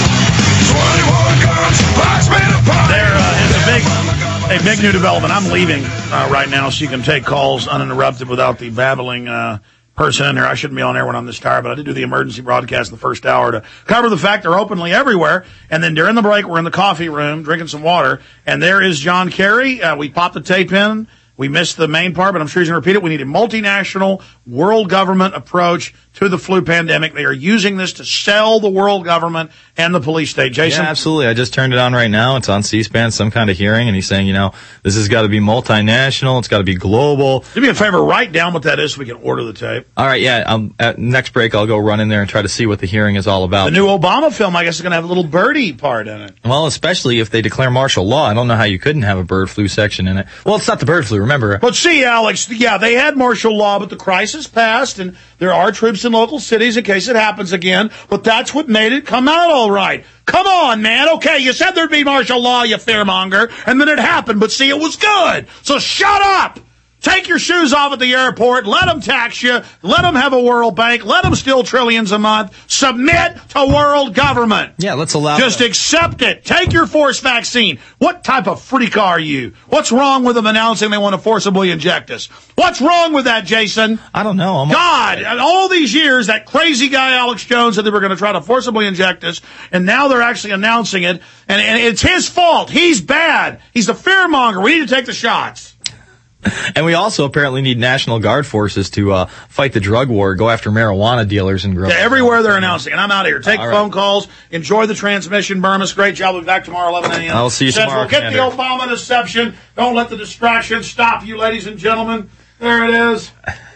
21 guns, box me the fire. There is a big new development. I'm leaving right now so you can take calls uninterrupted without the babbling person in there. I shouldn't be on air when I'm this tired, but I did do the emergency broadcast in the first hour to cover the fact they're openly everywhere. And then during the break, we're in the coffee room drinking some water, and there is John Kerry. We popped the tape in. We missed the main part, but I'm sure he's going to repeat it. We need a multinational world government approach to the flu pandemic. They are using this to sell the world government and the police state. Jason? Yeah, absolutely. I just turned it on right now. It's on C-SPAN, some kind of hearing, and he's saying, this has got to be multinational. It's got to be global. Do me a favor, write down what that is so we can order the tape. All right, yeah. At next break, I'll go run in there and try to see what the hearing is all about. The new Obama film, I guess, is going to have a little birdie part in it. Well, especially if they declare martial law. I don't know how you couldn't have a bird flu section in it. Well, it's not the bird flu, remember. But see, Alex, yeah, they had martial law, but the crisis passed, and there are troops in local cities in case it happens again, but that's what made it come out all right. Come on, man. Okay, you said there'd be martial law, you fearmonger, and then it happened, but see, it was good. So shut up! Take your shoes off at the airport. Let them tax you. Let them have a World Bank. Let them steal trillions a month. Submit to world government. Yeah, let's allow Just accept it. Take your forced vaccine. What type of freak are you? What's wrong with them announcing they want to forcibly inject us? What's wrong with that, Jason? I don't know. God, all these years, that crazy guy Alex Jones said they were going to try to forcibly inject us, and now they're actually announcing it, and it's his fault. He's bad. He's the fearmonger. We need to take the shots. And we also apparently need National Guard forces to fight the drug war, go after marijuana dealers and growers. Yeah, everywhere they're announcing. And I'm out of here. Take phone calls. Enjoy the transmission, Burmis. Great job. We'll be back tomorrow, 11 a.m. I'll see you tomorrow, Get the Obama deception. Don't let the distractions stop you, ladies and gentlemen. There it is.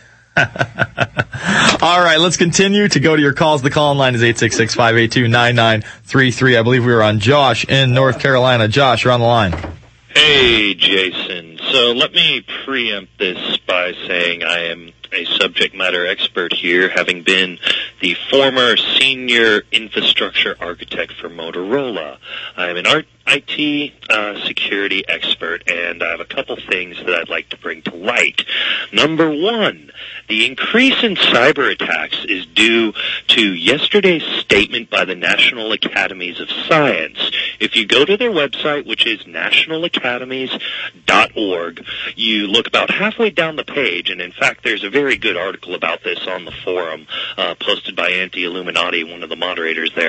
All right, let's continue to go to your calls. The call-in line is 866-582-9933. I believe we were on Josh in North Carolina. Josh, you're on the line. Hey, Jason. So let me preempt this by saying I am a subject matter expert here, having been the former senior infrastructure architect for Motorola. I am an IT security expert, and I have a couple things that I'd like to bring to light. Number one, the increase in cyber attacks is due to yesterday's statement by the National Academies of Science. If you go to their website, which is nationalacademies.org, you look about halfway down the page, and in fact there's a very good article about this on the forum posted by Anti-Illuminati, one of the moderators there.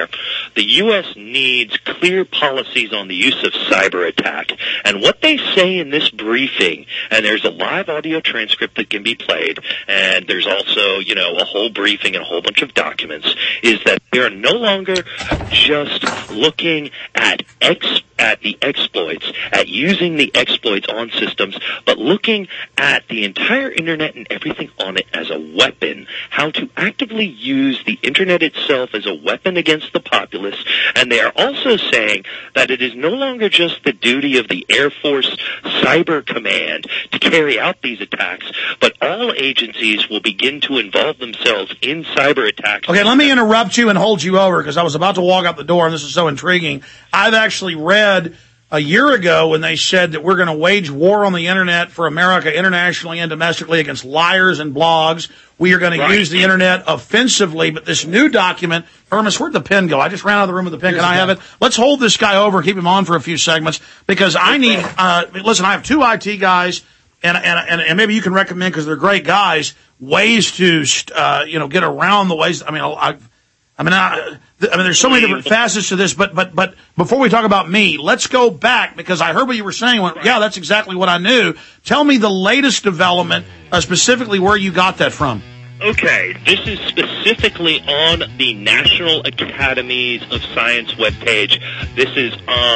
the U.S. needs clear policies on the use of cyber attack. And what they say in this briefing, and there's a live audio transcript that can be played, and there's also, a whole briefing and a whole bunch of documents, is that they are no longer just looking at the exploits, at using the exploits on systems, but looking at the entire Internet and everything on it as a weapon, how to actively use the Internet itself as a weapon against the populace. And they are also saying that it is no longer just the duty of the Air Force Cyber Command to carry out these attacks, but all agencies will begin to involve themselves in cyber attacks. Okay, let me interrupt you and hold you over, because I was about to walk out the door, and this is so intriguing. I've actually read a year ago when they said that we're going to wage war on the Internet for America internationally and domestically against liars and blogs. We are going to use the Internet offensively. But this new document, Hermes, where'd the pen go? I just ran out of the room with the pen. Can I have it? Let's hold this guy over and keep him on for a few segments, because I need, listen, I have two IT guys, and maybe you can recommend, because they're great guys, ways to, get around the ways. There's so many different facets to this, but before we talk about me, let's go back, because I heard what you were saying. Yeah, that's exactly what I knew. Tell me the latest development, specifically where you got that from. Okay, this is specifically on the National Academies of Science webpage. This is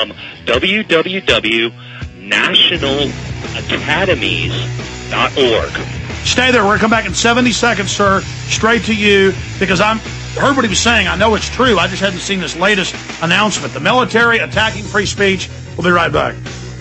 www.nationalacademies.org. Stay there. We're going to come back in 70 seconds, sir, straight to you, because I heard what he was saying. I know it's true. I just hadn't seen this latest announcement. The military attacking free speech. We'll be right back.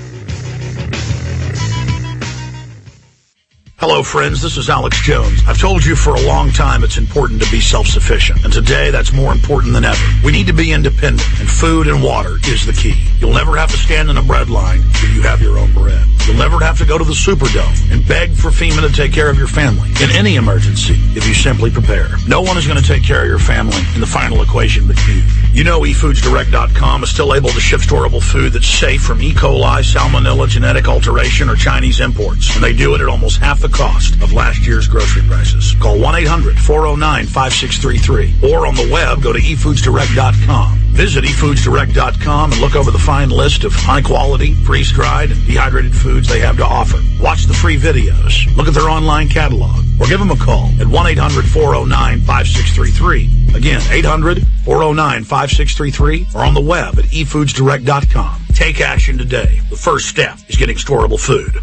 Hello, friends. This is Alex Jones. I've told you for a long time it's important to be self-sufficient, and today that's more important than ever. We need to be independent, and food and water is the key. You'll never have to stand in a bread line if you have your own bread. You'll never have to go to the Superdome and beg for FEMA to take care of your family in any emergency if you simply prepare. No one is going to take care of your family in the final equation but you. You know eFoodsDirect.com is still able to ship storable food that's safe from E. coli, salmonella, genetic alteration, or Chinese imports, and they do it at almost half the cost of last year's grocery prices. Call 1-800-409-5633 or on the web, go to eFoodsDirect.com. Visit eFoodsDirect.com and look over the fine list of high-quality, freeze-dried, and dehydrated foods they have to offer. Watch the free videos, look at their online catalog, or give them a call at 1-800-409-5633. Again, 800-409-5633 or on the web at eFoodsDirect.com. Take action today. The first step is getting storable food.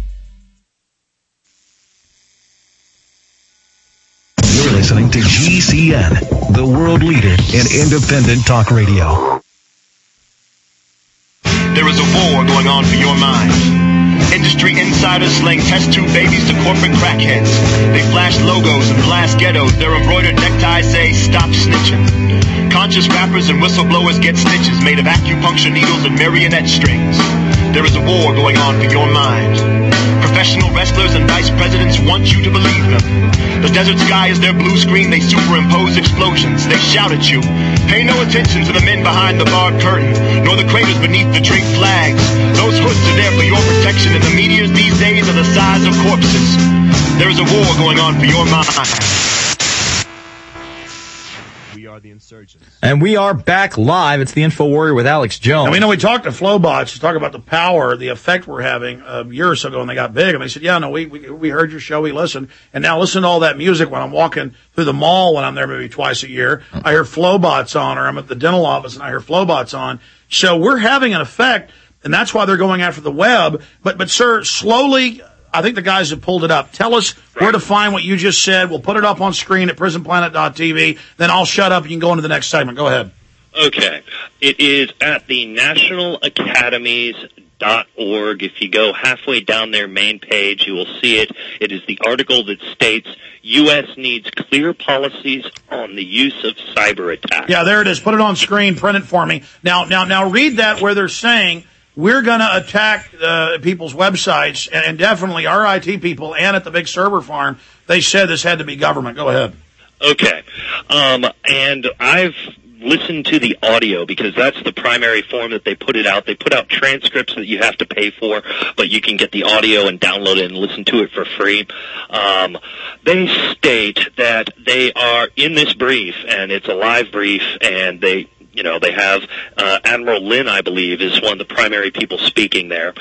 You're listening to GCN, the world leader in independent talk radio. There is a war going on for your mind. Industry insiders sling test tube babies to corporate crackheads. They flash logos and blast ghettos. Their embroidered neckties say, "Stop snitching." Conscious rappers and whistleblowers get stitches made of acupuncture needles and marionette strings. There is a war going on for your mind. Professional wrestlers and vice presidents want you to believe them. The desert sky is their blue screen. They superimpose explosions. They shout at you. Pay no attention to the men behind the barred curtain, nor the craters beneath the drink flags. Those hoods are there for your protection, and the meteors these days are the size of corpses. There is a war going on for your mind. We are the insurgents. And we are back live. It's the Info Warrior with Alex Jones. And we know we talked to Flowbots to talk about the power, the effect we're having a year or so ago when they got big. And they said, yeah, no, we heard your show, we listened. And now listen to all that music when I'm walking through the mall when I'm there maybe twice a year. I hear Flowbots on, or I'm at the dental office and I hear Flowbots on. So we're having an effect, and that's why they're going after the web. But sir, slowly, I think the guys have pulled it up. Tell us where to find what you just said. We'll put it up on screen at prisonplanet.tv. Then I'll shut up and you can go into the next segment. Go ahead. Okay. It is at the nationalacademies.org. If you go halfway down their main page, you will see it. It is the article that states U.S. needs clear policies on the use of cyber attacks. Yeah, there it is. Put it on screen. Print it for me. Now read that where they're saying we're going to attack people's websites, and definitely our IT people, and at the big server farm, they said this had to be government. Go ahead. Okay. And I've listened to the audio because that's the primary form that they put it out. They put out transcripts that you have to pay for, but you can get the audio and download it and listen to it for free. They state that they are in this brief, and it's a live brief, and they They have Admiral Lynn, I believe, is one of the primary people speaking there.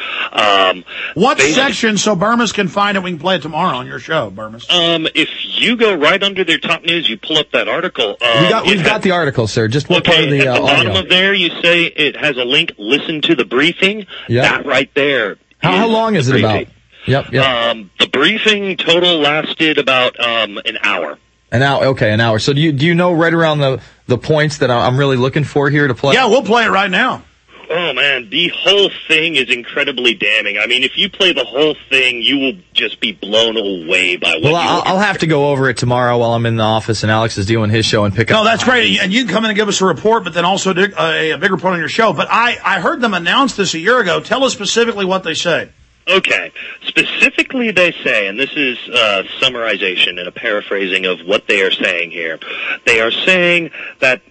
What section, so Burmese can find it, we can play it tomorrow on your show, Burmese? If you go right under their top news, you pull up that article. We've got the article, sir. Just what part of the at the bottom audio? of there, you say it has a link, listen to the briefing. Yep. That right there. How long is it about? Yep. The briefing total lasted about an hour. An hour. So do you know right around the points that I'm really looking for here to play? Yeah, we'll play it right now. Oh, man, the whole thing is incredibly damning. I mean, if you play the whole thing, you will just be blown away by what I'll have to go over it tomorrow while I'm in the office and Alex is doing his show and pick up. No, that's great. And you can come in and give us a report, but then also do a big report on your show. But I heard them announce this a year ago. Tell us specifically what they say. Okay. Specifically, they say, and this is a summarization and a paraphrasing of what they are saying here. They are saying that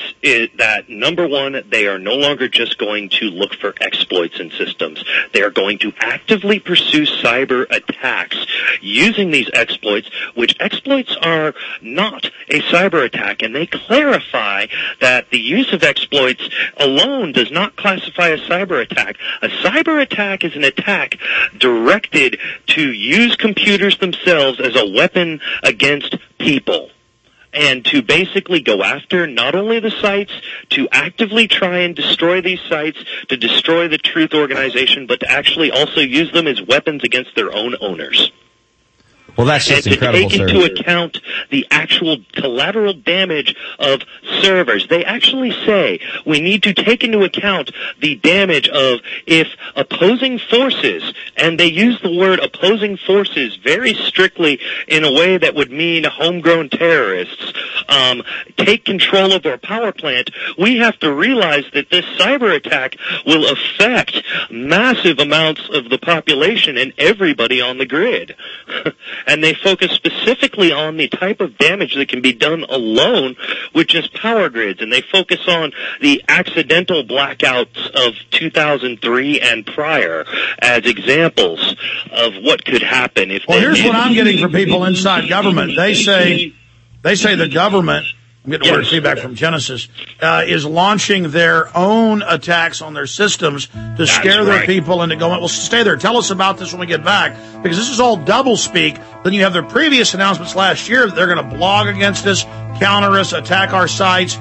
number one, they are no longer just going to look for exploits in systems. They are going to actively pursue cyber attacks using these exploits, which exploits are not a cyber attack. And they clarify that the use of exploits alone does not classify a cyber attack. A cyber attack is an attack directed to use computers themselves as a weapon against people. And to basically go after not only the sites, to actively try and destroy these sites, to destroy the Truth Organization, but to actually also use them as weapons against their own owners. Well, that's just incredible, and to take into account the actual collateral damage of servers. They actually say we need to take into account the damage of if opposing forces, and they use the word opposing forces very strictly in a way that would mean homegrown terrorists, take control of our power plant. We have to realize that this cyber attack will affect massive amounts of the population and everybody on the grid. And they focus specifically on the type of damage that can be done alone with just power grids. And they focus on the accidental blackouts of 2003 and prior as examples of what could happen if. Well, here's what I'm getting from people inside government. They say the government, I'm getting word feedback from Genesis, is launching their own attacks on their systems to scare their people into going, well, stay there. Tell us about this when we get back, because this is all double speak. Then you have their previous announcements last year that they're going to blog against us, counter us, attack our sites.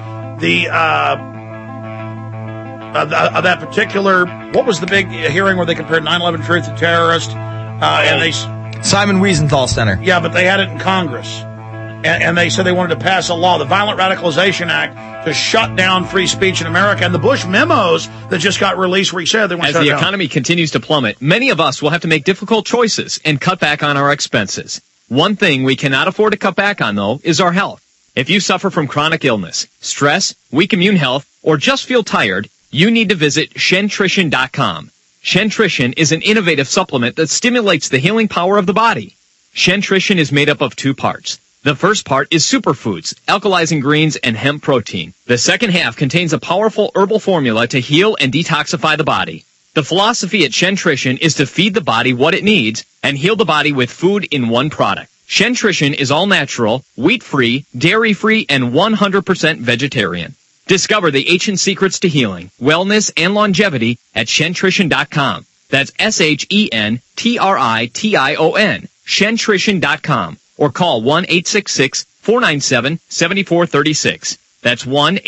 That particular, what was the big hearing where they compared 9/11 truth to terrorist? Simon Wiesenthal Center. Yeah, but they had it in Congress. And they said they wanted to pass a law, the Violent Radicalization Act, to shut down free speech in America. And the Bush memos that just got released where he said they want to shut it down. As the economy continues to plummet, many of us will have to make difficult choices and cut back on our expenses. One thing we cannot afford to cut back on, though, is our health. If you suffer from chronic illness, stress, weak immune health, or just feel tired, you need to visit Shentrition.com. Shentrition is an innovative supplement that stimulates the healing power of the body. Shentrition is made up of two parts. The first part is superfoods, alkalizing greens, and hemp protein. The second half contains a powerful herbal formula to heal and detoxify the body. The philosophy at Shentrition is to feed the body what it needs and heal the body with food in one product. Shentrition is all natural, wheat-free, dairy-free, and 100% vegetarian. Discover the ancient secrets to healing, wellness, and longevity at Shentrition.com. That's Shentrition, Shentrition.com. Or call 1-866-497-7436. That's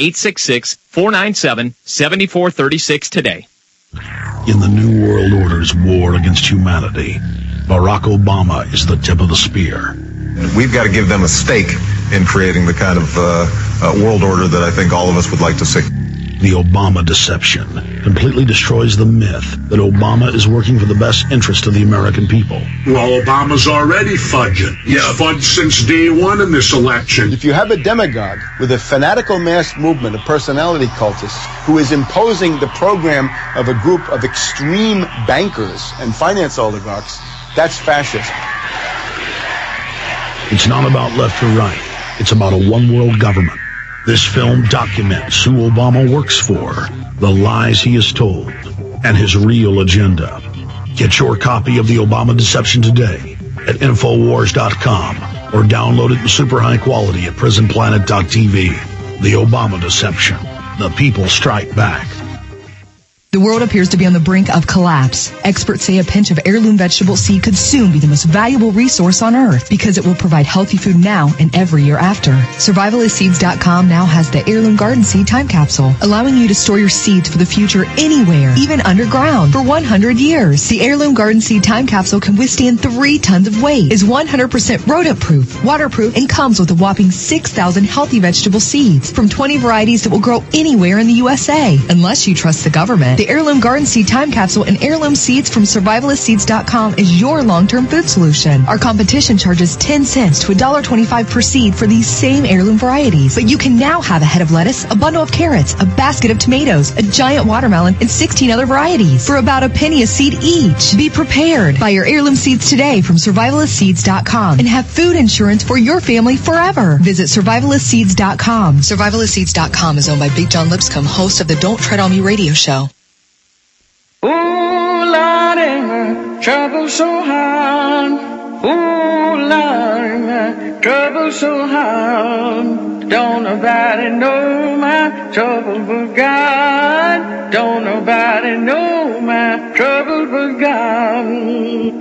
1-866-497-7436 today. In the New World Order's war against humanity, Barack Obama is the tip of the spear. We've got to give them a stake in creating the kind of world order that I think all of us would like to see. The Obama deception completely destroys the myth that Obama is working for the best interest of the American people. Well, Obama's already fudging. He's fudged since day one in this election. If you have a demagogue with a fanatical mass movement of personality cultists who is imposing the program of a group of extreme bankers and finance oligarchs, that's fascism. It's not about left or right. It's about a one-world government. This film documents who Obama works for, the lies he has told, and his real agenda. Get your copy of The Obama Deception today at Infowars.com or download it in super high quality at PrisonPlanet.tv. The Obama Deception, the people strike back. The world appears to be on the brink of collapse. Experts say a pinch of heirloom vegetable seed could soon be the most valuable resource on Earth because it will provide healthy food now and every year after. Survivalistseeds.com now has the Heirloom Garden Seed Time Capsule, allowing you to store your seeds for the future anywhere, even underground, for 100 years. The Heirloom Garden Seed Time Capsule can withstand 3 tons of weight, is 100% rodent-proof, waterproof, and comes with a whopping 6,000 healthy vegetable seeds from 20 varieties that will grow anywhere in the USA, unless you trust the government. The Heirloom Garden Seed Time Capsule and heirloom seeds from Survivalistseeds.com is your long-term food solution. Our competition charges 10 cents to $1.25 per seed for these same heirloom varieties. But you can now have a head of lettuce, a bundle of carrots, a basket of tomatoes, a giant watermelon, and 16 other varieties for about a penny a seed each. Be prepared. Buy your heirloom seeds today from Survivalistseeds.com and have food insurance for your family forever. Visit Survivalistseeds.com. Survivalistseeds.com is owned by Big John Lipscomb, host of the Don't Tread on Me radio show. Ooh, Lordy, trouble so hard. Ooh, Lordy, trouble so hard. Don't nobody know my trouble but God. Don't nobody know my trouble but God. Ooh,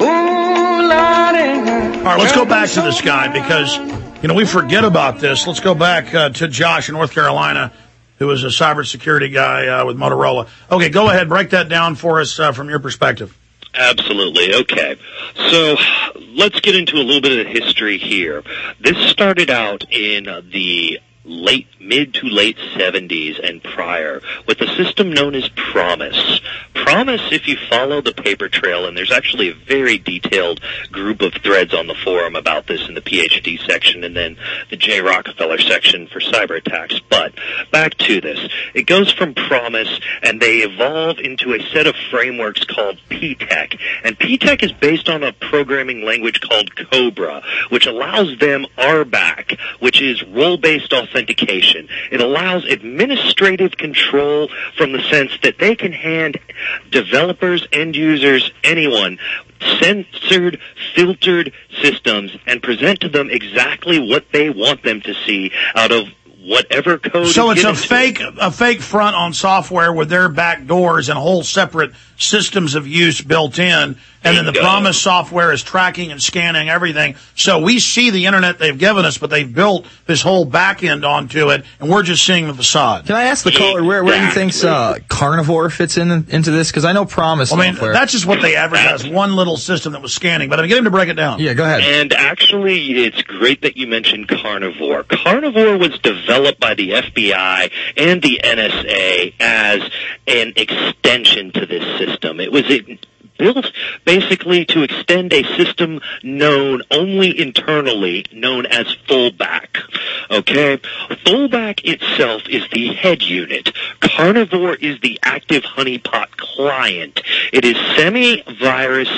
Lordy. All right, let's go back to this guy because, we forget about this. Let's go back to Josh in North Carolina, who was a cybersecurity guy with Motorola. Okay, go ahead. Break that down for us from your perspective. Absolutely. Okay. So let's get into a little bit of the history here. This started out in the mid to late 70s and prior with a system known as Promise. Promise, if you follow the paper trail, and there's actually a very detailed group of threads on the forum about this in the PhD section and then the J. Rockefeller section for cyber attacks. But back to this. It goes from Promise, and they evolve into a set of frameworks called PTEC. And PTEC is based on a programming language called Cobra, which allows them RBAC, which is role-based authentication. It allows administrative control from the sense that they can hand developers, end users, anyone, censored, filtered systems and present to them exactly what they want them to see out of whatever code. So it's a fake front on software with their back doors and whole separate systems of use built in, and then the Promise software is tracking and scanning everything. So we see the internet they've given us, but they've built this whole back end onto it, and we're just seeing the facade. Can I ask the caller where he thinks Carnivore fits into this? Because I know Promise software. That's just what they advertised, one little system that was scanning, but I'm getting to break it down. Yeah, go ahead. And actually, it's great that you mentioned Carnivore. Carnivore was developed by the FBI and the NSA as an extension to this system. It was built basically to extend a system known only internally, known as Fullback. Okay? Fullback itself is the head unit. Carnivore is the active honeypot client. It is semi-virus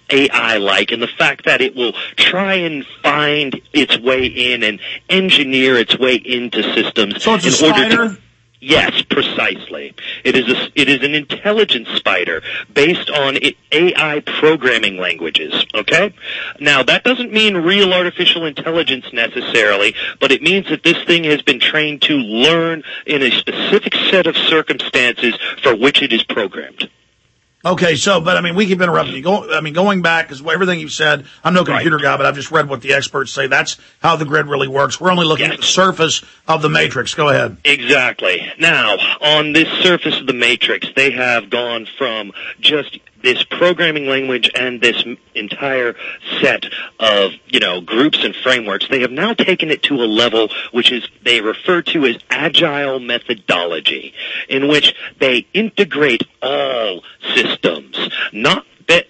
AI-like in the fact that it will try and find its way in and engineer its way into systems. So it's a spider? Yes, precisely. It is an intelligence spider based on AI programming languages, okay? Now, that doesn't mean real artificial intelligence necessarily, but it means that this thing has been trained to learn in a specific set of circumstances for which it is programmed. Okay, but we keep interrupting you. Going back, because everything you said, I'm no computer guy, but I've just read what the experts say. That's how the grid really works. We're only looking at the surface of the matrix. Go ahead. Exactly. Now, on this surface of the matrix, they have gone from just this programming language and this entire set of, groups and frameworks. They have now taken it to a level which is they refer to as agile methodology, in which they integrate all systems, not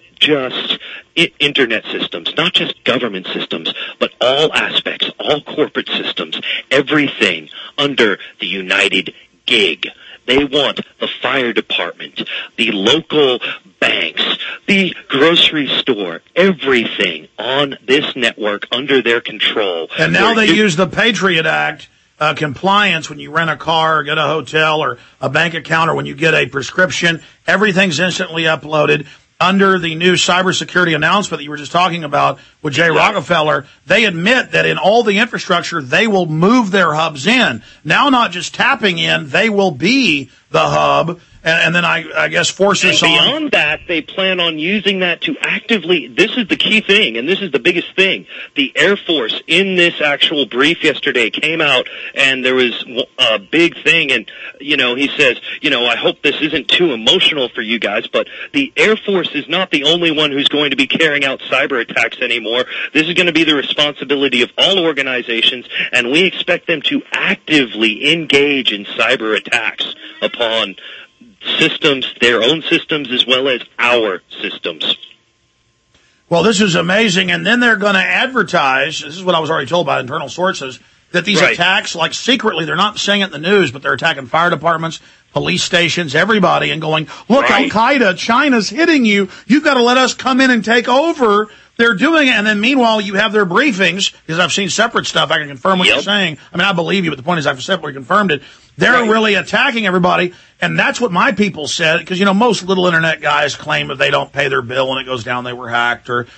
just internet systems, not just government systems, but all aspects, all corporate systems, everything under the United Gig. They want the fire department, the local banks, the grocery store, everything on this network under their control. And now they use the Patriot Act compliance when you rent a car or get a hotel or a bank account or when you get a prescription. Everything's instantly uploaded. under the new cybersecurity announcement that you were just talking about with Jay Rockefeller, they admit that in all the infrastructure, they will move their hubs in. Now, not just tapping in, they will be the hub. And then I guess force us on. Beyond that, they plan on using that to actively, this is the key thing, and this is the biggest thing. The Air Force in this actual brief yesterday came out, and there was a big thing, and, he says, I hope this isn't too emotional for you guys, but the Air Force is not the only one who's going to be carrying out cyber attacks anymore. This is going to be the responsibility of all organizations, and we expect them to actively engage in cyber attacks upon systems, their own systems, as well as our systems. Well, this is amazing. And then they're going to advertise, this is what I was already told by internal sources, that these attacks, like secretly, they're not saying it in the news, but they're attacking fire departments, police stations, everybody, and going, look, Al-Qaeda, China's hitting you. You've got to let us come in and take over. They're doing it, and then meanwhile, you have their briefings, because I've seen separate stuff. I can confirm what you're saying. I mean, I believe you, but the point is I've separately confirmed it. They're really attacking everybody, and that's what my people said, because, most little internet guys claim if they don't pay their bill when it goes down, they were hacked, or,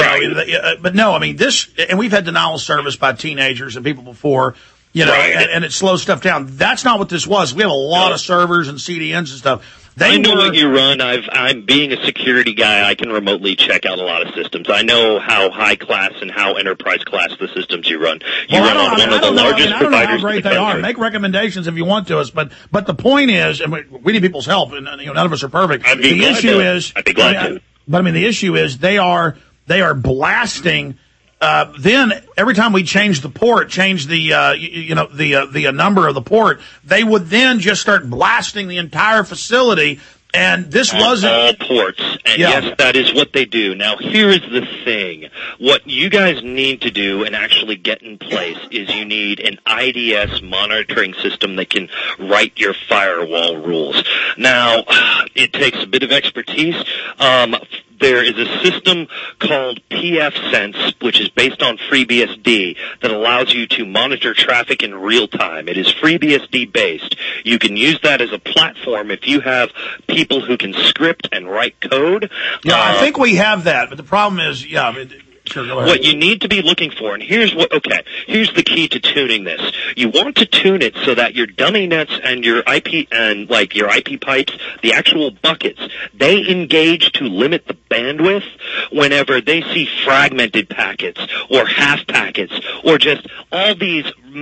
but no, I mean, this, and we've had denial of service by teenagers and people before, and it slows stuff down. That's not what this was. We have a lot of servers and CDNs and stuff. I know what you run. I'm being a security guy. I can remotely check out a lot of systems. I know how high class and how enterprise class the systems you run. You run on one of the largest providers. I don't know how great they are. Make recommendations if you want to us, but the point is, and we need people's help, and none of us are perfect. I'd be glad to. But I mean, the issue is they are blasting. Then every time we change the port, change the the number of the port, they would then just start blasting the entire facility. And this wasn't all ports. And yes, that is what they do. Now, here is the thing. What you guys need to do and actually get in place is you need an IDS monitoring system that can write your firewall rules. Now, it takes a bit of expertise. There is a system called pfSense, which is based on FreeBSD, that allows you to monitor traffic in real time. It is FreeBSD based. You can use that as a platform if you have people who can script and write code. Yeah, I think we have that, but the problem is, sure, go ahead. What you need to be looking for, and here's the key to tuning this. You want to tune it so that your dummy nets and your IP your IP pipes, the actual buckets, they engage to limit the bandwidth whenever they see fragmented packets or half packets or just all these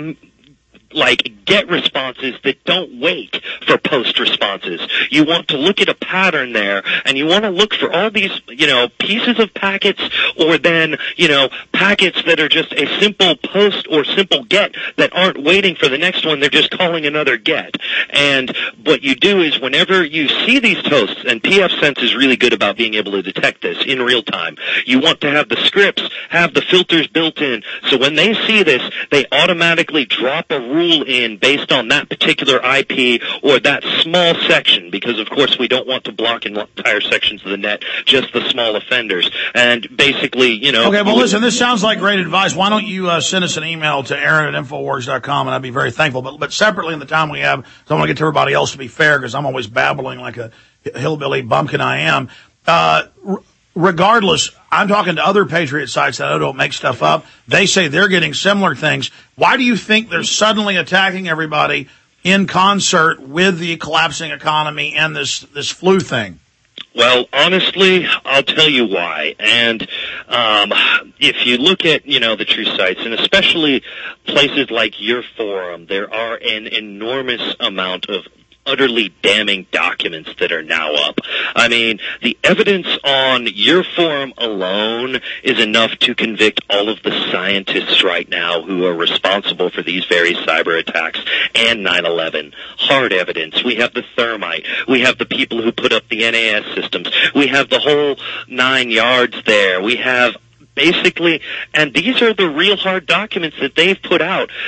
get responses that don't wait for post responses. You want to look at a pattern there, and you want to look for all these, pieces of packets, or then, packets that are just a simple post or simple get that aren't waiting for the next one. They're just calling another get. And what you do is whenever you see these toasts, and pfSense is really good about being able to detect this in real time, you want to have the scripts, have the filters built in, so when they see this, they automatically drop a rule in based on that particular IP or that small section, because of course we don't want to block entire sections of the net, just the small offenders. And basically, Okay, well listen, this sounds like great advice. Why don't you send us an email to Aaron@Infowars.com, and I'd be very thankful. But separately in the time we have, so I want to get to everybody else to be fair, because I'm always babbling like a hillbilly bumpkin I am. Regardless, I'm talking to other Patriot sites that I don't make stuff up. They say they're getting similar things. Why do you think they're suddenly attacking everybody in concert with the collapsing economy and this flu thing? Well, honestly, I'll tell you why. And if you look at, the true sites, and especially places like your forum, there are an enormous amount of utterly damning documents that are now up. I mean, the evidence on your forum alone is enough to convict all of the scientists right now who are responsible for these very cyber attacks and 9/11. Hard evidence. We have the thermite. We have the people who put up the NAS systems. We have the whole 9 yards there. We have basically, and these are the real hard documents that they've put out that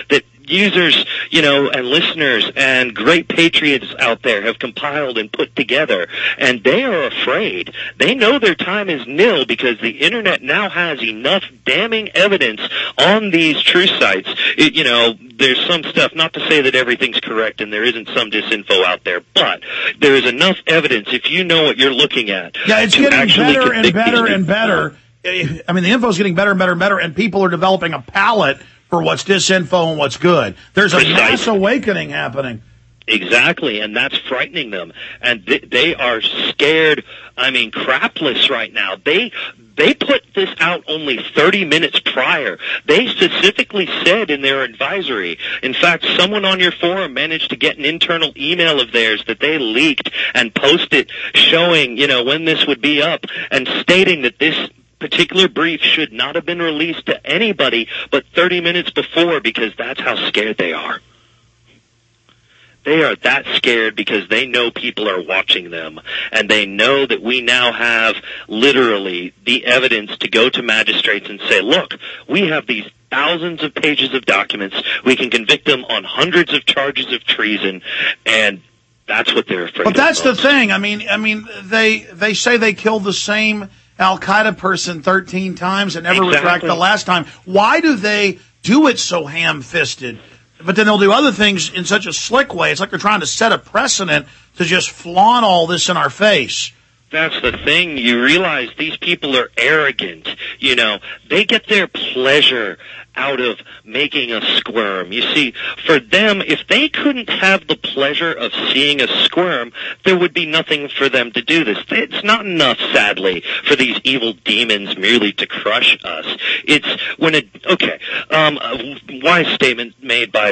users, and listeners and great patriots out there have compiled and put together, and they are afraid. They know their time is nil because the internet now has enough damning evidence on these true sites. There's some stuff, not to say that everything's correct and there isn't some disinfo out there, but there is enough evidence if you know what you're looking at. Yeah, it's getting better and better and better. I mean, the info's getting better and better and better, and people are developing a palette for what's disinfo and what's good. There's a mass awakening happening. Exactly, and that's frightening them. And they are scared, crapless right now. They put this out only 30 minutes prior. They specifically said in their advisory, in fact, someone on your forum managed to get an internal email of theirs that they leaked and posted showing, when this would be up, and stating that this particular brief should not have been released to anybody but 30 minutes before, because that's how scared they are. They are that scared because they know people are watching them, and they know that we now have literally the evidence to go to magistrates and say, look, we have these thousands of pages of documents. We can convict them on hundreds of charges of treason, and that's what they're afraid of. But that's the thing. They say they killed the same Al-Qaeda person 13 times and never retract the last time. Why do they do it so ham-fisted? But then they'll do other things in such a slick way. It's like they're trying to set a precedent to just flaunt all this in our face. That's the thing. You realize these people are arrogant. They get their pleasure out of making us squirm. You see, for them, if they couldn't have the pleasure of seeing us squirm, there would be nothing for them to do this. It's not enough, sadly, for these evil demons merely to crush us. It's when a wise statement made by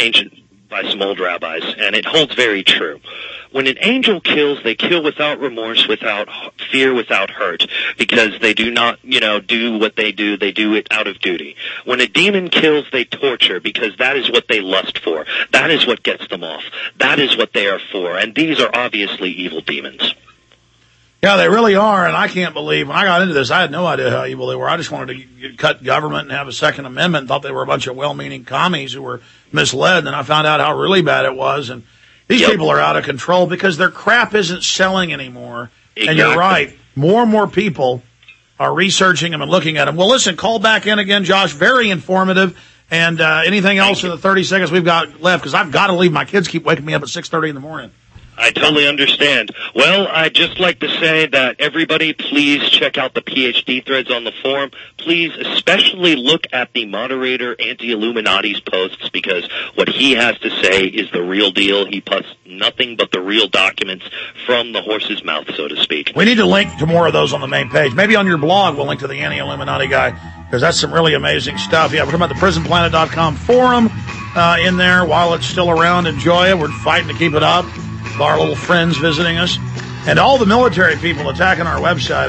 some old rabbis, and it holds very true. When an angel kills, they kill without remorse, without fear, without hurt, because they do not, do what they do it out of duty. When a demon kills, they torture, because that is what they lust for. That is what gets them off. That is what they are for, and these are obviously evil demons. Yeah, they really are, and I can't believe, when I got into this, I had no idea how evil they were. I just wanted to cut government and have a Second Amendment, and thought they were a bunch of well-meaning commies who were misled, and I found out how really bad it was, and these people are out of control because their crap isn't selling anymore. Exactly. And you're right, more and more people are researching them and looking at them. Well, listen, call back in again, Josh, very informative, and anything else in the 30 seconds we've got left, because I've got to leave. My kids keep waking me up at 6:30 in the morning. I totally understand. Well, I'd just like to say that everybody, please check out the PhD threads on the forum. Please especially look at the moderator Anti-Illuminati's posts, because what he has to say is the real deal. He posts nothing but the real documents from the horse's mouth, so to speak. We need to link to more of those on the main page. Maybe on your blog we'll link to the Anti-Illuminati guy, because that's some really amazing stuff. Yeah, we're talking about the PrisonPlanet.com forum in there. While it's still around, enjoy it. We're fighting to keep it up. Our little friends visiting us, and all the military people attacking our website,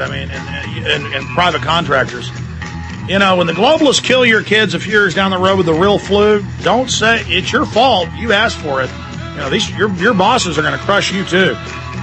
and private contractors. When the globalists kill your kids a few years down the road with the real flu, don't say it's your fault. You asked for it. Your bosses are going to crush you too.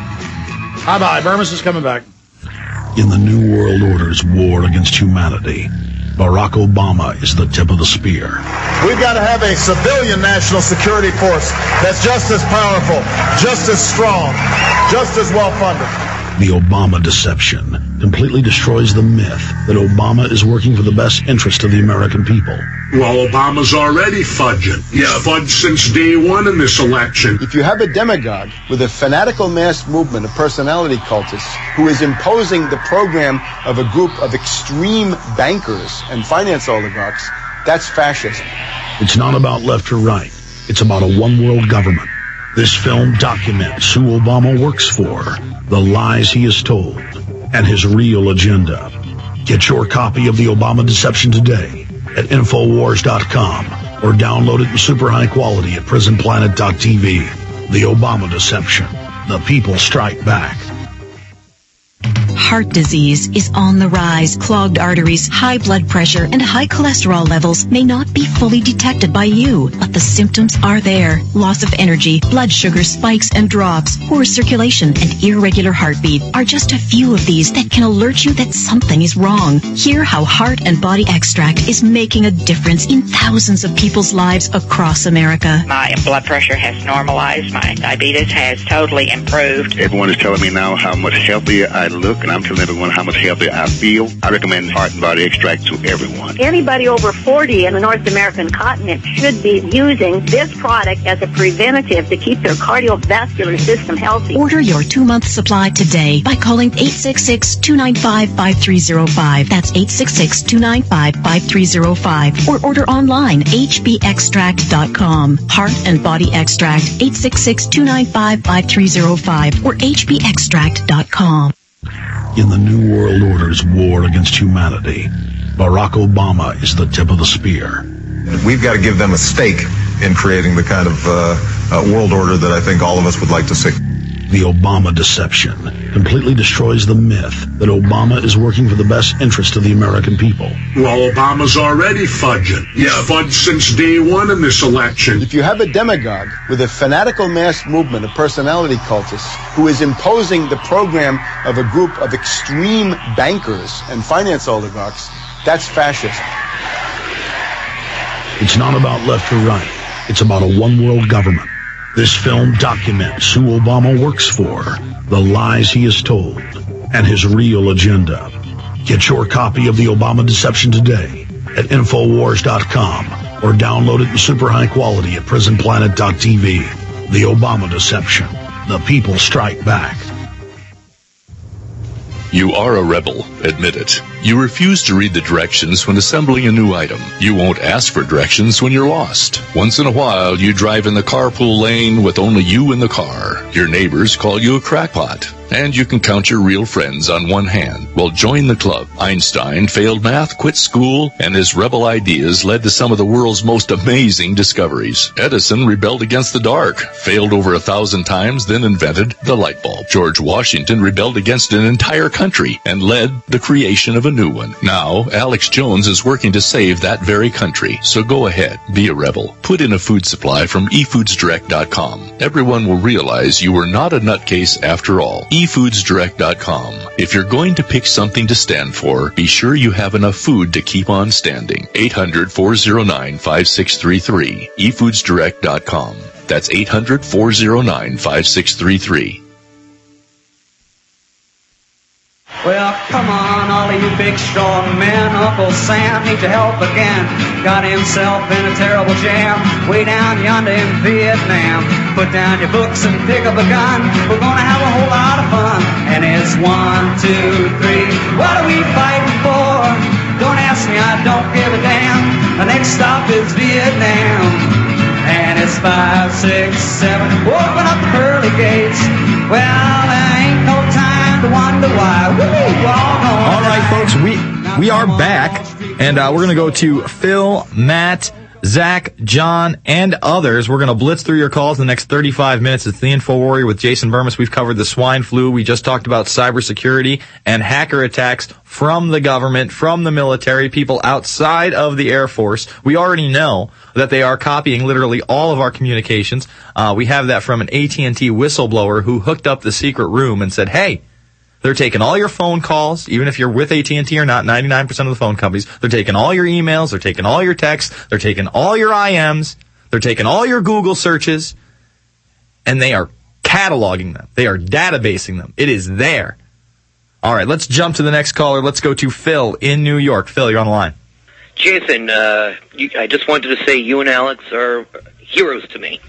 Bye-bye. Burmese is coming back. In the New World Order's war against humanity, Barack Obama is the tip of the spear. We've got to have a civilian national security force that's just as powerful, just as strong, just as well-funded. The Obama deception completely destroys the myth that Obama is working for the best interest of the American people. Well, Obama's already fudging. He's fudged since day one in this election. If you have a demagogue with a fanatical mass movement of personality cultists who is imposing the program of a group of extreme bankers and finance oligarchs, that's fascism. It's not about left or right. It's about a one-world government. This film documents who Obama works for, the lies he has told, and his real agenda. Get your copy of The Obama Deception today at Infowars.com or download it in super high quality at PrisonPlanet.tv. The Obama Deception. The people strike back. Heart disease is on the rise. Clogged arteries, high blood pressure, and high cholesterol levels may not be fully detected by you, but the symptoms are there. Loss of energy, blood sugar spikes and drops, poor circulation, and irregular heartbeat are just a few of these that can alert you that something is wrong. Hear how Heart and Body Extract is making a difference in thousands of people's lives across America. My blood pressure has normalized. My diabetes has totally improved. Everyone is telling me now how much healthier I look, and I'm telling everyone how much healthier I feel. I recommend Heart and Body Extract to everyone. Anybody over 40 in the North American continent should be using this product as a preventative to keep their cardiovascular system healthy. Order your 2-month supply today by calling 866-295-5305. That's 866-295-5305. Or order online, hbextract.com. Heart and Body Extract, 866-295-5305 or hbextract.com. In the New World Order's war against humanity, Barack Obama is the tip of the spear. We've got to give them a stake in creating the kind of world order that I think all of us would like to see. The Obama deception completely destroys the myth that Obama is working for the best interest of the American people. Well, Obama's already fudging. He's fudged since day one in this election. If you have a demagogue with a fanatical mass movement of personality cultists who is imposing the program of a group of extreme bankers and finance oligarchs, that's fascism. It's not about left or right. It's about a one-world government. This film documents who Obama works for, the lies he has told, and his real agenda. Get your copy of The Obama Deception today at Infowars.com or download it in super high quality at PrisonPlanet.tv. The Obama Deception. The people strike back. You are a rebel, admit it. You refuse to read the directions when assembling a new item. You won't ask for directions when you're lost. Once in a while, you drive in the carpool lane with only you in the car. Your neighbors call you a crackpot. And you can count your real friends on one hand. Well, join the club. Einstein failed math, quit school, and his rebel ideas led to some of the world's most amazing discoveries. Edison rebelled against the dark, failed over 1,000 times, then invented the light bulb. George Washington rebelled against an entire country and led the creation of a new one. Now, Alex Jones is working to save that very country. So go ahead, be a rebel. Put in a food supply from eFoodsDirect.com. Everyone will realize you were not a nutcase after all. eFoodsDirect.com. If you're going to pick something to stand for, be sure you have enough food to keep on standing. 800-409-5633. eFoodsDirect.com. That's 800-409-5633. Well, come on, all of you big strong men. Uncle Sam needs your help again. Got himself in a terrible jam way down yonder in Vietnam. Put down your books and pick up a gun. We're gonna have a whole lot of fun. And it's 1, 2, 3. What are we fighting for? Don't ask me, I don't give a damn. The next stop is Vietnam. And it's 5, 6, 7. Open up the pearly gates. Well, there ain't no time to wonder why. All right, folks, we are back, and we're going to go to Phil, Matt, Zach, John, and others. We're going to blitz through your calls in the next 35 minutes. It's the Info Warrior with Jason Burmis. We've covered the swine flu. We just talked about cybersecurity and hacker attacks from the government, from the military, people outside of the Air Force. We already know that they are copying literally all of our communications. We have that from an AT&T whistleblower who hooked up the secret room and said, hey, they're taking all your phone calls, even if you're with AT&T or not, 99% of the phone companies. They're taking all your emails. They're taking all your texts. They're taking all your IMs. They're taking all your Google searches. And they are cataloging them. They are databasing them. It is there. All right, let's jump to the next caller. Let's go to Phil in New York. Phil, you're on the line. Jason, I just wanted to say you and Alex are heroes to me.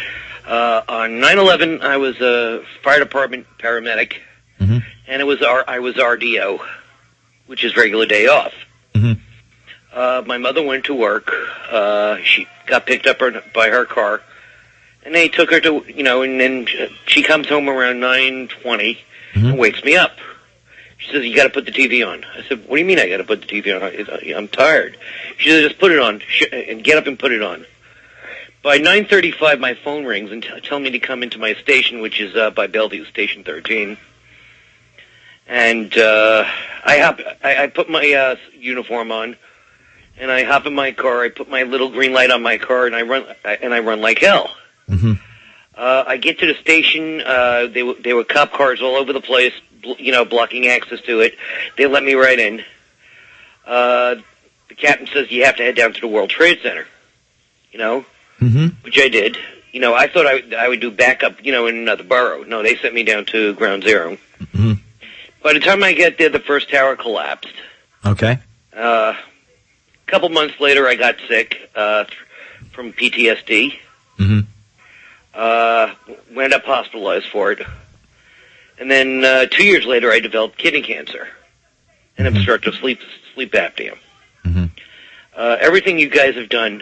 On 9/11, I was a fire department paramedic. Mm-hmm. And I was RDO, which is regular day off. Mm-hmm. My mother went to work. She got picked up by her car, and they took her to, and then she comes home around 9:20 and wakes me up. She says, "You got to put the TV on." I said, "What do you mean I got to put the TV on? I'm tired." She said, "Just put it on and get up and put it on." By 9:35, my phone rings and tell me to come into my station, which is by Bellevue, Station 13. And I put my uniform on, and I hop in my car. I put my little green light on my car, and I run like hell. Mm-hmm. I get to the station. There were cop cars all over the place, blocking access to it. They let me right in. The captain says you have to head down to the World Trade Center, which I did. I thought I would do backup, in another borough. No, they sent me down to Ground Zero. Mm-hmm. By the time I get there, the first tower collapsed. Okay. A couple months later, I got sick from PTSD. Mm-hmm. Went up hospitalized for it. And then 2 years later, I developed kidney cancer and obstructive sleep apnea. Mm-hmm. Everything you guys have done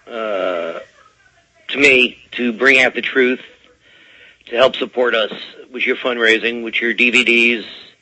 to me to bring out the truth, to help support us with your fundraising, with your DVDs,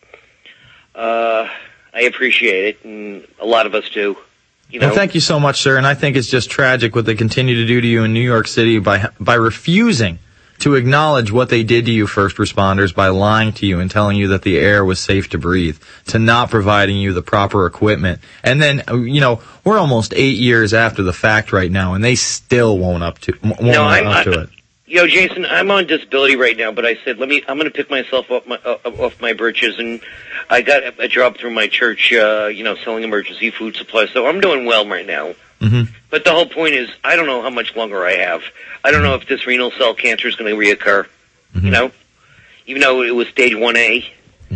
I appreciate it, and a lot of us do. Well, thank you so much, sir. And I think it's just tragic what they continue to do to you in New York City by refusing to acknowledge what they did to you first responders, by lying to you and telling you that the air was safe to breathe, to not providing you the proper equipment. And then, we're almost 8 years after the fact right now, and they still won't up to it. Jason, I'm on disability right now, but I said, I'm going to pick myself off my britches, and I got a job through my church, selling emergency food supplies, so I'm doing well right now. Mm-hmm. But the whole point is, I don't know how much longer I have. I don't know if this renal cell cancer is going to reoccur, mm-hmm. Even though it was stage 1A,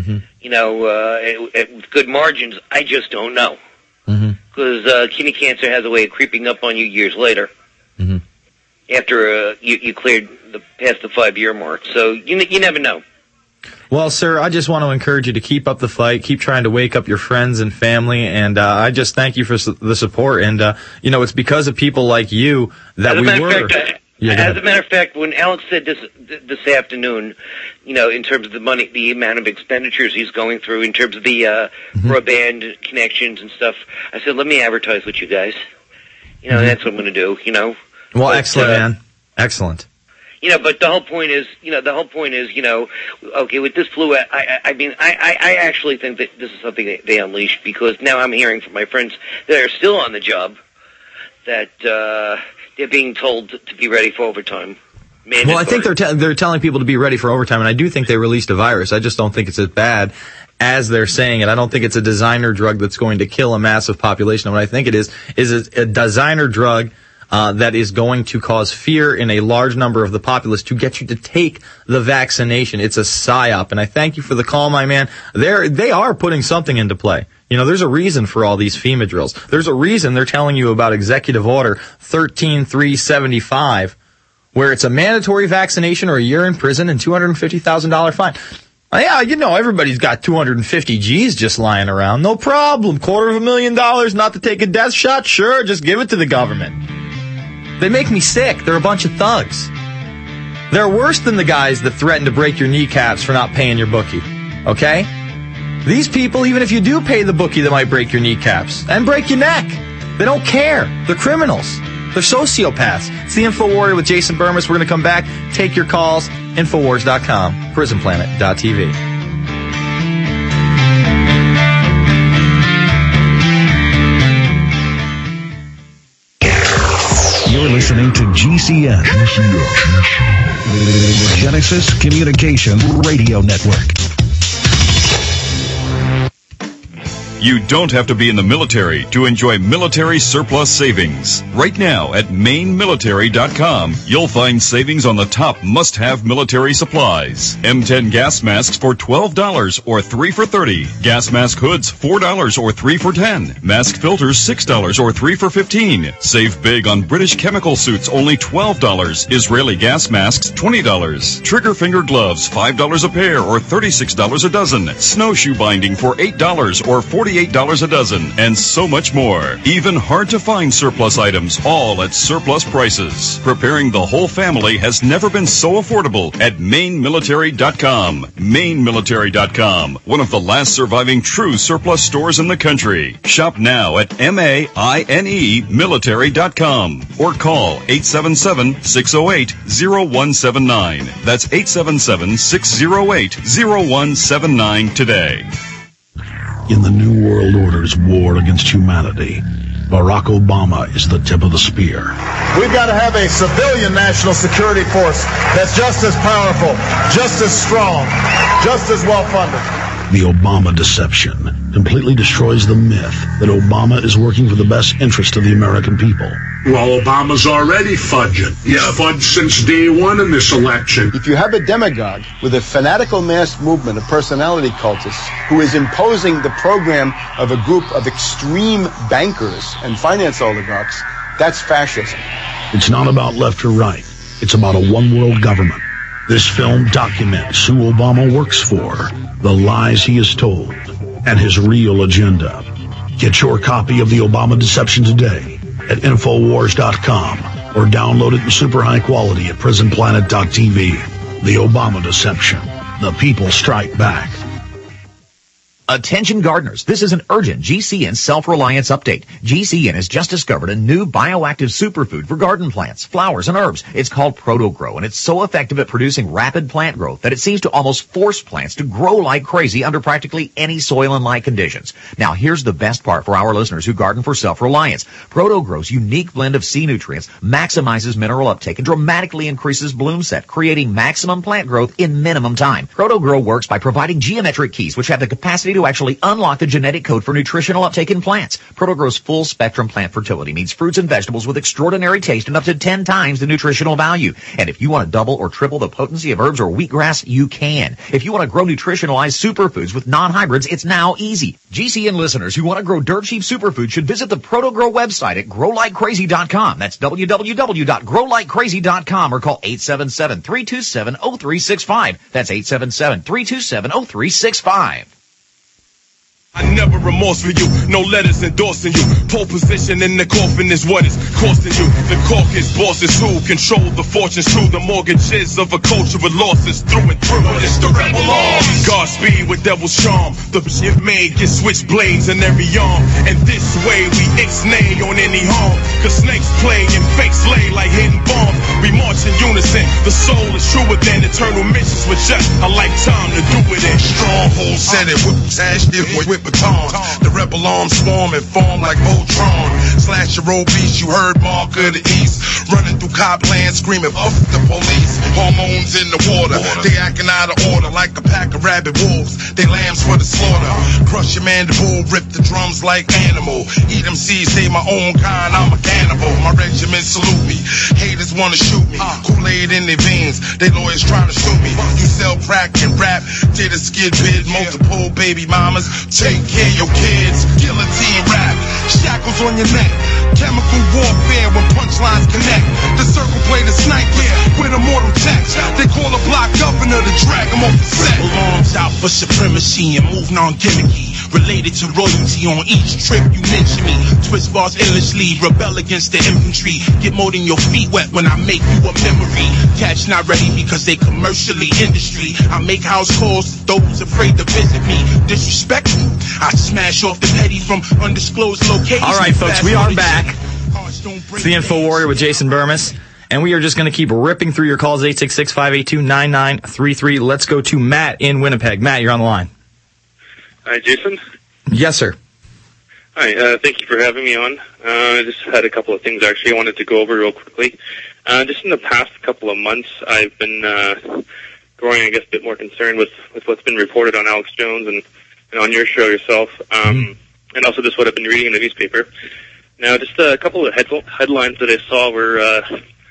mm-hmm. With good margins, I just don't know. Mm-hmm. Because kidney cancer has a way of creeping up on you years later. Mm-hmm. After you cleared past the 5-year mark. So you never know. Well, sir, I just want to encourage you to keep up the fight, keep trying to wake up your friends and family, and I just thank you for the support. And, it's because of people like you that we were. As a matter of fact, when Alex said this afternoon, in terms of the amount of expenditures he's going through, in terms of the broadband connections and stuff, I said, let me advertise with you guys. That's what I'm going to do, Well, excellent, man. Excellent. But the whole point is, okay, with this flu, I actually think that this is something that they unleashed, because now I'm hearing from my friends that are still on the job that they're being told to be ready for overtime. Mandatory. Well, I think they're telling people to be ready for overtime, and I do think they released a virus. I just don't think it's as bad as they're saying it. I don't think it's a designer drug that's going to kill a massive population. What I think it is a designer drug that is going to cause fear in a large number of the populace to get you to take the vaccination. It's a psyop, and I thank you for the call, my man. They are putting something into play. There's a reason for all these FEMA drills. There's a reason they're telling you about Executive Order 13375, where it's a mandatory vaccination or a year in prison and $250,000 fine. Yeah, everybody's got 250 G's just lying around. No problem. $250,000 not to take a death shot? Sure, just give it to the government. They make me sick. They're a bunch of thugs. They're worse than the guys that threaten to break your kneecaps for not paying your bookie. Okay? These people, even if you do pay the bookie, they might break your kneecaps and break your neck. They don't care. They're criminals. They're sociopaths. It's the Info Warrior with Jason Burmis. We're going to come back, take your calls. Infowars.com, prisonplanet.tv. You're listening to GCN. The Genesis Communications Radio Network. You don't have to be in the military to enjoy military surplus savings. Right now at mainmilitary.com, you'll find savings on the top must-have military supplies. M10 gas masks for $12 or 3 for $30. Gas mask hoods $4 or 3 for $10. Mask filters $6 or 3 for $15. Save big on British chemical suits, only $12. Israeli gas masks $20. Trigger finger gloves $5 a pair or $36 a dozen. Snowshoe binding for $8 or $40 $48 a dozen, and so much more. Even hard-to-find surplus items, all at surplus prices. Preparing the whole family has never been so affordable at MaineMilitary.com. MaineMilitary.com, one of the last surviving true surplus stores in the country. Shop now at MAINE Military.com or call 877-608-0179. That's 877-608-0179 today. In the New World Order's war against humanity, Barack Obama is the tip of the spear. We've got to have a civilian national security force that's just as powerful, just as strong, just as well-funded. The Obama deception completely destroys the myth that Obama is working for the best interest of the American people. Well, Obama's already fudging. He's fudged since day one in this election. If you have a demagogue with a fanatical mass movement of personality cultists who is imposing the program of a group of extreme bankers and finance oligarchs, that's fascism. It's not about left or right. It's about a one-world government. This film documents who Obama works for, the lies he has told, and his real agenda. Get your copy of The Obama Deception today at Infowars.com or download it in super high quality at PrisonPlanet.tv. The Obama Deception. The people strike back. Attention gardeners, this is an urgent GCN self-reliance update. GCN has just discovered a new bioactive superfood for garden plants, flowers, and herbs. It's called ProtoGrow, and it's so effective at producing rapid plant growth that it seems to almost force plants to grow like crazy under practically any soil and light conditions. Now, here's the best part for our listeners who garden for self-reliance. ProtoGrow's unique blend of sea nutrients maximizes mineral uptake and dramatically increases bloom set, creating maximum plant growth in minimum time. ProtoGrow works by providing geometric keys, which have the capacity to actually unlock the genetic code for nutritional uptake in plants. ProtoGrow's full spectrum plant fertility means fruits and vegetables with extraordinary taste and up to 10 times the nutritional value. And if you want to double or triple the potency of herbs or wheatgrass, you can. If you want to grow nutritionalized superfoods with non-hybrids, it's now easy. GCN listeners who want to grow dirt cheap superfoods should visit the ProtoGrow website at growlikecrazy.com. That's www.growlikecrazy.com or call 877-327-0365. That's 877-327-0365. I never remorse for you, no letters endorsing you. Pole position in the coffin is what it's costing you. The caucus bosses who control the fortunes too. The mortgages of a culture with losses through and through. It's the rebel arms. Godspeed with devil's charm. The shit made get switchblades in every arm. And this way we ixnay on any harm. Cause snakes play and fake slay like hidden bombs. We march in unison. The soul is truer than eternal missions with just a lifetime to do it in. Stronghold set it with sash with batons. The rebel arms swarm and form like Voltron. Slash your road beats, you heard Mark of the East. Running through Copland screaming, fuck the police. Hormones in the water. They acting out of order like a pack of rabid wolves. They lambs for the slaughter. Crush your mandible, rip the drums like animal. Eat them seeds, say my own kind, I'm a cannibal. My regiment salute me. Haters wanna shoot me. Kool-Aid in their veins. They lawyers trying to sue me. You sell crack and rap. Did a skid bid, multiple baby mamas. Take care of your kids. Guillotine rap. Shackles on your neck. Chemical warfare when punchlines connect. The circle play the sniper with immortal text. They call a block governor to drag him off the set. Alarms out for supremacy and move non-gimmicky. Related to royalty on each trip you mention me. Twist bars endlessly, rebel against the infantry. Get more than your feet wet when I make you a memory. Catch not ready because they commercially industry. I make house calls to those afraid to visit me. Disrespect me, I smash off the petty from undisclosed locations. All right, folks, we are back. It's the Info Warrior with Jason Burmis. And we are just going to keep ripping through your calls, 866-582-9933. Let's go to Matt in Winnipeg. Matt, you're on the line. Hi, Jason. Yes, sir. Hi, thank you for having me on. I just had a couple of things, actually, I wanted to go over real quickly. Just in the past couple of months, I've been growing, I guess, a bit more concerned with what's been reported on Alex Jones and on your show yourself, and also just what I've been reading in the newspaper. Now, just a couple of headlines that I saw were,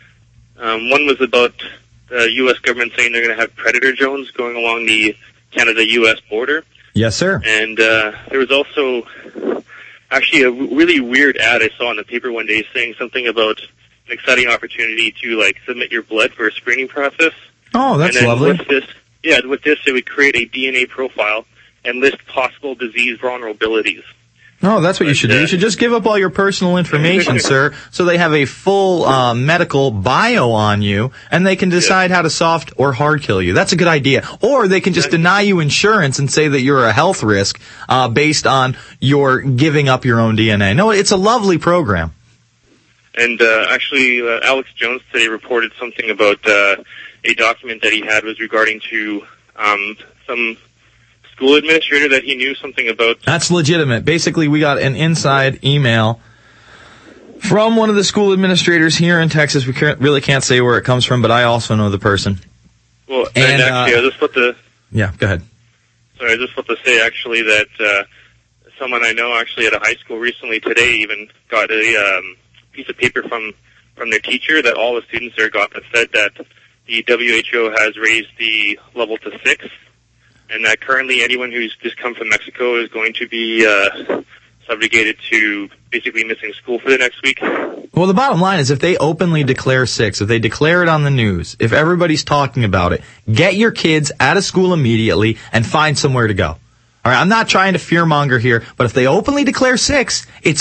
one was about the U.S. government saying they're going to have Predator drones going along the Canada-U.S. border. Yes, sir. And there was also actually a really weird ad I saw in the paper one day saying something about an exciting opportunity to, like, submit your blood for a screening process. Oh, that's and then lovely. With this, it would create a DNA profile, and list possible disease vulnerabilities. No, that's what you should do. You should just give up all your personal information, sir, so they have a full medical bio on you, and they can decide how to soft or hard kill you. That's a good idea. Or they can just deny you insurance and say that you're a health risk based on your giving up your own DNA. No, it's a lovely program. And actually, Alex Jones today reported something about a document that he had was regarding to some school administrator that he knew something about. That's legitimate. Basically, we got an inside email from one of the school administrators here in Texas. We really can't say where it comes from, but I also know the person. Well, and actually, I just want to... Yeah, go ahead. Sorry, I just want to say, actually, that someone I know actually at a high school recently today even got a piece of paper from their teacher that all the students there got that said that the WHO has raised the level to 6. And that currently anyone who's just come from Mexico is going to be subjugated to basically missing school for the next week. Well, the bottom line is if they openly declare 6, if they declare it on the news, if everybody's talking about it, get your kids out of school immediately and find somewhere to go. All right, I'm not trying to fearmonger here, but if they openly declare 6, it's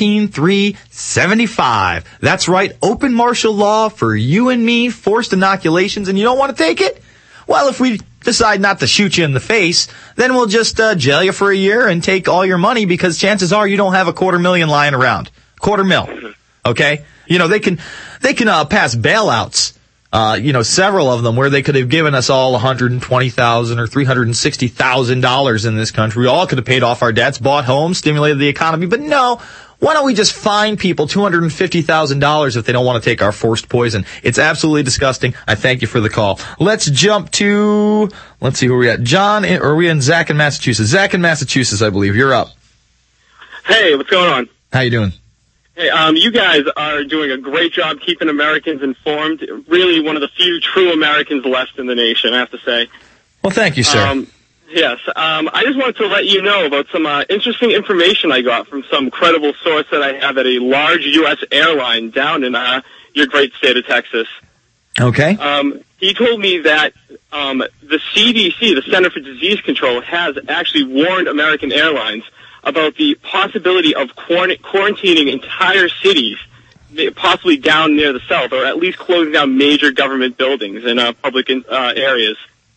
13-3-75. That's right, open martial law for you and me, forced inoculations, and you don't want to take it? Well, if we decide not to shoot you in the face, then we'll just jail you for a year and take all your money because chances are you don't have $250,000 lying around. $250,000. Okay? You know, they can pass bailouts, several of them where they could have given us all $120,000 or $360,000 in this country. We all could have paid off our debts, bought homes, stimulated the economy, but no. Why don't we just fine people $250,000 if they don't want to take our forced poison? It's absolutely disgusting. I thank you for the call. Let's jump to, let's see who we're at. John, or are we in Zach in Massachusetts? Zach in Massachusetts, I believe. You're up. Hey, what's going on? How you doing? Hey, you guys are doing a great job keeping Americans informed. Really one of the few true Americans left in the nation, I have to say. Well, thank you, sir. Yes, I just wanted to let you know about some interesting information I got from some credible source that I have at a large U.S. airline down in your great state of Texas. Okay. He told me that the CDC, the Center for Disease Control, has actually warned American Airlines about the possibility of quarantining entire cities, possibly down near the south, or at least closing down major government buildings and public areas.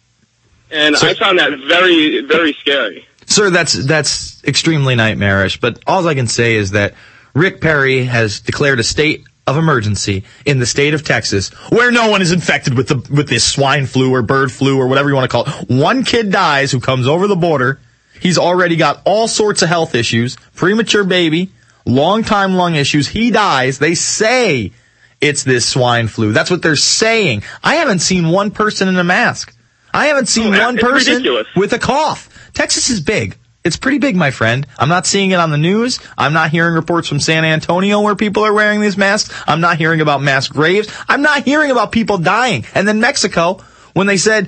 And I found that very, very scary. Sir, that's extremely nightmarish, but all I can say is that Rick Perry has declared a state of emergency in the state of Texas where no one is infected with this swine flu or bird flu or whatever you want to call it. One kid dies who comes over the border. He's already got all sorts of health issues, premature baby, long-time lung issues. He dies. They say it's this swine flu. That's what they're saying. I haven't seen one person in a mask. I haven't seen one person with a cough. Texas is big. It's pretty big, my friend. I'm not seeing it on the news. I'm not hearing reports from San Antonio where people are wearing these masks. I'm not hearing about mass graves. I'm not hearing about people dying. And then Mexico, when they said,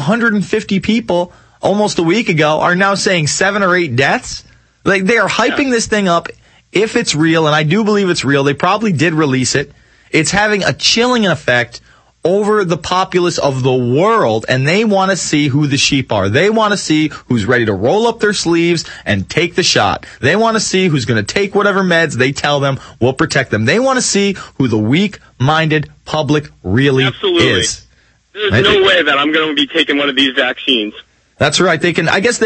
150 people almost a week ago are now saying 7 or 8 deaths. Like, they are hyping this thing up. If it's real, and I do believe it's real, they probably did release it. It's having a chilling effect over the populace of the world, and they want to see who the sheep are. They want to see who's ready to roll up their sleeves and take the shot. They want to see who's going to take whatever meds they tell them will protect them. They want to see who the weak-minded public really is. There's no way that I'm going to be taking one of these vaccines. That's right. They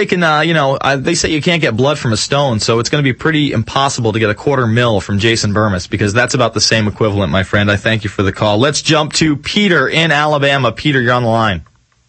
say you can't get blood from a stone, so it's going to be pretty impossible to get $250,000 from Jason Burmis, because that's about the same equivalent, my friend. I thank you for the call. Let's jump to Peter in Alabama. Peter, you're on the line.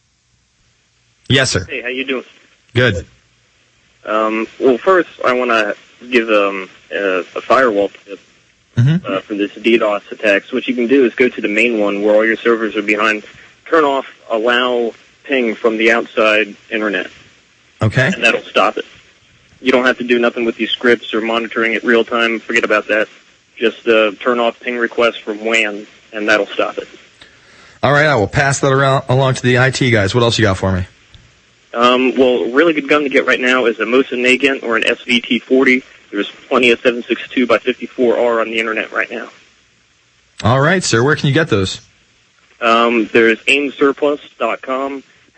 Yes, sir. Hey, how you doing? Good. Well, first, I want to give a firewall tip for this DDoS attacks. What you can do is go to the main one where all your servers are behind, turn off allow ping from the outside internet. Okay. And that'll stop it. You don't have to do nothing with these scripts or monitoring it real time. Forget about that. Just turn off ping requests from WAN, and that'll stop it. All right, I will pass that along to the IT guys. What else you got for me? Well, a really good gun to get right now is a Mosin Nagant or an SVT-40. There's plenty of 7.62x54R on the internet right now. All right, sir. Where can you get those? There's aimsurplus.com.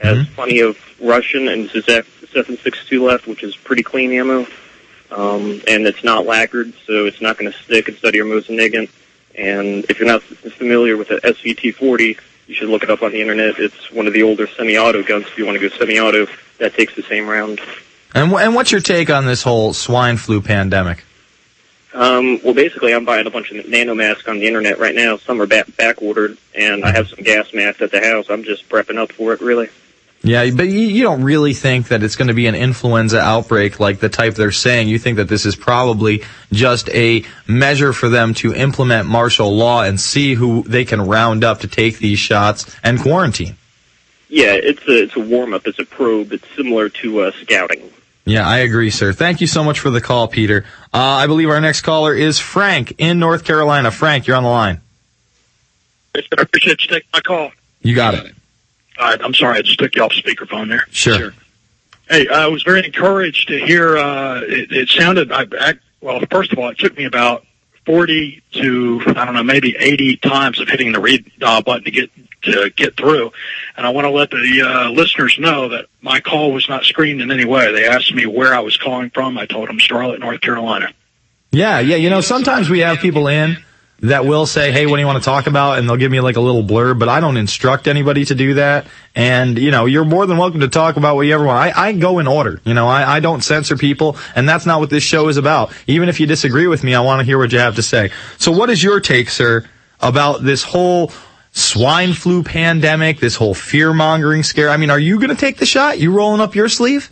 has plenty of Russian and Zizek 7.62 left, which is pretty clean ammo. And it's not lacquered, so it's not going to stick instead of your Mosin-Nagant. And if you're not familiar with the SVT-40, you should look it up on the internet. It's one of the older semi-auto guns. If you want to go semi-auto, that takes the same round. And what's your take on this whole swine flu pandemic? Well, basically, I'm buying a bunch of nanomasks on the internet right now. Some are back-ordered, and I have some gas masks at the house. I'm just prepping up for it, really. Yeah, but you don't really think that it's going to be an influenza outbreak like the type they're saying. You think that this is probably just a measure for them to implement martial law and see who they can round up to take these shots and quarantine. Yeah, it's a warm-up. It's a probe. It's similar to scouting. Yeah, I agree, sir. Thank you so much for the call, Peter. I believe our next caller is Frank in North Carolina. Frank, you're on the line. I appreciate you taking my call. You got it. All right, I'm sorry, I just took you off speakerphone there. Sure. Hey, I was very encouraged to hear, it sounded, well, first of all, it took me about 40 to, I don't know, maybe 80 times of hitting the read button to get through. And I want to let the listeners know that my call was not screened in any way. They asked me where I was calling from. I told them Charlotte, North Carolina. Yeah, you know, sometimes we have people in that will say, hey, what do you want to talk about? And they'll give me like a little blurb, but I don't instruct anybody to do that. And, you know, you're more than welcome to talk about what you ever want. I go in order. You know, I don't censor people, and that's not what this show is about. Even if you disagree with me, I want to hear what you have to say. So what is your take, sir, about this whole swine flu pandemic, this whole fear-mongering scare? I mean, are you going to take the shot? You rolling up your sleeve?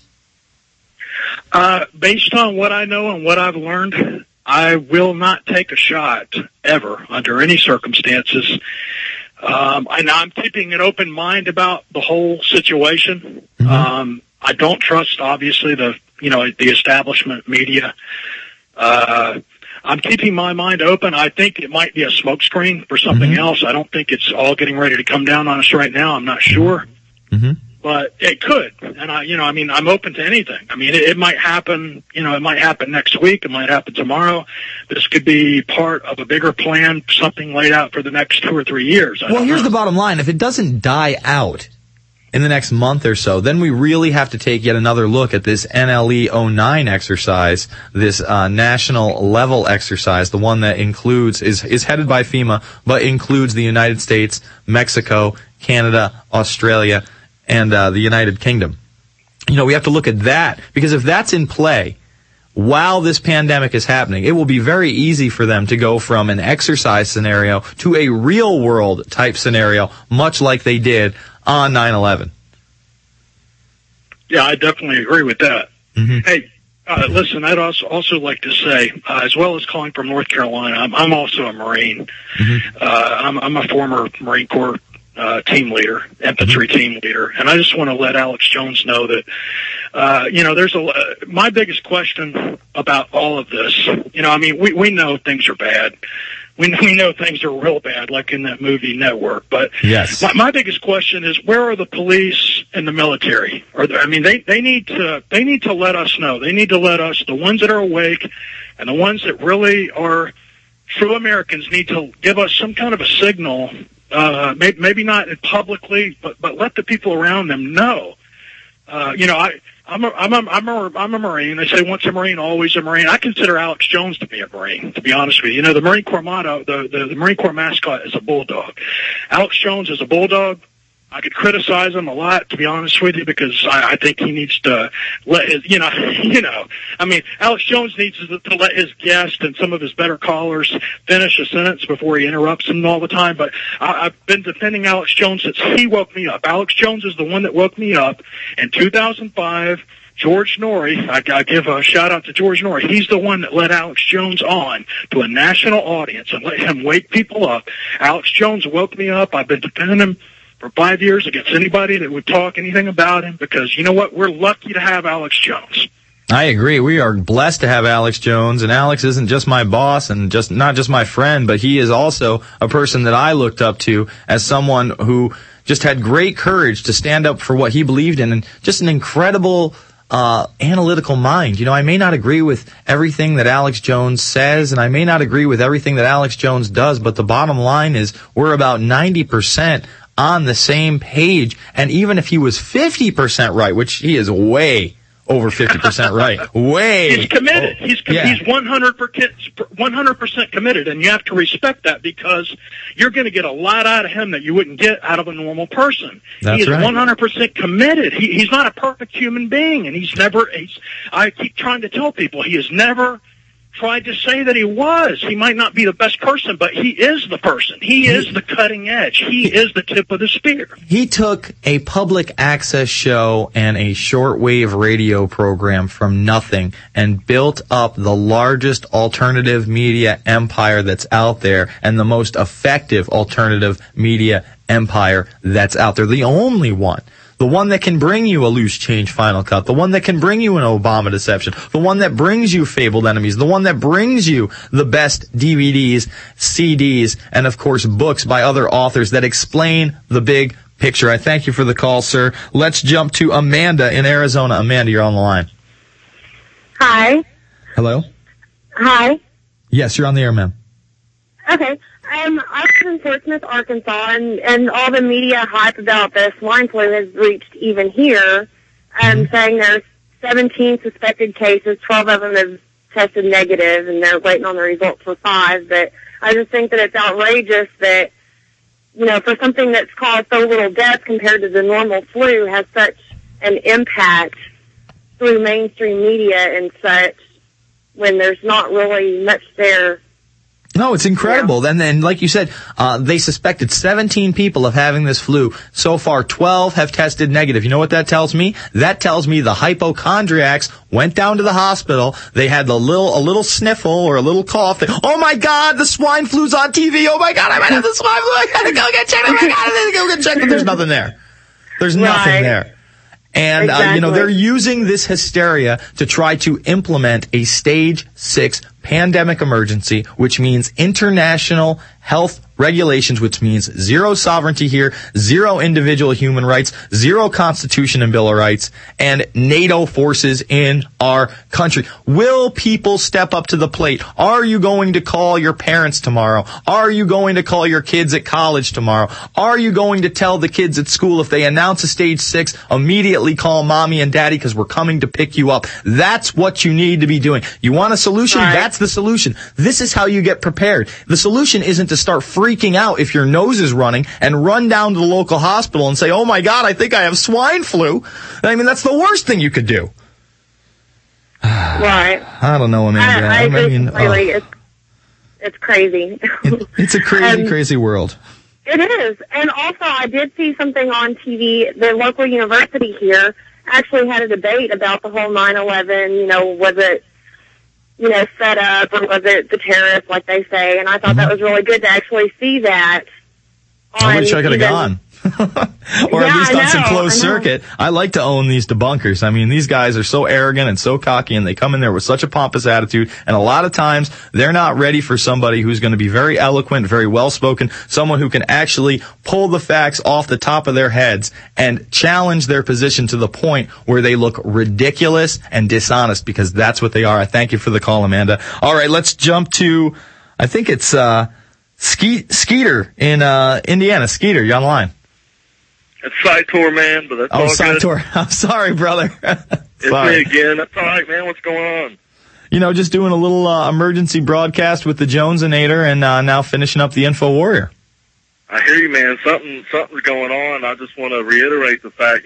Based on what I know and what I've learned, I will not take a shot ever under any circumstances. And I'm keeping an open mind about the whole situation. I don't trust, obviously, the establishment media. I'm keeping my mind open. I think it might be a smokescreen for something else. I don't think it's all getting ready to come down on us right now. I'm not sure. But it could. And I'm open to anything. I mean, it might happen, it might happen next week. It might happen tomorrow. This could be part of a bigger plan, something laid out for the next 2 or 3 years. Well, here's the bottom line. If it doesn't die out in the next month or so, then we really have to take yet another look at this NLE 09 exercise, this national level exercise, the one that is headed by FEMA, but includes the United States, Mexico, Canada, Australia, and the United Kingdom. You know, we have to look at that, because if that's in play while this pandemic is happening, it will be very easy for them to go from an exercise scenario to a real-world type scenario, much like they did on 9/11. Yeah, I definitely agree with that. Hey, listen, I'd also like to say, as well as calling from North Carolina, I'm also a Marine. I'm a former Marine Corps team leader, infantry team leader, and I just want to let Alex Jones know that, my biggest question about all of this, we know things are bad. We know things are real bad, like in that movie Network. But yes, my biggest question is, where are the police and the military? They need to let us know. They need to let us, the ones that are awake and the ones that really are true Americans, need to give us some kind of a signal. Maybe not publicly, but let the people around them know. I'm a Marine. They say once a Marine, always a Marine. I consider Alex Jones to be a Marine, to be honest with you. The Marine Corps motto, the Marine Corps mascot is a bulldog. Alex Jones is a bulldog. I could criticize him a lot, to be honest with you, because I think he needs to let his, Alex Jones needs to let his guest and some of his better callers finish a sentence before he interrupts them all the time. But I've been defending Alex Jones since he woke me up. Alex Jones is the one that woke me up in 2005. George Norrie, I give a shout out to George Norrie. He's the one that led Alex Jones on to a national audience and let him wake people up. Alex Jones woke me up. I've been defending him for 5 years against anybody that would talk anything about him, because you know what? We're lucky to have Alex Jones. I agree. We are blessed to have Alex Jones, and Alex isn't just my boss and not just my friend, but he is also a person that I looked up to as someone who just had great courage to stand up for what he believed in, and just an incredible analytical mind. I may not agree with everything that Alex Jones says, and I may not agree with everything that Alex Jones does, but the bottom line is we're about 90% on the same page. And even if he was 50% right, which he is way over 50% right, way. He's committed. He's 100% committed, and you have to respect that because you're going to get a lot out of him that you wouldn't get out of a normal person. That's he is right. 100% committed. He's not a perfect human being, and I keep trying to tell people he has never tried to say that he was. He might not be the best person, but he is the person. He is the cutting edge. He is the tip of the spear. He took a public access show and a shortwave radio program from nothing and built up the largest alternative media empire that's out there and the most effective alternative media empire that's out there. The only one. The one that can bring you a loose change Final Cut. The one that can bring you an Obama deception. The one that brings you Fabled Enemies. The one that brings you the best DVDs, CDs, and of course books by other authors that explain the big picture. I thank you for the call, sir. Let's jump to Amanda in Arizona. Amanda, you're on the line. Hi. Hello? Hi. Yes, you're on the air, ma'am. Okay. I was in Fort Smith, Arkansas, and all the media hype about the swine flu has reached even here, saying there's 17 suspected cases, 12 of them have tested negative, and they're waiting on the results for 5. But I just think that it's outrageous that, for something that's caused so little death compared to the normal flu has such an impact through mainstream media and such when there's not really much there. No, it's incredible. Yeah. And then, like you said, they suspected 17 people of having this flu. So far, 12 have tested negative. You know what that tells me? That tells me the hypochondriacs went down to the hospital. They had a little sniffle or a little cough. Oh my God, the swine flu's on TV. Oh my God, I might have the swine flu. I gotta go get checked. Oh my God, I gotta go get checked. But there's nothing there. There's nothing there. And, exactly. They're using this hysteria to try to implement a stage 6 pandemic emergency, which means international health regulations, which means zero sovereignty here, zero individual human rights, zero Constitution and Bill of Rights, and NATO forces in our country. Will people step up to the plate? Are you going to call your parents tomorrow? Are you going to call your kids at college tomorrow? Are you going to tell the kids at school if they announce a stage 6, immediately call mommy and daddy because we're coming to pick you up? That's what you need to be doing. You want a solution? Right. That's the solution. This is how you get prepared. The solution isn't to start freaking out if your nose is running and run down to the local hospital and say, oh my God, I think I have swine flu. I mean, that's the worst thing you could do. Right. I don't know, Amanda. I mean, really, it's crazy. It's a crazy, crazy world. It is. And also, I did see something on TV. The local university here actually had a debate about the whole 9/11, was it set up, or was it the terrorists, like they say? And I thought that was really good to actually see that. I wish I could have gone. Or at least on some closed circuit. I like to own these debunkers. I mean, these guys are so arrogant and so cocky, and they come in there with such a pompous attitude, and a lot of times they're not ready for somebody who's going to be very eloquent, very well-spoken, someone who can actually pull the facts off the top of their heads and challenge their position to the point where they look ridiculous and dishonest, because that's what they are. I thank you for the call, Amanda. All right, let's jump to, I think it's Skeeter in Indiana. Skeeter, you're on the line. It's Cytor, man, but that's all good. Cytor. I'm sorry, brother. It's me again. That's all right, man. What's going on? Just doing a little emergency broadcast with the Jonesinator and now finishing up the Info Warrior. I hear you, man. Something's going on. I just want to reiterate the fact,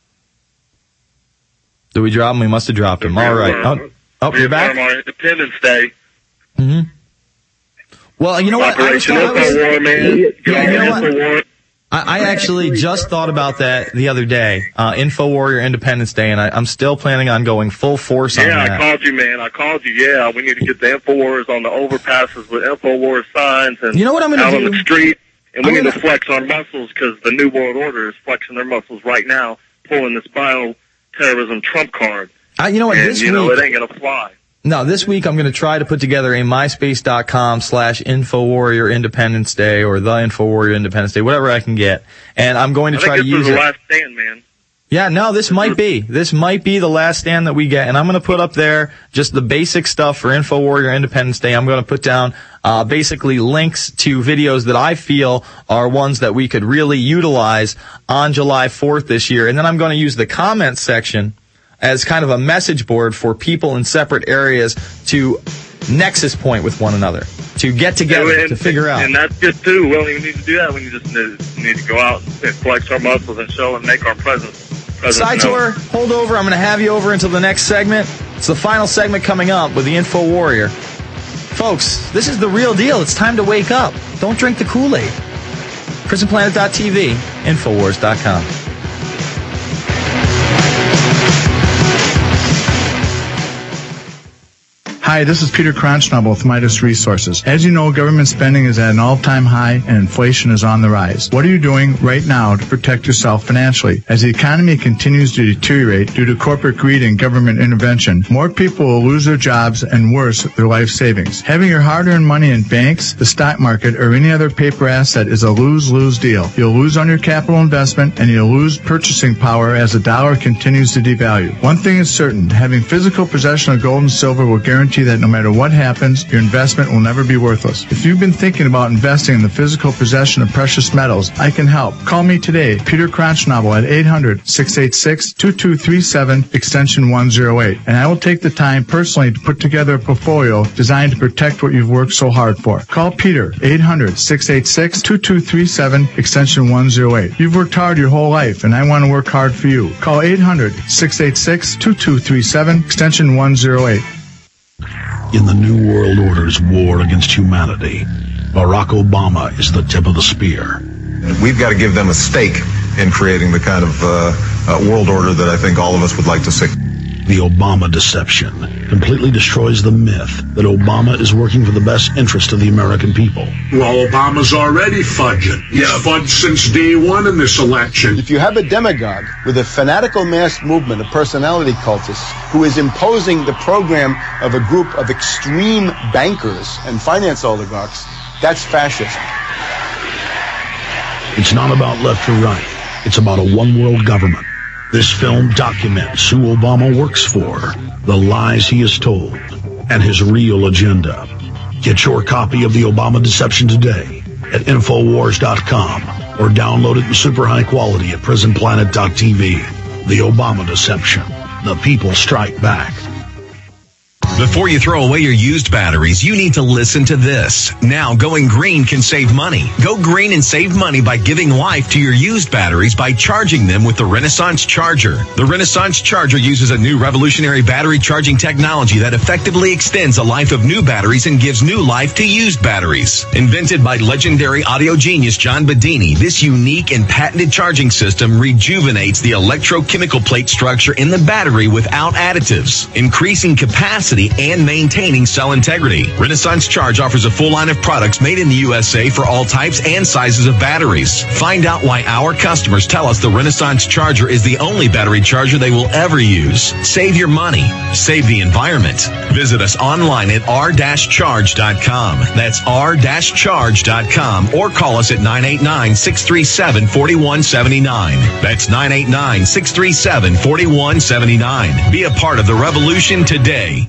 Did we drop him? We must have dropped him. All right. Oh, you're back? On Independence Day. Mm-hmm. Well, you know what? Operation Info War, man. I actually just thought about that the other day, Info Warrior Independence Day, and I'm still planning on going full force on that. Yeah, I called you, man. Yeah, we need to get the Info Warriors on the overpasses with Info War signs and you know what I'm gonna out do? On the street. And we need to flex our muscles because the New World Order is flexing their muscles right now, pulling this bioterrorism trump card. You know what? And, this week, it ain't going to fly. No, this week I'm going to try to put together a myspace.com/InfoWarrior Independence Day or the Info Warrior Independence Day, whatever I can get. And I'm going to try to use it. The last stand, man. Yeah, no, this might be the last stand that we get, and I'm going to put up there just the basic stuff for InfoWarrior Independence Day. I'm going to put down basically links to videos that I feel are ones that we could really utilize on July 4th this year, and then I'm going to use the comments section as kind of a message board for people in separate areas to nexus point with one another, to get together, to figure out. And that's good, too. We don't even need to do that. We just need to go out and flex our muscles and show and make our presence. Saitor, hold over. I'm going to have you over until the next segment. It's the final segment coming up with the InfoWarrior. Folks, this is the real deal. It's time to wake up. Don't drink the Kool-Aid. PrisonPlanet.tv, Infowars.com. Hi, this is Peter Kronschnabel with Midas Resources. As you know, government spending is at an all-time high and inflation is on the rise. What are you doing right now to protect yourself financially? As the economy continues to deteriorate due to corporate greed and government intervention, more people will lose their jobs and worse, their life savings. Having your hard-earned money in banks, the stock market, or any other paper asset is a lose-lose deal. You'll lose on your capital investment and you'll lose purchasing power as the dollar continues to devalue. One thing is certain, having physical possession of gold and silver will guarantee that no matter what happens, your investment will never be worthless. If you've been thinking about investing in the physical possession of precious metals, I can help. Call me today, Peter Kronschnabel, at 800-686-2237, extension 108, and I will take the time personally to put together a portfolio designed to protect what you've worked so hard for. Call Peter, 800-686-2237, extension 108. You've worked hard your whole life, and I want to work hard for you. Call 800-686-2237, extension 108. In the New World Order's war against humanity, Barack Obama is the tip of the spear. We've got to give them a stake in creating the kind of world order that I think all of us would like to see. The Obama deception completely destroys the myth that Obama is working for the best interest of the American people. Well, Obama's already fudging. He's fudged since day one in this election. If you have a demagogue with a fanatical mass movement of personality cultists who is imposing the program of a group of extreme bankers and finance oligarchs, that's fascism. It's not about left or right. It's about a one-world government. This film documents who Obama works for, the lies he has told, and his real agenda. Get your copy of The Obama Deception today at Infowars.com or download it in super high quality at PrisonPlanet.tv. The Obama Deception. The people strike back. Before you throw away your used batteries, you need to listen to this. Now, going green can save money. Go green and save money by giving life to your used batteries by charging them with the Renaissance Charger. The Renaissance Charger uses a new revolutionary battery charging technology that effectively extends the life of new batteries and gives new life to used batteries. Invented by legendary audio genius John Bedini, this unique and patented charging system rejuvenates the electrochemical plate structure in the battery without additives, increasing capacity and maintaining cell integrity. Renaissance Charge offers a full line of products made in the USA for all types and sizes of batteries. Find out why our customers tell us the Renaissance Charger is the only battery charger they will ever use. Save your money. Save the environment. Visit us online at r-charge.com. That's r-charge.com or call us at 989-637-4179. That's 989-637-4179. Be a part of the revolution today.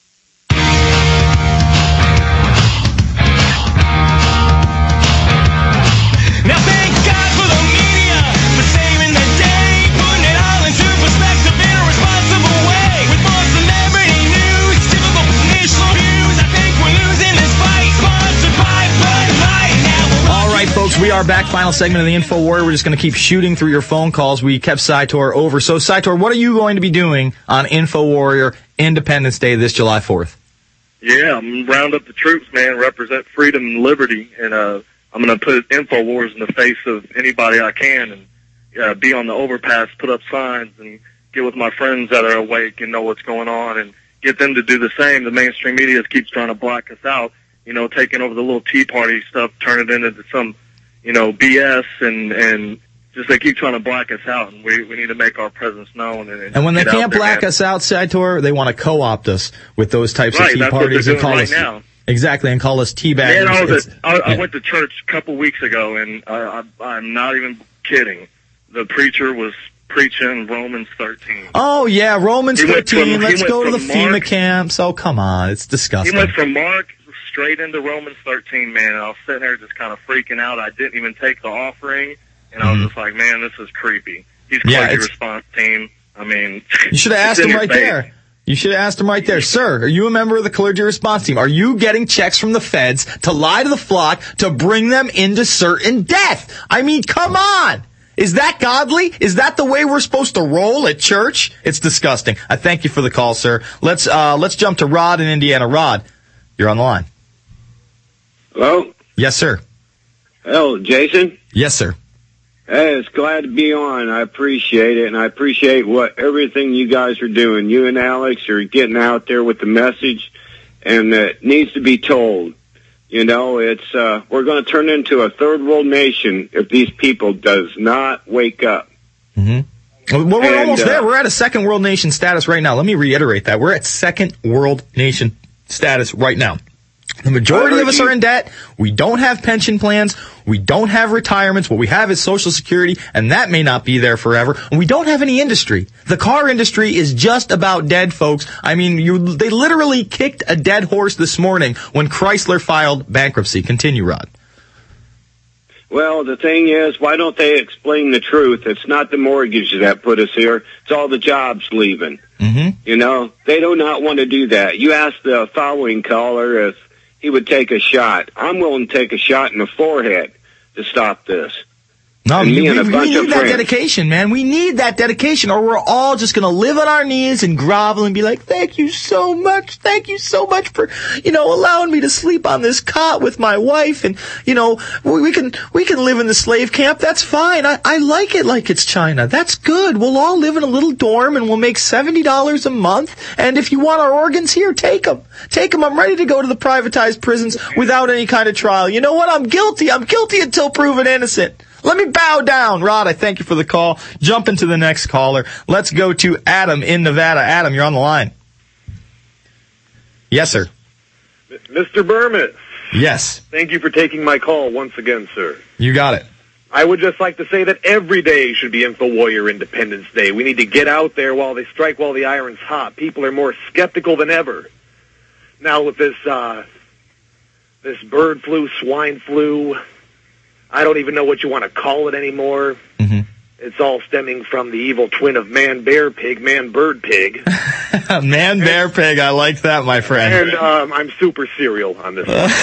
Now thank God for the media for saving the day, putting it all into perspective in a responsible way. With more celebrity news, typical initial views, I think we're losing this fight. Sponsored by Bud Light. All right, folks, we are back. Final segment of the InfoWarrior. We're just going to keep shooting through your phone calls. We kept Saitor over. So, Saitor, what are you going to be doing on InfoWarrior Independence Day this July 4th? Yeah, I'm round up the troops, man, represent freedom and liberty, and I'm going to put InfoWars in the face of anybody I can and be on the overpass, put up signs, and get with my friends that are awake and know what's going on and get them to do the same. The mainstream media keeps trying to block us out, you know, taking over the little Tea Party stuff, turn it into some, you know, BS, and just they keep trying to black us out, and we need to make our presence known. And when they can't black us out, Saitor, they want to co-opt us with those types of Tea Parties and call us now. Exactly, and call us teabaggers. Man, I went to church a couple weeks ago, and I'm not even kidding. The preacher was preaching Romans 13. Oh, yeah, Romans He went 13. from- Let's he go to went the from FEMA Mark- camps. Oh, come on. It's He disgusting. went from Mark straight into Romans 13, man, and I was sitting there just kind of freaking out. I didn't even take the offering, and I was just like, man, this is creepy. He's Yeah, clergy it's- response team. I mean, You should have asked it's in him your right face. there. You should have asked him right there. Sir, are you a member of the clergy response team? Are you getting checks from the feds to lie to the flock to bring them into certain death? I mean, come on. Is that godly? Is that the way we're supposed to roll at church? It's disgusting. I thank you for the call, sir. Let's jump to Rod in Indiana. Rod, you're on the line. Hello? Yes, sir. Hello, Jason? Yes, sir. Hey, it's glad to be on. I appreciate it, and I appreciate everything you guys are doing. You and Alex are getting out there with the message, and it needs to be told. You know, it's we're going to turn into a third world nation if these people does not wake up. Mm-hmm. Well, we're almost there. We're at a second world nation status right now. Let me reiterate that. We're at second world nation status right now. The majority of us are in debt. We don't have pension plans. We don't have retirements. What we have is Social Security, and that may not be there forever. And we don't have any industry. The car industry is just about dead, folks. I mean, they literally kicked a dead horse this morning when Chrysler filed bankruptcy. Continue, Rod. Well, the thing is, why don't they explain the truth? It's not the mortgages that put us here. It's all the jobs leaving. Mm-hmm. You know, they do not want to do that. You asked the following caller if he would take a shot. I'm willing to take a shot in the forehead to stop this. No, And we me and a need bunch of that friends. dedication, man. We need that dedication, or we're all just going to live on our knees and grovel and be like, thank you so much for, allowing me to sleep on this cot with my wife. And, we can live in the slave camp. That's fine. I like it like it's China. That's good. We'll all live in a little dorm and we'll make $70 a month. And if you want our organs here, take them. Take them. I'm ready to go to the privatized prisons without any kind of trial. You know what? I'm guilty. I'm guilty until proven innocent. Let me bow down. Rod, I thank you for the call. Jump into the next caller. Let's go to Adam in Nevada. Adam, you're on the line. Yes, sir. Mr. Burmis. Yes. Thank you for taking my call once again, sir. You got it. I would just like to say that every day should be InfoWarrior Independence Day. We need to get out there while they strike while the iron's hot. People are more skeptical than ever. Now with this bird flu, swine flu, I don't even know what you want to call it anymore. Mm-hmm. It's all stemming from the evil twin of man-bear-pig, man-bird-pig. Man-bear-pig, I like that, my friend. And I'm super serial on this one.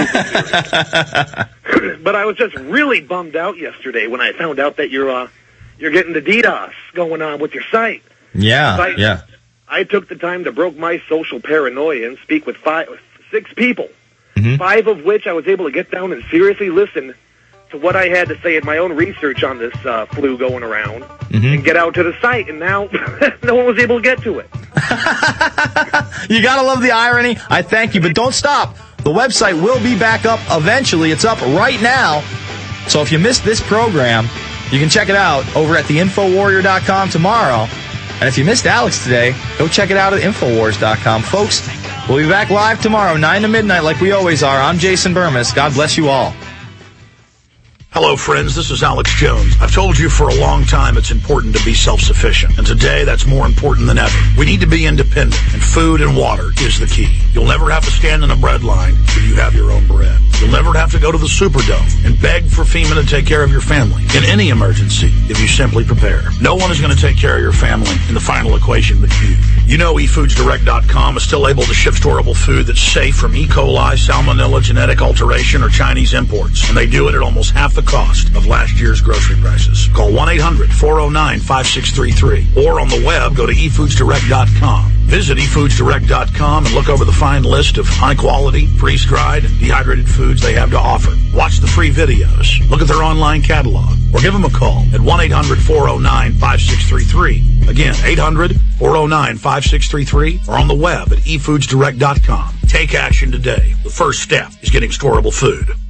But I was just really bummed out yesterday when I found out that you're getting the DDoS going on with your site. Yeah. I took the time to broke my social paranoia and speak with 6 people, Mm-hmm. 5 of which I was able to get down and seriously listen to what I had to say in my own research on this flu going around, and get out to the site, and now no one was able to get to it. You gotta love the irony. I thank you, but don't stop. The website will be back up eventually. It's up right now. So if you missed this program, you can check it out over at theinfowarrior.com tomorrow. And if you missed Alex today, go check it out at Infowars.com. Folks, we'll be back live tomorrow, 9 to midnight, like we always are. I'm Jason Burmis. God bless you all. Hello, friends. This is Alex Jones. I've told you for a long time it's important to be self-sufficient, and today that's more important than ever. We need to be independent, and food and water is the key. You'll never have to stand in a bread line if you have your own bread. You'll never have to go to the Superdome and beg for FEMA to take care of your family in any emergency if you simply prepare. No one is going to take care of your family in the final equation but you. You know eFoodsDirect.com is still able to ship storable food that's safe from E. coli, salmonella, genetic alteration, or Chinese imports, and they do it at almost half the cost of last year's grocery prices. Call 1-800-409-5633 or on the web, go to eFoodsDirect.com. Visit eFoodsDirect.com and look over the fine list of high-quality, freeze-dried, and dehydrated foods they have to offer. Watch the free videos, look at their online catalog, or give them a call at 1-800-409-5633. Again, 800-409-5633 or on the web at eFoodsDirect.com. Take action today. The first step is getting storable food.